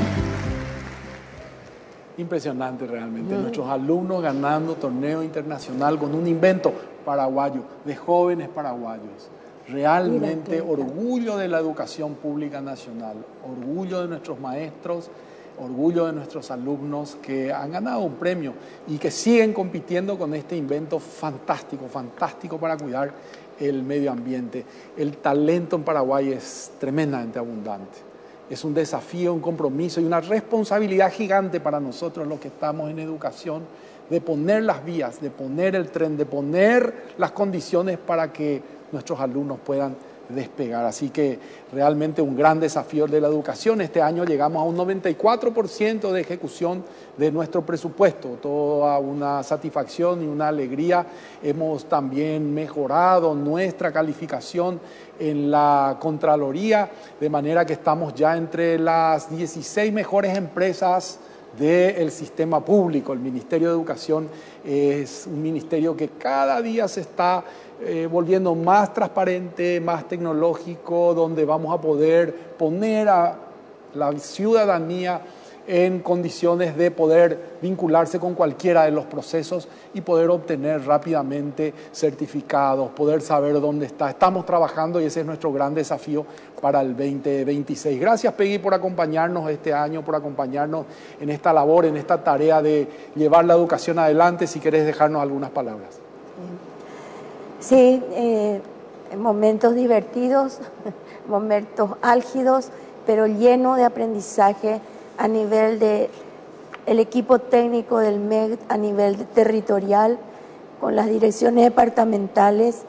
Impresionante realmente, mm. nuestros alumnos ganando torneo internacional con un invento paraguayo, de jóvenes paraguayos. Realmente orgullo de la educación pública nacional, orgullo de nuestros maestros, orgullo de nuestros alumnos que han ganado un premio y que siguen compitiendo con este invento fantástico, fantástico para cuidar el medio ambiente. El talento en Paraguay es tremendamente abundante. Es un desafío, un compromiso y una responsabilidad gigante para nosotros los que estamos en educación, de poner las vías, de poner el tren, de poner las condiciones para que nuestros alumnos puedan despegar. Así que realmente un gran desafío de la educación. Este año llegamos a un noventa y cuatro por ciento de ejecución de nuestro presupuesto, toda una satisfacción y una alegría. Hemos también mejorado nuestra calificación en la Contraloría, de manera que estamos ya entre las dieciséis mejores empresas del sistema público. El Ministerio de Educación es un ministerio que cada día se está eh, volviendo más transparente, más tecnológico, donde vamos a poder poner a la ciudadanía en condiciones de poder vincularse con cualquiera de los procesos y poder obtener rápidamente certificados, poder saber dónde está. Estamos trabajando y ese es nuestro gran desafío para el veinte veintiséis. Gracias, Peggy, por acompañarnos este año, por acompañarnos en esta labor, en esta tarea de llevar la educación adelante. Si querés dejarnos algunas palabras. Sí, eh, momentos divertidos, momentos álgidos, pero llenos de aprendizaje a nivel de el equipo técnico del M E C, a nivel territorial, con las direcciones departamentales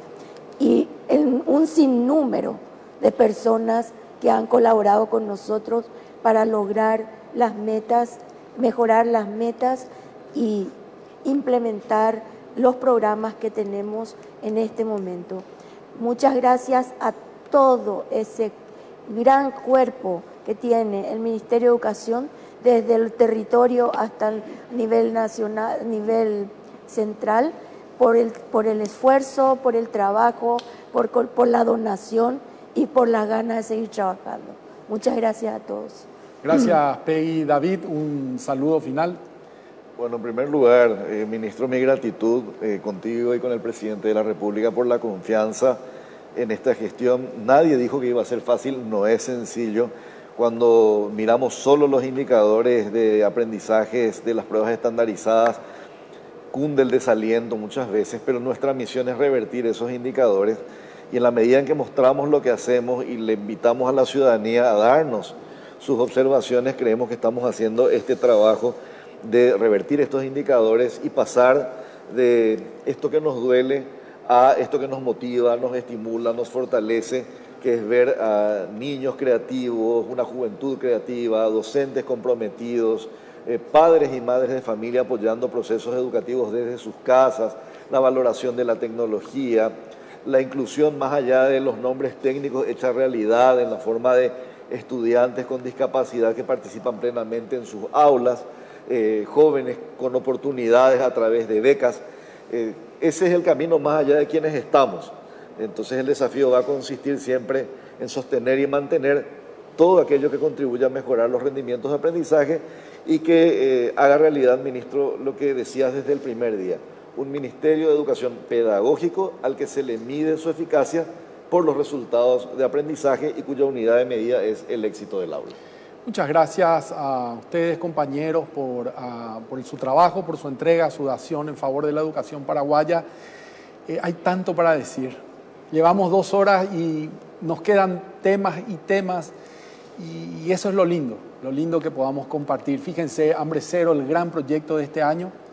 y el, un sinnúmero de personas que han colaborado con nosotros para lograr las metas, mejorar las metas y implementar los programas que tenemos en este momento. Muchas gracias a todo ese gran cuerpo que tiene el Ministerio de Educación, desde el territorio hasta el nivel nacional, nivel central, por el, por el esfuerzo, por el trabajo, por, por la donación y por la ganas de seguir trabajando. Muchas gracias a todos. Gracias, Peggy. David, un saludo final. Bueno, en primer lugar, eh, ministro, mi gratitud eh, contigo y con el presidente de la República por la confianza en esta gestión. Nadie dijo que iba a ser fácil, no es sencillo. Cuando miramos solo los indicadores de aprendizajes de las pruebas estandarizadas, cunde el desaliento muchas veces, pero nuestra misión es revertir esos indicadores y en la medida en que mostramos lo que hacemos y le invitamos a la ciudadanía a darnos sus observaciones, creemos que estamos haciendo este trabajo de revertir estos indicadores y pasar de esto que nos duele a esto que nos motiva, nos estimula, nos fortalece, que es ver a niños creativos, una juventud creativa, docentes comprometidos, eh, padres y madres de familia apoyando procesos educativos desde sus casas, la valoración de la tecnología, la inclusión más allá de los nombres técnicos hecha realidad en la forma de estudiantes con discapacidad que participan plenamente en sus aulas, eh, jóvenes con oportunidades a través de becas. Eh, ese es el camino más allá de quienes estamos. Entonces el desafío va a consistir siempre en sostener y mantener todo aquello que contribuya a mejorar los rendimientos de aprendizaje y que eh, haga realidad, ministro, lo que decías desde el primer día, un Ministerio de Educación pedagógico al que se le mide su eficacia por los resultados de aprendizaje y cuya unidad de medida es el éxito del aula. Muchas gracias a ustedes, compañeros, por, uh, por su trabajo, por su entrega, su dación en favor de la educación paraguaya. Eh, hay tanto para decir. Llevamos dos horas y nos quedan temas y temas y, y eso es lo lindo, lo lindo que podamos compartir. Fíjense, Hambre Cero, el gran proyecto de este año,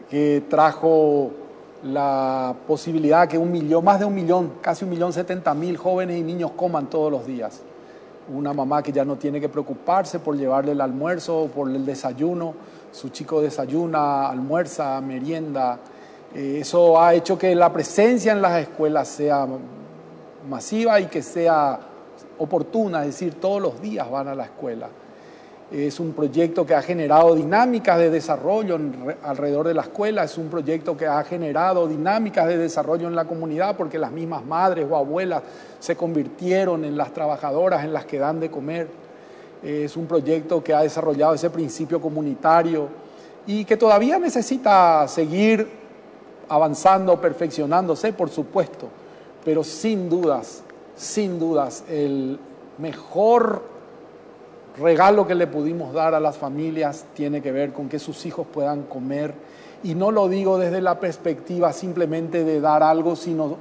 que trajo la posibilidad que un millón, más de un millón, casi un millón setenta mil jóvenes y niños coman todos los días. Una mamá que ya no tiene que preocuparse por llevarle el almuerzo, por el desayuno, su chico desayuna, almuerza, merienda. Eh, eso ha hecho que la presencia en las escuelas sea masiva y que sea oportuna, es decir, todos los días van a la escuela. Es un proyecto que ha generado dinámicas de desarrollo en, alrededor de la escuela, es un proyecto que ha generado dinámicas de desarrollo en la comunidad porque las mismas madres o abuelas se convirtieron en las trabajadoras, en las que dan de comer. Es un proyecto que ha desarrollado ese principio comunitario y que todavía necesita seguir avanzando, perfeccionándose, por supuesto, pero sin dudas, sin dudas, el mejor regalo que le pudimos dar a las familias tiene que ver con que sus hijos puedan comer, y no lo digo desde la perspectiva simplemente de dar algo, sino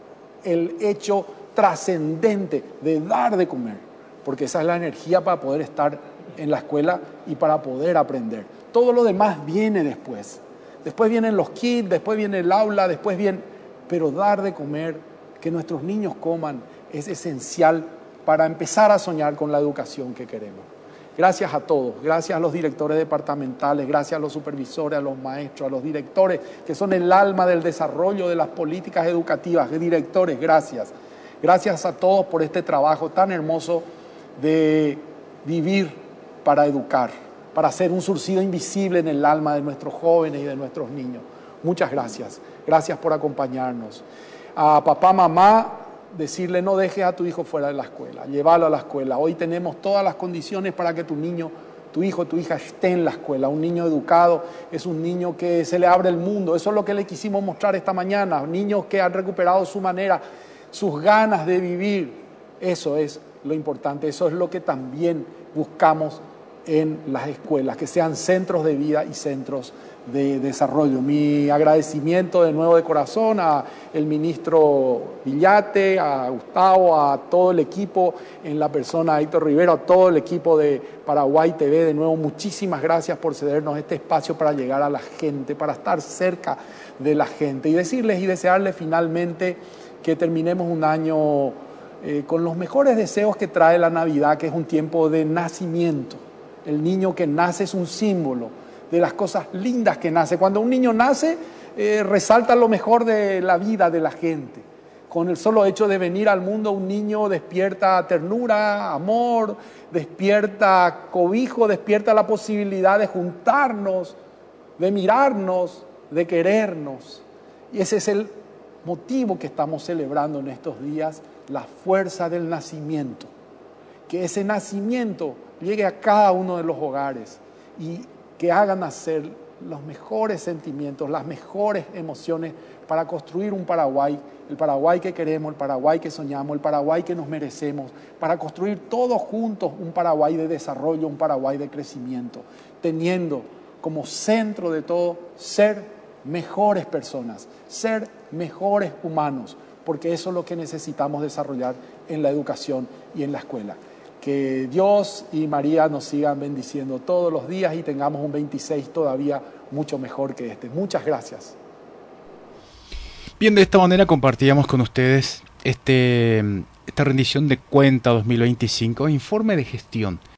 el hecho trascendente de dar de comer, porque esa es la energía para poder estar en la escuela y para poder aprender. Todo lo demás viene después. Después vienen los kits, después viene el aula, después viene... Pero dar de comer, que nuestros niños coman, es esencial para empezar a soñar con la educación que queremos. Gracias a todos, gracias a los directores departamentales, gracias a los supervisores, a los maestros, a los directores, que son el alma del desarrollo de las políticas educativas. Directores, gracias. Gracias a todos por este trabajo tan hermoso de vivir para educar, para hacer un surcido invisible en el alma de nuestros jóvenes y de nuestros niños. Muchas gracias. Gracias por acompañarnos. A papá, mamá, decirle: no dejes a tu hijo fuera de la escuela, llévalo a la escuela. Hoy tenemos todas las condiciones para que tu niño, tu hijo, tu hija esté en la escuela. Un niño educado es un niño que se le abre el mundo. Eso es lo que le quisimos mostrar esta mañana. Niños que han recuperado su manera, sus ganas de vivir. Eso es lo importante. Eso es lo que también buscamos en las escuelas, que sean centros de vida y centros de desarrollo. Mi agradecimiento de nuevo de corazón a el ministro Villate, a Gustavo, a todo el equipo, en la persona de Héctor Rivero, a todo el equipo de Paraguay T V. De nuevo, muchísimas gracias por cedernos este espacio para llegar a la gente, para estar cerca de la gente, y decirles y desearles finalmente que terminemos un año eh, con los mejores deseos que trae la Navidad, que es un tiempo de nacimiento. El niño que nace es un símbolo de las cosas lindas que nace. Cuando un niño nace, eh, resalta lo mejor de la vida de la gente. Con el solo hecho de venir al mundo, un niño despierta ternura, amor, despierta cobijo, despierta la posibilidad de juntarnos, de mirarnos, de querernos. Y ese es el motivo que estamos celebrando en estos días, la fuerza del nacimiento. Que ese nacimiento llegue a cada uno de los hogares y que hagan nacer los mejores sentimientos, las mejores emociones para construir un Paraguay, el Paraguay que queremos, el Paraguay que soñamos, el Paraguay que nos merecemos, para construir todos juntos un Paraguay de desarrollo, un Paraguay de crecimiento, teniendo como centro de todo ser mejores personas, ser mejores humanos, porque eso es lo que necesitamos desarrollar en la educación y en la escuela. Que Dios y María nos sigan bendiciendo todos los días y tengamos un veintiséis todavía mucho mejor que este. Muchas gracias. Bien, de esta manera compartíamos con ustedes este, esta rendición de cuenta dos mil veinticinco, informe de gestión